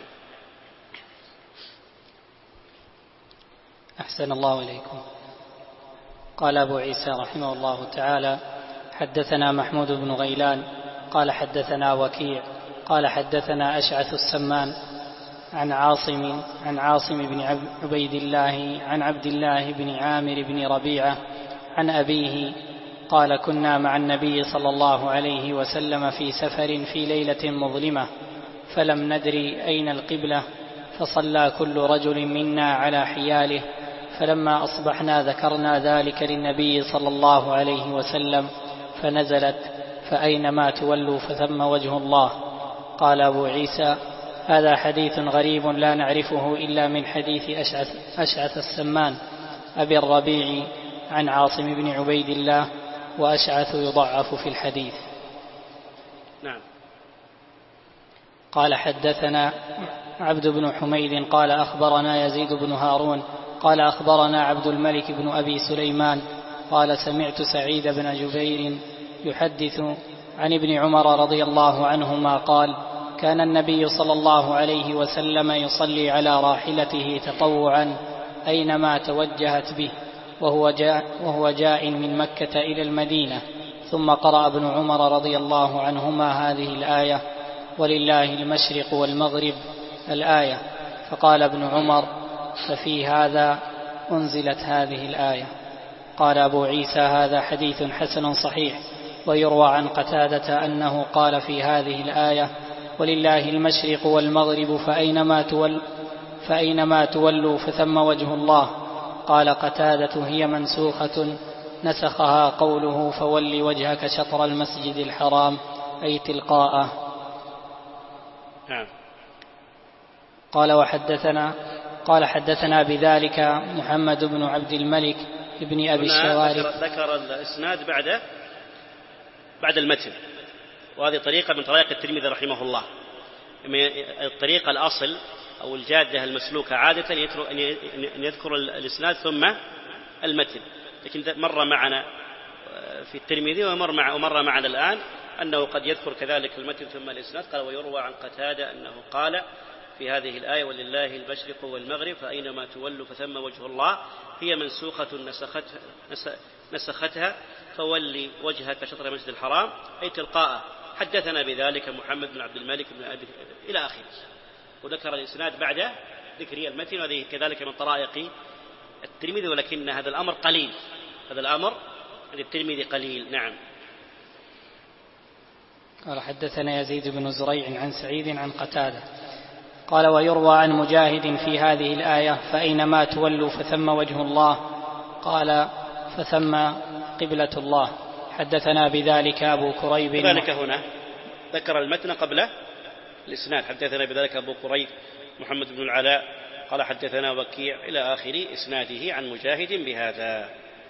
أحسن الله إليكم. قال أبو عيسى رحمه الله تعالى: حدثنا محمود بن غيلان قال حدثنا وكيع قال حدثنا أشعث السمان عن عاصم بن عبيد الله عن عبد الله بن عامر بن ربيعة عن أبيه قال: كنا مع النبي صلى الله عليه وسلم في سفر في ليلة مظلمة فلم ندري أين القبلة، فصلى كل رجل منا على حياله، فلما أصبحنا ذكرنا ذلك للنبي صلى الله عليه وسلم فنزلت: فأينما تولوا فثم وجه الله. قال أبو عيسى: هذا حديث غريب لا نعرفه إلا من حديث أشعث السمان أبي الربيع عن عاصم بن عبيد الله، وأشعث يضعف في الحديث. نعم. قال حدثنا عبد بن حميد قال أخبرنا يزيد بن هارون قال أخبرنا عبد الملك بن أبي سليمان قال: سمعت سعيد بن جبير يحدث عن ابن عمر رضي الله عنهما قال: كان النبي صلى الله عليه وسلم يصلي على راحلته تطوعا أينما توجهت به وهو جاء من مكة إلى المدينة، ثم قرأ ابن عمر رضي الله عنهما هذه الآية: ولله المشرق والمغرب الآية، فقال ابن عمر: ففي هذا أنزلت هذه الآية. قال أبو عيسى: هذا حديث حسن صحيح. ويروى عن قتادة أنه قال في هذه الآية: ولله المشرق والمغرب فأينما تولوا فثم وجه الله. قال قتادة: هي منسوخة نسخها قوله: فول وجهك شطر المسجد الحرام، أي تلقاءه. نعم. قال حدثنا بذلك محمد بن عبد الملك ابن أبي الشوارب. ذكر الإسناد بعد المتن، وهذه طريقة من طريق الترمذي رحمه الله. الطريقة الأصل أو الجادة المسلوكة عادة أن يذكر الإسناد ثم المتن، لكن مر معنا في الترمذي ومر معنا الآن أنه قد يذكر كذلك المتن ثم الإسناد. قال: ويروى عن قتادة أنه قال في هذه الآية: ولله المشرق والمغرب فأينما تولوا فثم وجه الله، هي منسوخة نسختها فولي وجهك شطر المسجد الحرام، أي تلقاءه. حدثنا بذلك محمد بن عبد الملك بن أبي إلى آخره، وذكر الإسناد بعد ذكر المتن، وهذه كذلك من طرائق الترمذي، ولكن هذا الأمر قليل هذا الأمر عند الترمذي قليل. نعم. قال حدثنا يزيد بن زريع عن سعيد عن قتادة قال ويروى عن مجاهد في هذه الآية فأينما تولوا فثم وجه الله قال فثم قبلة الله. حدثنا بذلك أبو كريب. ذلك هنا ذكر المتن قبل الإسناد. حدثنا بذلك أبو كريب محمد بن العلاء قال حدثنا وكيع إلى آخر إسناده عن مجاهد بهذا.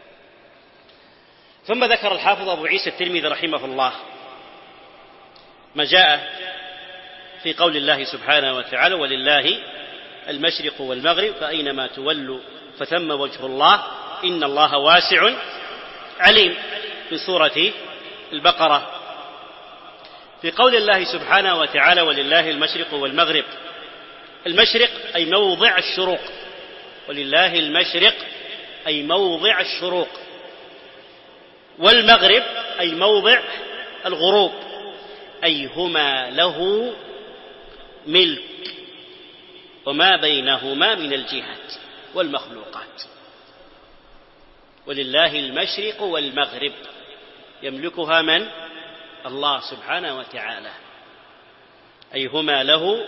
ثم ذكر الحافظ أبو عيسى الترمذي رحمه الله ما جاء في قول الله سبحانه وتعالى ولله المشرق والمغرب فأينما تولوا فثم وجه الله إن الله واسع عليم في سورة البقرة. في قول الله سبحانه وتعالى ولله المشرق والمغرب، المشرق أي موضع الشروق، ولله المشرق أي موضع الشروق، والمغرب أي موضع الغروب، أي هما له ملك وما بينهما من الجهات والمخلوقات. ولله المشرق والمغرب يملكها من؟ الله سبحانه وتعالى، أي هما له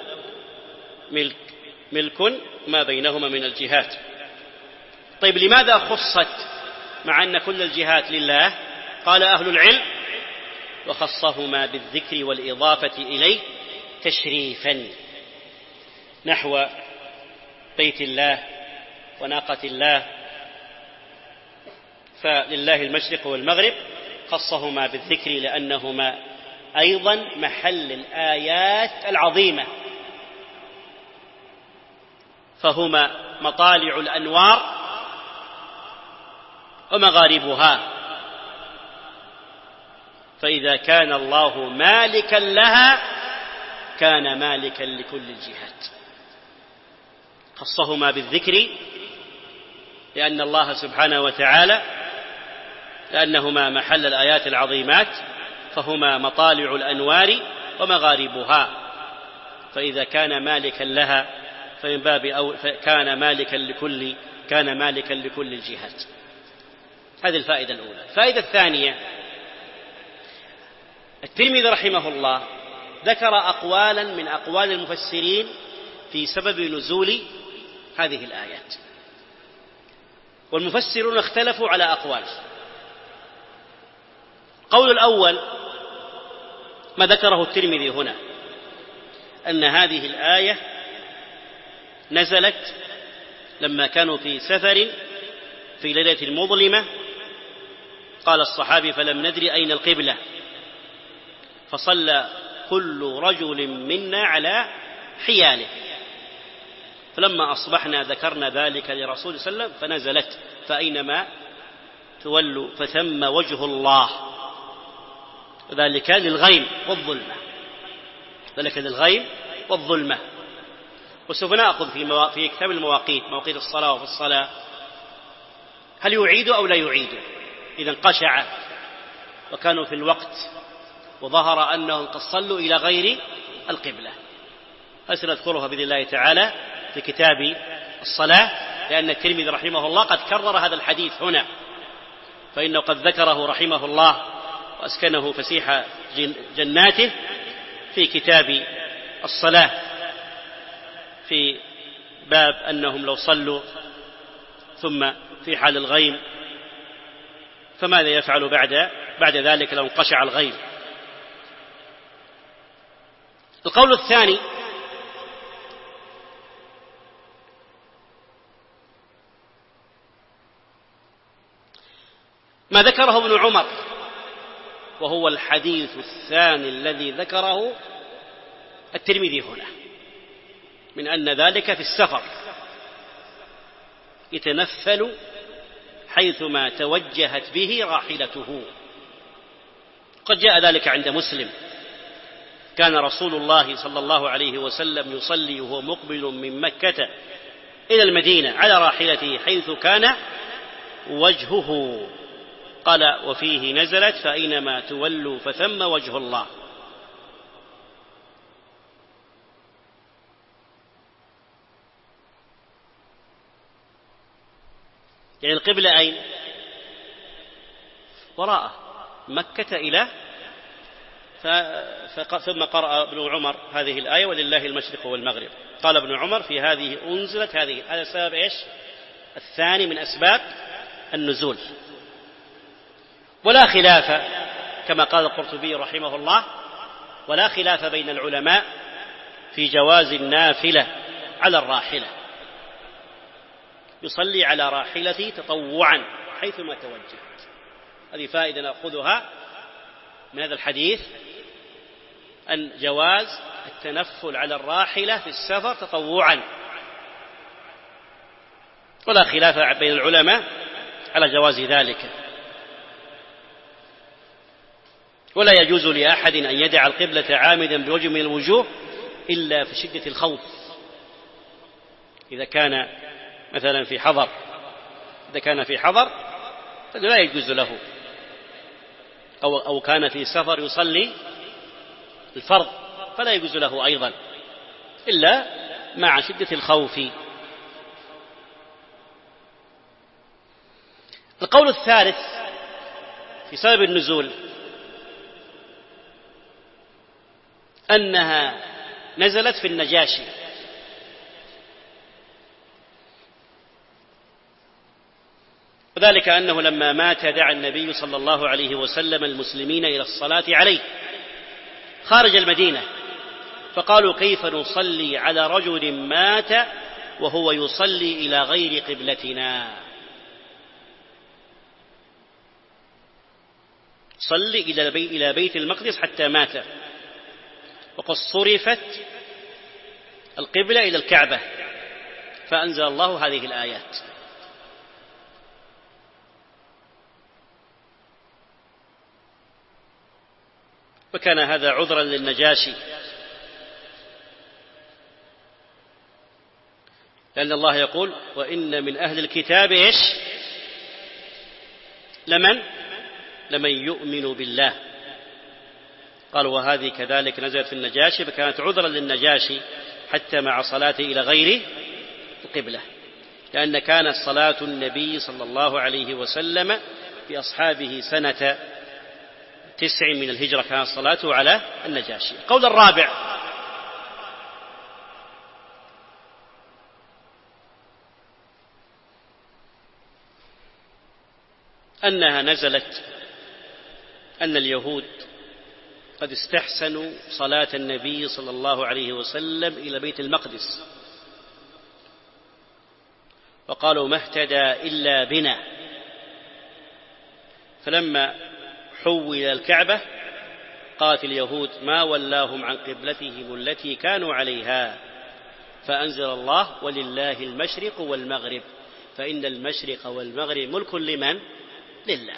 ملك ما بينهما من الجهات. طيب لماذا خصت مع أن كل الجهات لله؟ قال أهل العلم وخصهما بالذكر والإضافة إليه تشريفا، نحو بيت الله وناقة الله، فلله المشرق والمغرب خصهما بالذكر لأنهما أيضا محل الآيات العظيمة، فهما مطالع الأنوار ومغاربها، فإذا كان الله مالكا لها كان مالكا لكل الجهات. خصهما بالذكر لأن الله سبحانه وتعالى لأنهما محل الآيات العظيمات، فهما مطالع الأنوار ومغاربها، فإذا كان مالكا لها فمن باب كان مالكا لكل الجهات. هذه الفائدة الأولى. الفائدة الثانية، الترمذي رحمه الله ذكر أقوالا من أقوال المفسرين في سبب نزول هذه الآيات، والمفسرون اختلفوا على أقوال. قول الأول ما ذكره الترمذي هنا، أن هذه الآية نزلت لما كانوا في سفر في ليلة مظلمة، قال الصحابي فلم ندري أين القبلة، فصلى كل رجل منا على حياله، فلما أصبحنا ذكرنا ذلك لرسول صلى الله عليه وسلم فنزلت فأينما تولوا فثم وجه الله، ذلك للغيم والظلمة. وسوف نأخذ في كتاب المواقيت، مواقيت الصلاة وفي الصلاة، هل يعيد أو لا يعيد إذا انقشع وكانوا في الوقت وظهر أنهم قد صلوا إلى غير القبلة. سنذكرها بإذن الله تعالى في كتاب الصلاة، لأن الترمذي رحمه الله قد كرر هذا الحديث هنا، فإنه قد ذكره رحمه الله وأسكنه فسيح جناته في كتاب الصلاة في باب أنهم لو صلوا ثم في حال الغيم فماذا يفعل بعد ذلك لو انقشع الغيم. القول الثاني ما ذكره ابن عمر، وهو الحديث الثاني الذي ذكره الترمذي هنا، من أن ذلك في السفر يتنفل حيثما توجهت به راحلته. قد جاء ذلك عند مسلم، كان رسول الله صلى الله عليه وسلم يصلي وهو مقبل من مكة إلى المدينة على راحلته حيث كان وجهه، قال وفيه نزلت فأينما تولوا فثم وجه الله. يعني القبلة أين؟ وراءه مكة إلى ثم قرأ ابن عمر هذه الآية ولله المشرق والمغرب. قال ابن عمر في هذه أنزلت هذه. هذا سبب إيش؟ الثاني من أسباب النزول. ولا خلاف كما قال القرطبي رحمه الله ولا خلاف بين العلماء في جواز النافلة على الراحلة، يصلي على راحلته تطوعا حيثما توجهت. هذه فائدة نأخذها من هذا الحديث، أن جواز التنفل على الراحلة في السفر تطوعا. ولا خلاف بين العلماء على جواز ذلك. ولا يجوز لأحد أن يدع القبلة عامدا بوجه من الوجوه إلا في شدة الخوف، إذا كان مثلا في حضر، إذا كان في حضر لا يجوز له، أو كان في سفر يصلي الفرض فلا يجوز له أيضا إلا مع شدة الخوف. القول الثالث في سبب النزول أنها نزلت في النجاشي، وذلك أنه لما مات دعا النبي صلى الله عليه وسلم المسلمين إلى الصلاة عليه خارج المدينة، فقالوا كيف نصلي على رجل مات وهو يصلي إلى غير قبلتنا؟ صلي إلى بيت المقدس حتى مات، وقد صرفت القبلة إلى الكعبة، فأنزل الله هذه الآيات. وكان هذا عذرا للنجاشي، لأن الله يقول وإن من أهل الكتاب إيش؟ لمن يؤمن بالله. قال وهذه كذلك نزلت في النجاشي، فكانت عذرا للنجاشي حتى مع صلاته إلى غير القبلة، لأن كانت صلاة النبي صلى الله عليه وسلم في أصحابه سنة 9 من الهجرة كانت صلاته على النجاشي. القول الرابع أنها نزلت أن اليهود قد استحسنوا صلاة النبي صلى الله عليه وسلم إلى بيت المقدس، وقالوا ما اهتدى إلا بنا، فلما حول الكعبة قالت اليهود ما ولاهم عن قبلتهم التي كانوا عليها، فأنزل الله ولله المشرق والمغرب، فإن المشرق والمغرب ملك لمن؟ لله.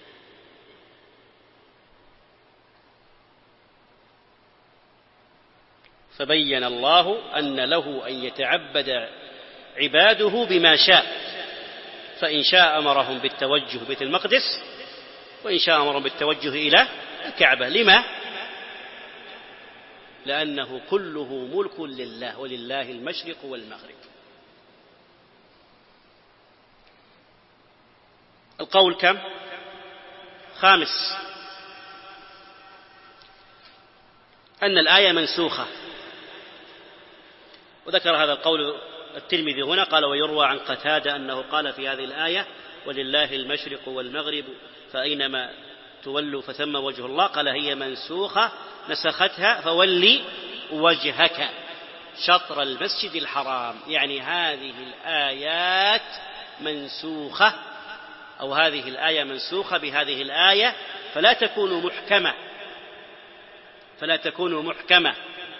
فبين الله أن له أن يتعبد عباده بما شاء، فإن شاء أمرهم بالتوجه بيت المقدس، وإن شاء أمرهم بالتوجه إلى الكعبة. لما؟ لأنه كله ملك لله ولله المشرق والمغرب. القول كم؟ خامس، أن الآية منسوخة، وذكر هذا القول الترمذي هنا، قال ويروى عن قتادة أنه قال في هذه الآية ولله المشرق والمغرب فأينما تولوا فثم وجه الله، قال هي منسوخة نسختها فولي وجهك شطر المسجد الحرام، يعني هذه الآيات منسوخة، أو هذه الآية منسوخة بهذه الآية، فلا تكون محكمة.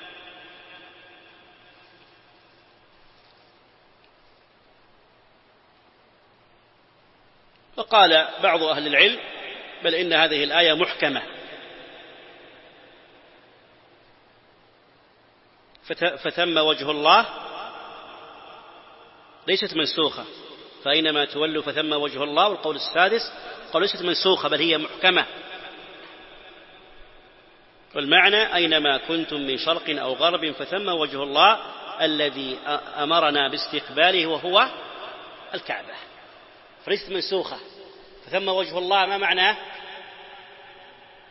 وقال بعض أهل العلم بل إن هذه الآية محكمة، فثم وجه الله ليست منسوخة، فأينما تولوا فثم وجه الله. والقول السادس قال ليست منسوخة بل هي محكمة، والمعنى أينما كنتم من شرق أو غرب فثم وجه الله الذي أمرنا باستقباله وهو الكعبة، فليست منسوخة. فثم وجه الله ما معناه؟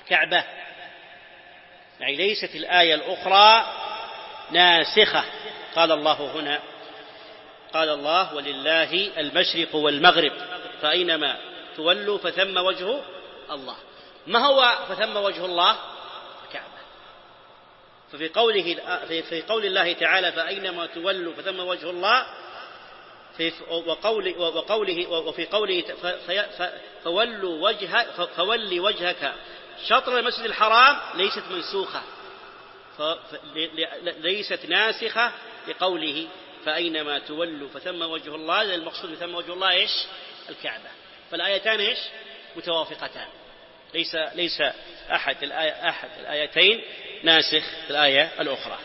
الكعبة، يعني ليست الآية الأخرى ناسخة. قال الله هنا، قال الله: ولله المشرق والمغرب فأينما تولوا فثم وجه الله. ما هو فثم وجه الله؟ الكعبة. ففي قول الله تعالى: فأينما تولوا فثم وجه الله، وفي قوله فولي وجهك شطر المسجد الحرام ليست منسوخة، ليست ناسخة لقوله فأينما تولوا فثم وجه الله، لأن المقصود بثم وجه الله إيش؟ الكعبة. فالآيتان إيش؟ متوافقتان، ليس أحد الآيتين ناسخ الآية الأخرى.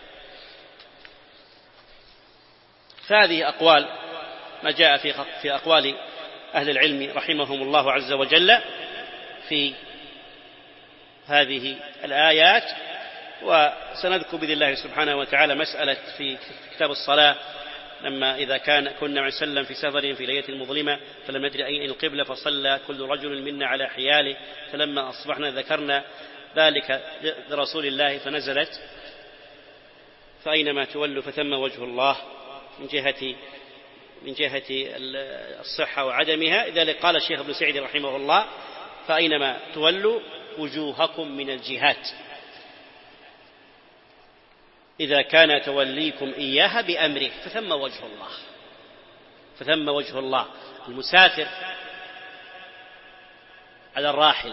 فهذه أقوال ما جاء في أقوال أهل العلم رحمهم الله عز وجل في هذه الآيات. وسنذكر بإذن الله سبحانه وتعالى مسألة في كتاب الصلاة، لما إذا كنا مع سلم في سفر في ليلة مظلمة فلم ندري أين القبلة فصلى كل رجل منا على حياله، فلما أصبحنا ذكرنا ذلك لرسول الله فنزلت فأينما تولوا فثم وجه الله من جهة الصحة وعدمها. لذلك قال الشيخ ابن سعيد رحمه الله: فأينما تولوا وجوهكم من الجهات، إذا كان توليكم إياها بأمره فثم وجه الله. فثم وجه الله. المسافر على الراحلة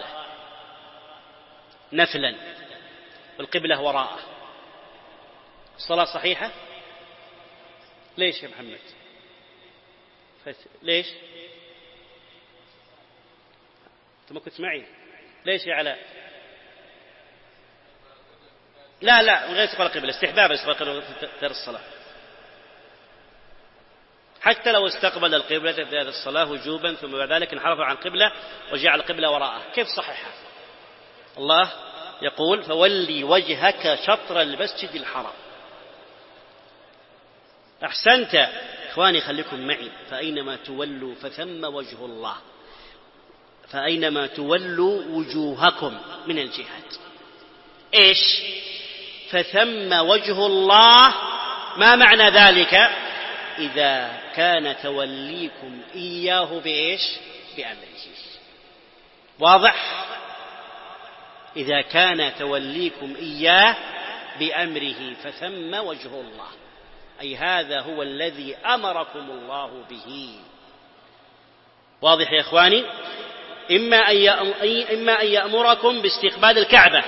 نفلا والقبلة وراءه، الصلاة صحيحة؟ ليش يا محمد؟ ليش؟ أنت ما كنت معي؟ ليش يا علاء؟ لا من غير استقبال القبلة، استحباب استقبال غير الصلاة، حتى لو استقبل القبلة في هذه الصلاة وجوبا ثم بعد ذلك انحرف عن القبلة وجعل القبلة وراءه، كيف صحيحة؟ الله يقول: فولي وجهك شطر المسجد الحرام. أحسنت إخواني، خليكم معي. فأينما تولوا فثم وجه الله، فأينما تولوا وجوهكم من الجهات. إيش؟ فثم وجه الله. ما معنى ذلك؟ إذا كان توليكم إياه بإيش؟ بأمره. واضح؟ إذا كان توليكم إياه بأمره فثم وجه الله، أي هذا هو الذي أمركم الله به. واضح يا إخواني؟ إما أن يأمركم باستقبال الكعبة،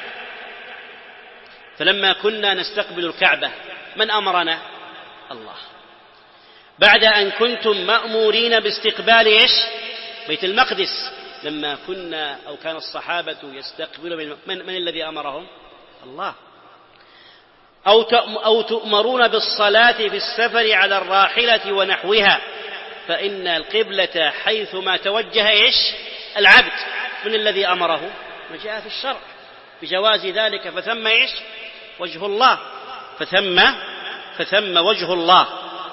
فلما كنا نستقبل الكعبة من أمرنا؟ الله. بعد أن كنتم مأمورين باستقبال إيش؟ بيت المقدس، لما كنا أو كان الصحابة يستقبلون من الذي أمرهم؟ الله. أو تؤمرون بالصلاة في السفر على الراحلة ونحوها، فإن القبلة حيثما توجه إيش؟ العبد. من الذي أمره؟ ما جاء في الشرع بجواز ذلك. فثم إيش؟ وجه الله. فثم وجه الله.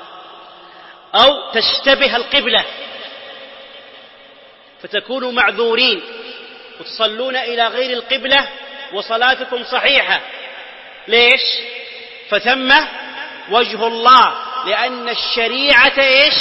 أو تشتبه القبلة فتكونوا معذورين وتصلون إلى غير القبلة وصلاتكم صحيحة. ليش؟ فثم وجه الله، لأن الشريعة إيش؟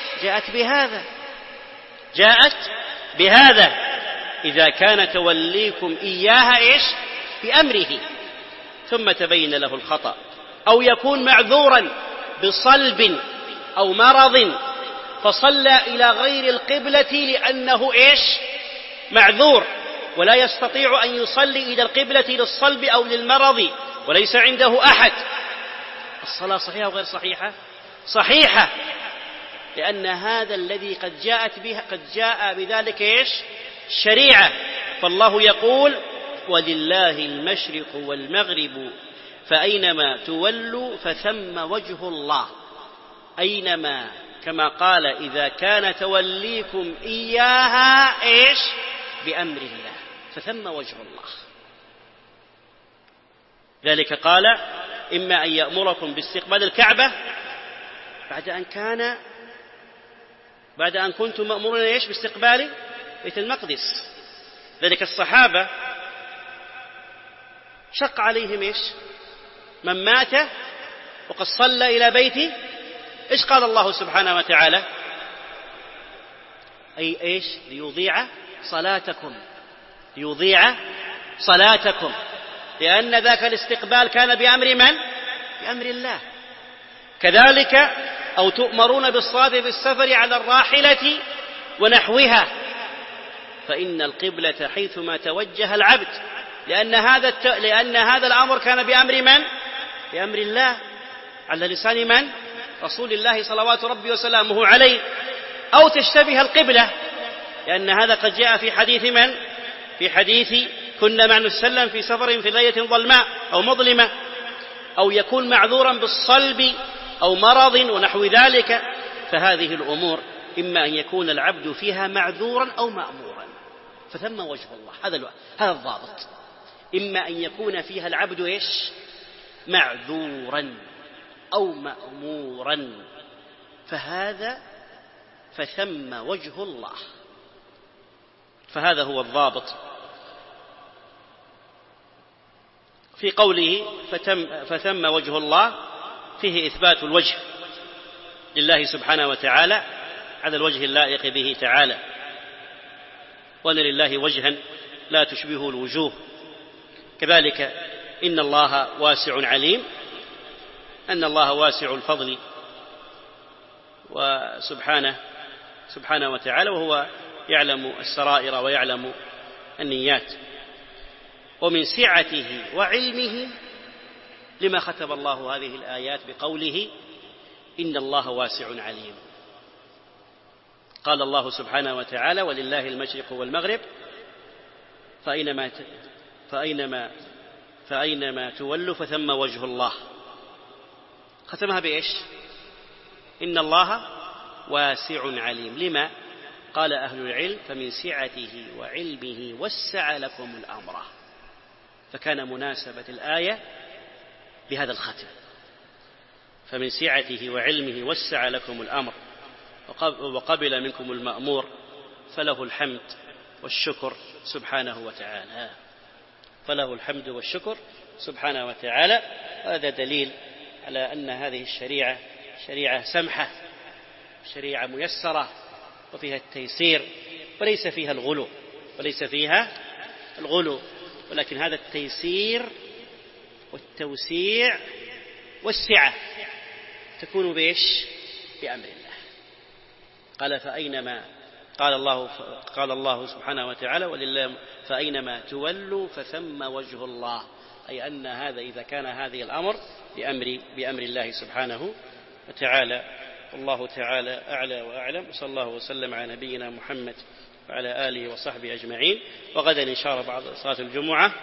جاءت بهذا. إذا كان توليكم إياها إيش؟ بأمره، ثم تبين له الخطأ، أو يكون معذورا بصلب أو مرض فصلى إلى غير القبلة لأنه إيش؟ معذور، ولا يستطيع أن يصلي إلى القبلة للصلب أو للمرض وليس عنده أحد. الصلاة صحيحة وغير صحيحة؟ صحيحة، لأن هذا الذي قد جاء بذلك إيش؟ الشريعة. فالله يقول: ولله المشرق والمغرب فأينما تولوا فثم وجه الله. أينما، كما قال: إذا كان توليكم إياها إيش؟ بأمر الله، فثم وجه الله. ذلك قال: إما أن يأمركم باستقبال الكعبة بعد أن كنتم مأمورين إيش؟ باستقبال بيت المقدس. ذلك الصحابة شق عليهم إيش؟ من مات وقد صلى إلى بيتي. إيش قال الله سبحانه وتعالى؟ أي إيش؟ ليضيع صلاتكم، ليضيع صلاتكم، لأن ذاك الاستقبال كان بأمر من؟ بأمر الله. كذلك أو تؤمرون بالصلاة في السفر على الراحلة ونحوها، فإن القبلة حيثما توجه العبد، لأن هذا الأمر كان بأمر من؟ بأمر الله، على لسان من؟ رسول الله صلوات ربي وسلامه عليه. أو تشتبه القبلة، لأن هذا قد جاء في حديث من؟ في حديث كنا مع نسلم في سفر في ليلة ظلماء أو مظلمة، أو يكون معذورا بالصلب أو مرض ونحو ذلك. فهذه الأمور إما أن يكون العبد فيها معذورا أو مأمورا، فثم وجه الله. هذا الضابط، إما أن يكون فيها العبد إيش؟ معذورا أو مأمورا، فثم وجه الله. فهذا هو الضابط في قوله فثم وجه الله، فيه إثبات الوجه لله سبحانه وتعالى على الوجه اللائق به تعالى، وأن لله وجها لا تشبهه الوجوه. كذلك إن الله واسع عليم، أن الله واسع الفضل سبحانه وتعالى، وهو يعلم السرائر ويعلم النيات. ومن سعته وعلمه لما ختم الله هذه الآيات بقوله إن الله واسع عليم. قال الله وتعالى ولله المشرق والمغرب فأينما تولوا فثم وجه الله. ختمها بإيش؟ إن الله واسع عليم. لما؟ قال أهل العلم فمن سعته وعلمه وسع لكم الأمر، فكان مناسبة الآية بهذا الختم. فمن سعته وعلمه وسع لكم الأمر وقبل منكم المأمور، فله الحمد والشكر سبحانه وتعالى. فله الحمد والشكر سبحانه وتعالى. هذا دليل على أن هذه الشريعة شريعة سمحة، شريعة ميسرة، وفيها التيسير، وليس فيها الغلو، ولكن هذا التيسير والتوسيع والسعة تكون بإيش؟ بأمر الله. قال الله سبحانه وتعالى ولله فأينما تولوا فثم وجه الله، أي أن هذا إذا كان هذه الأمر بأمر الله سبحانه وتعالى. والله تعالى أعلى وأعلم، وصلى الله وسلم على نبينا محمد وعلى آله وصحبه أجمعين. وغدا إن شاء الله بعد صلاة الجمعة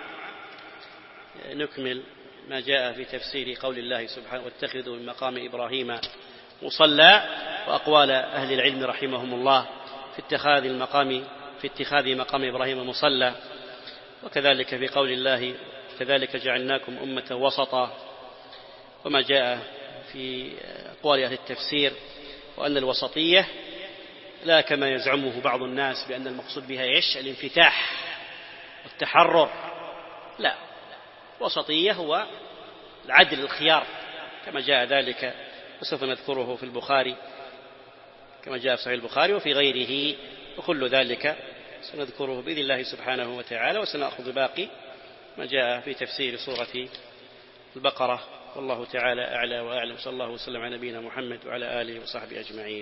نكمل ما جاء في تفسير قول الله سبحانه واتخذوا من مقام إبراهيم مصلى، وأقوال أهل العلم رحمهم الله في اتخاذ مقام إبراهيم مصلى. وكذلك في قول الله كذلك جعلناكم أمة وسطا، وما جاء في أقوال أهل التفسير، وأن الوسطية لا كما يزعمه بعض الناس بأن المقصود بها إيش؟ الانفتاح والتحرر. لا، الوسطية هو العدل الخيار كما جاء ذلك، وسوف نذكره في البخاري كما جاء في صحيح البخاري وفي غيره، وكل ذلك سنذكره بإذن الله سبحانه وتعالى. وسنأخذ باقي ما جاء في تفسير سورة البقرة. والله تعالى أعلى وأعلم، صلى الله وسلم على نبينا محمد وعلى آله وصحبه أجمعين.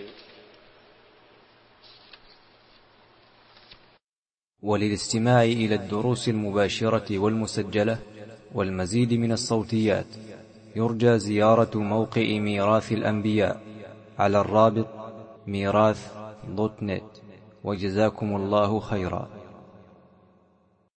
وللاستماع إلى الدروس المباشرة والمسجلة والمزيد من الصوتيات يرجى زيارة موقع ميراث الأنبياء على الرابط ميراث.net. وجزاكم الله خيرا.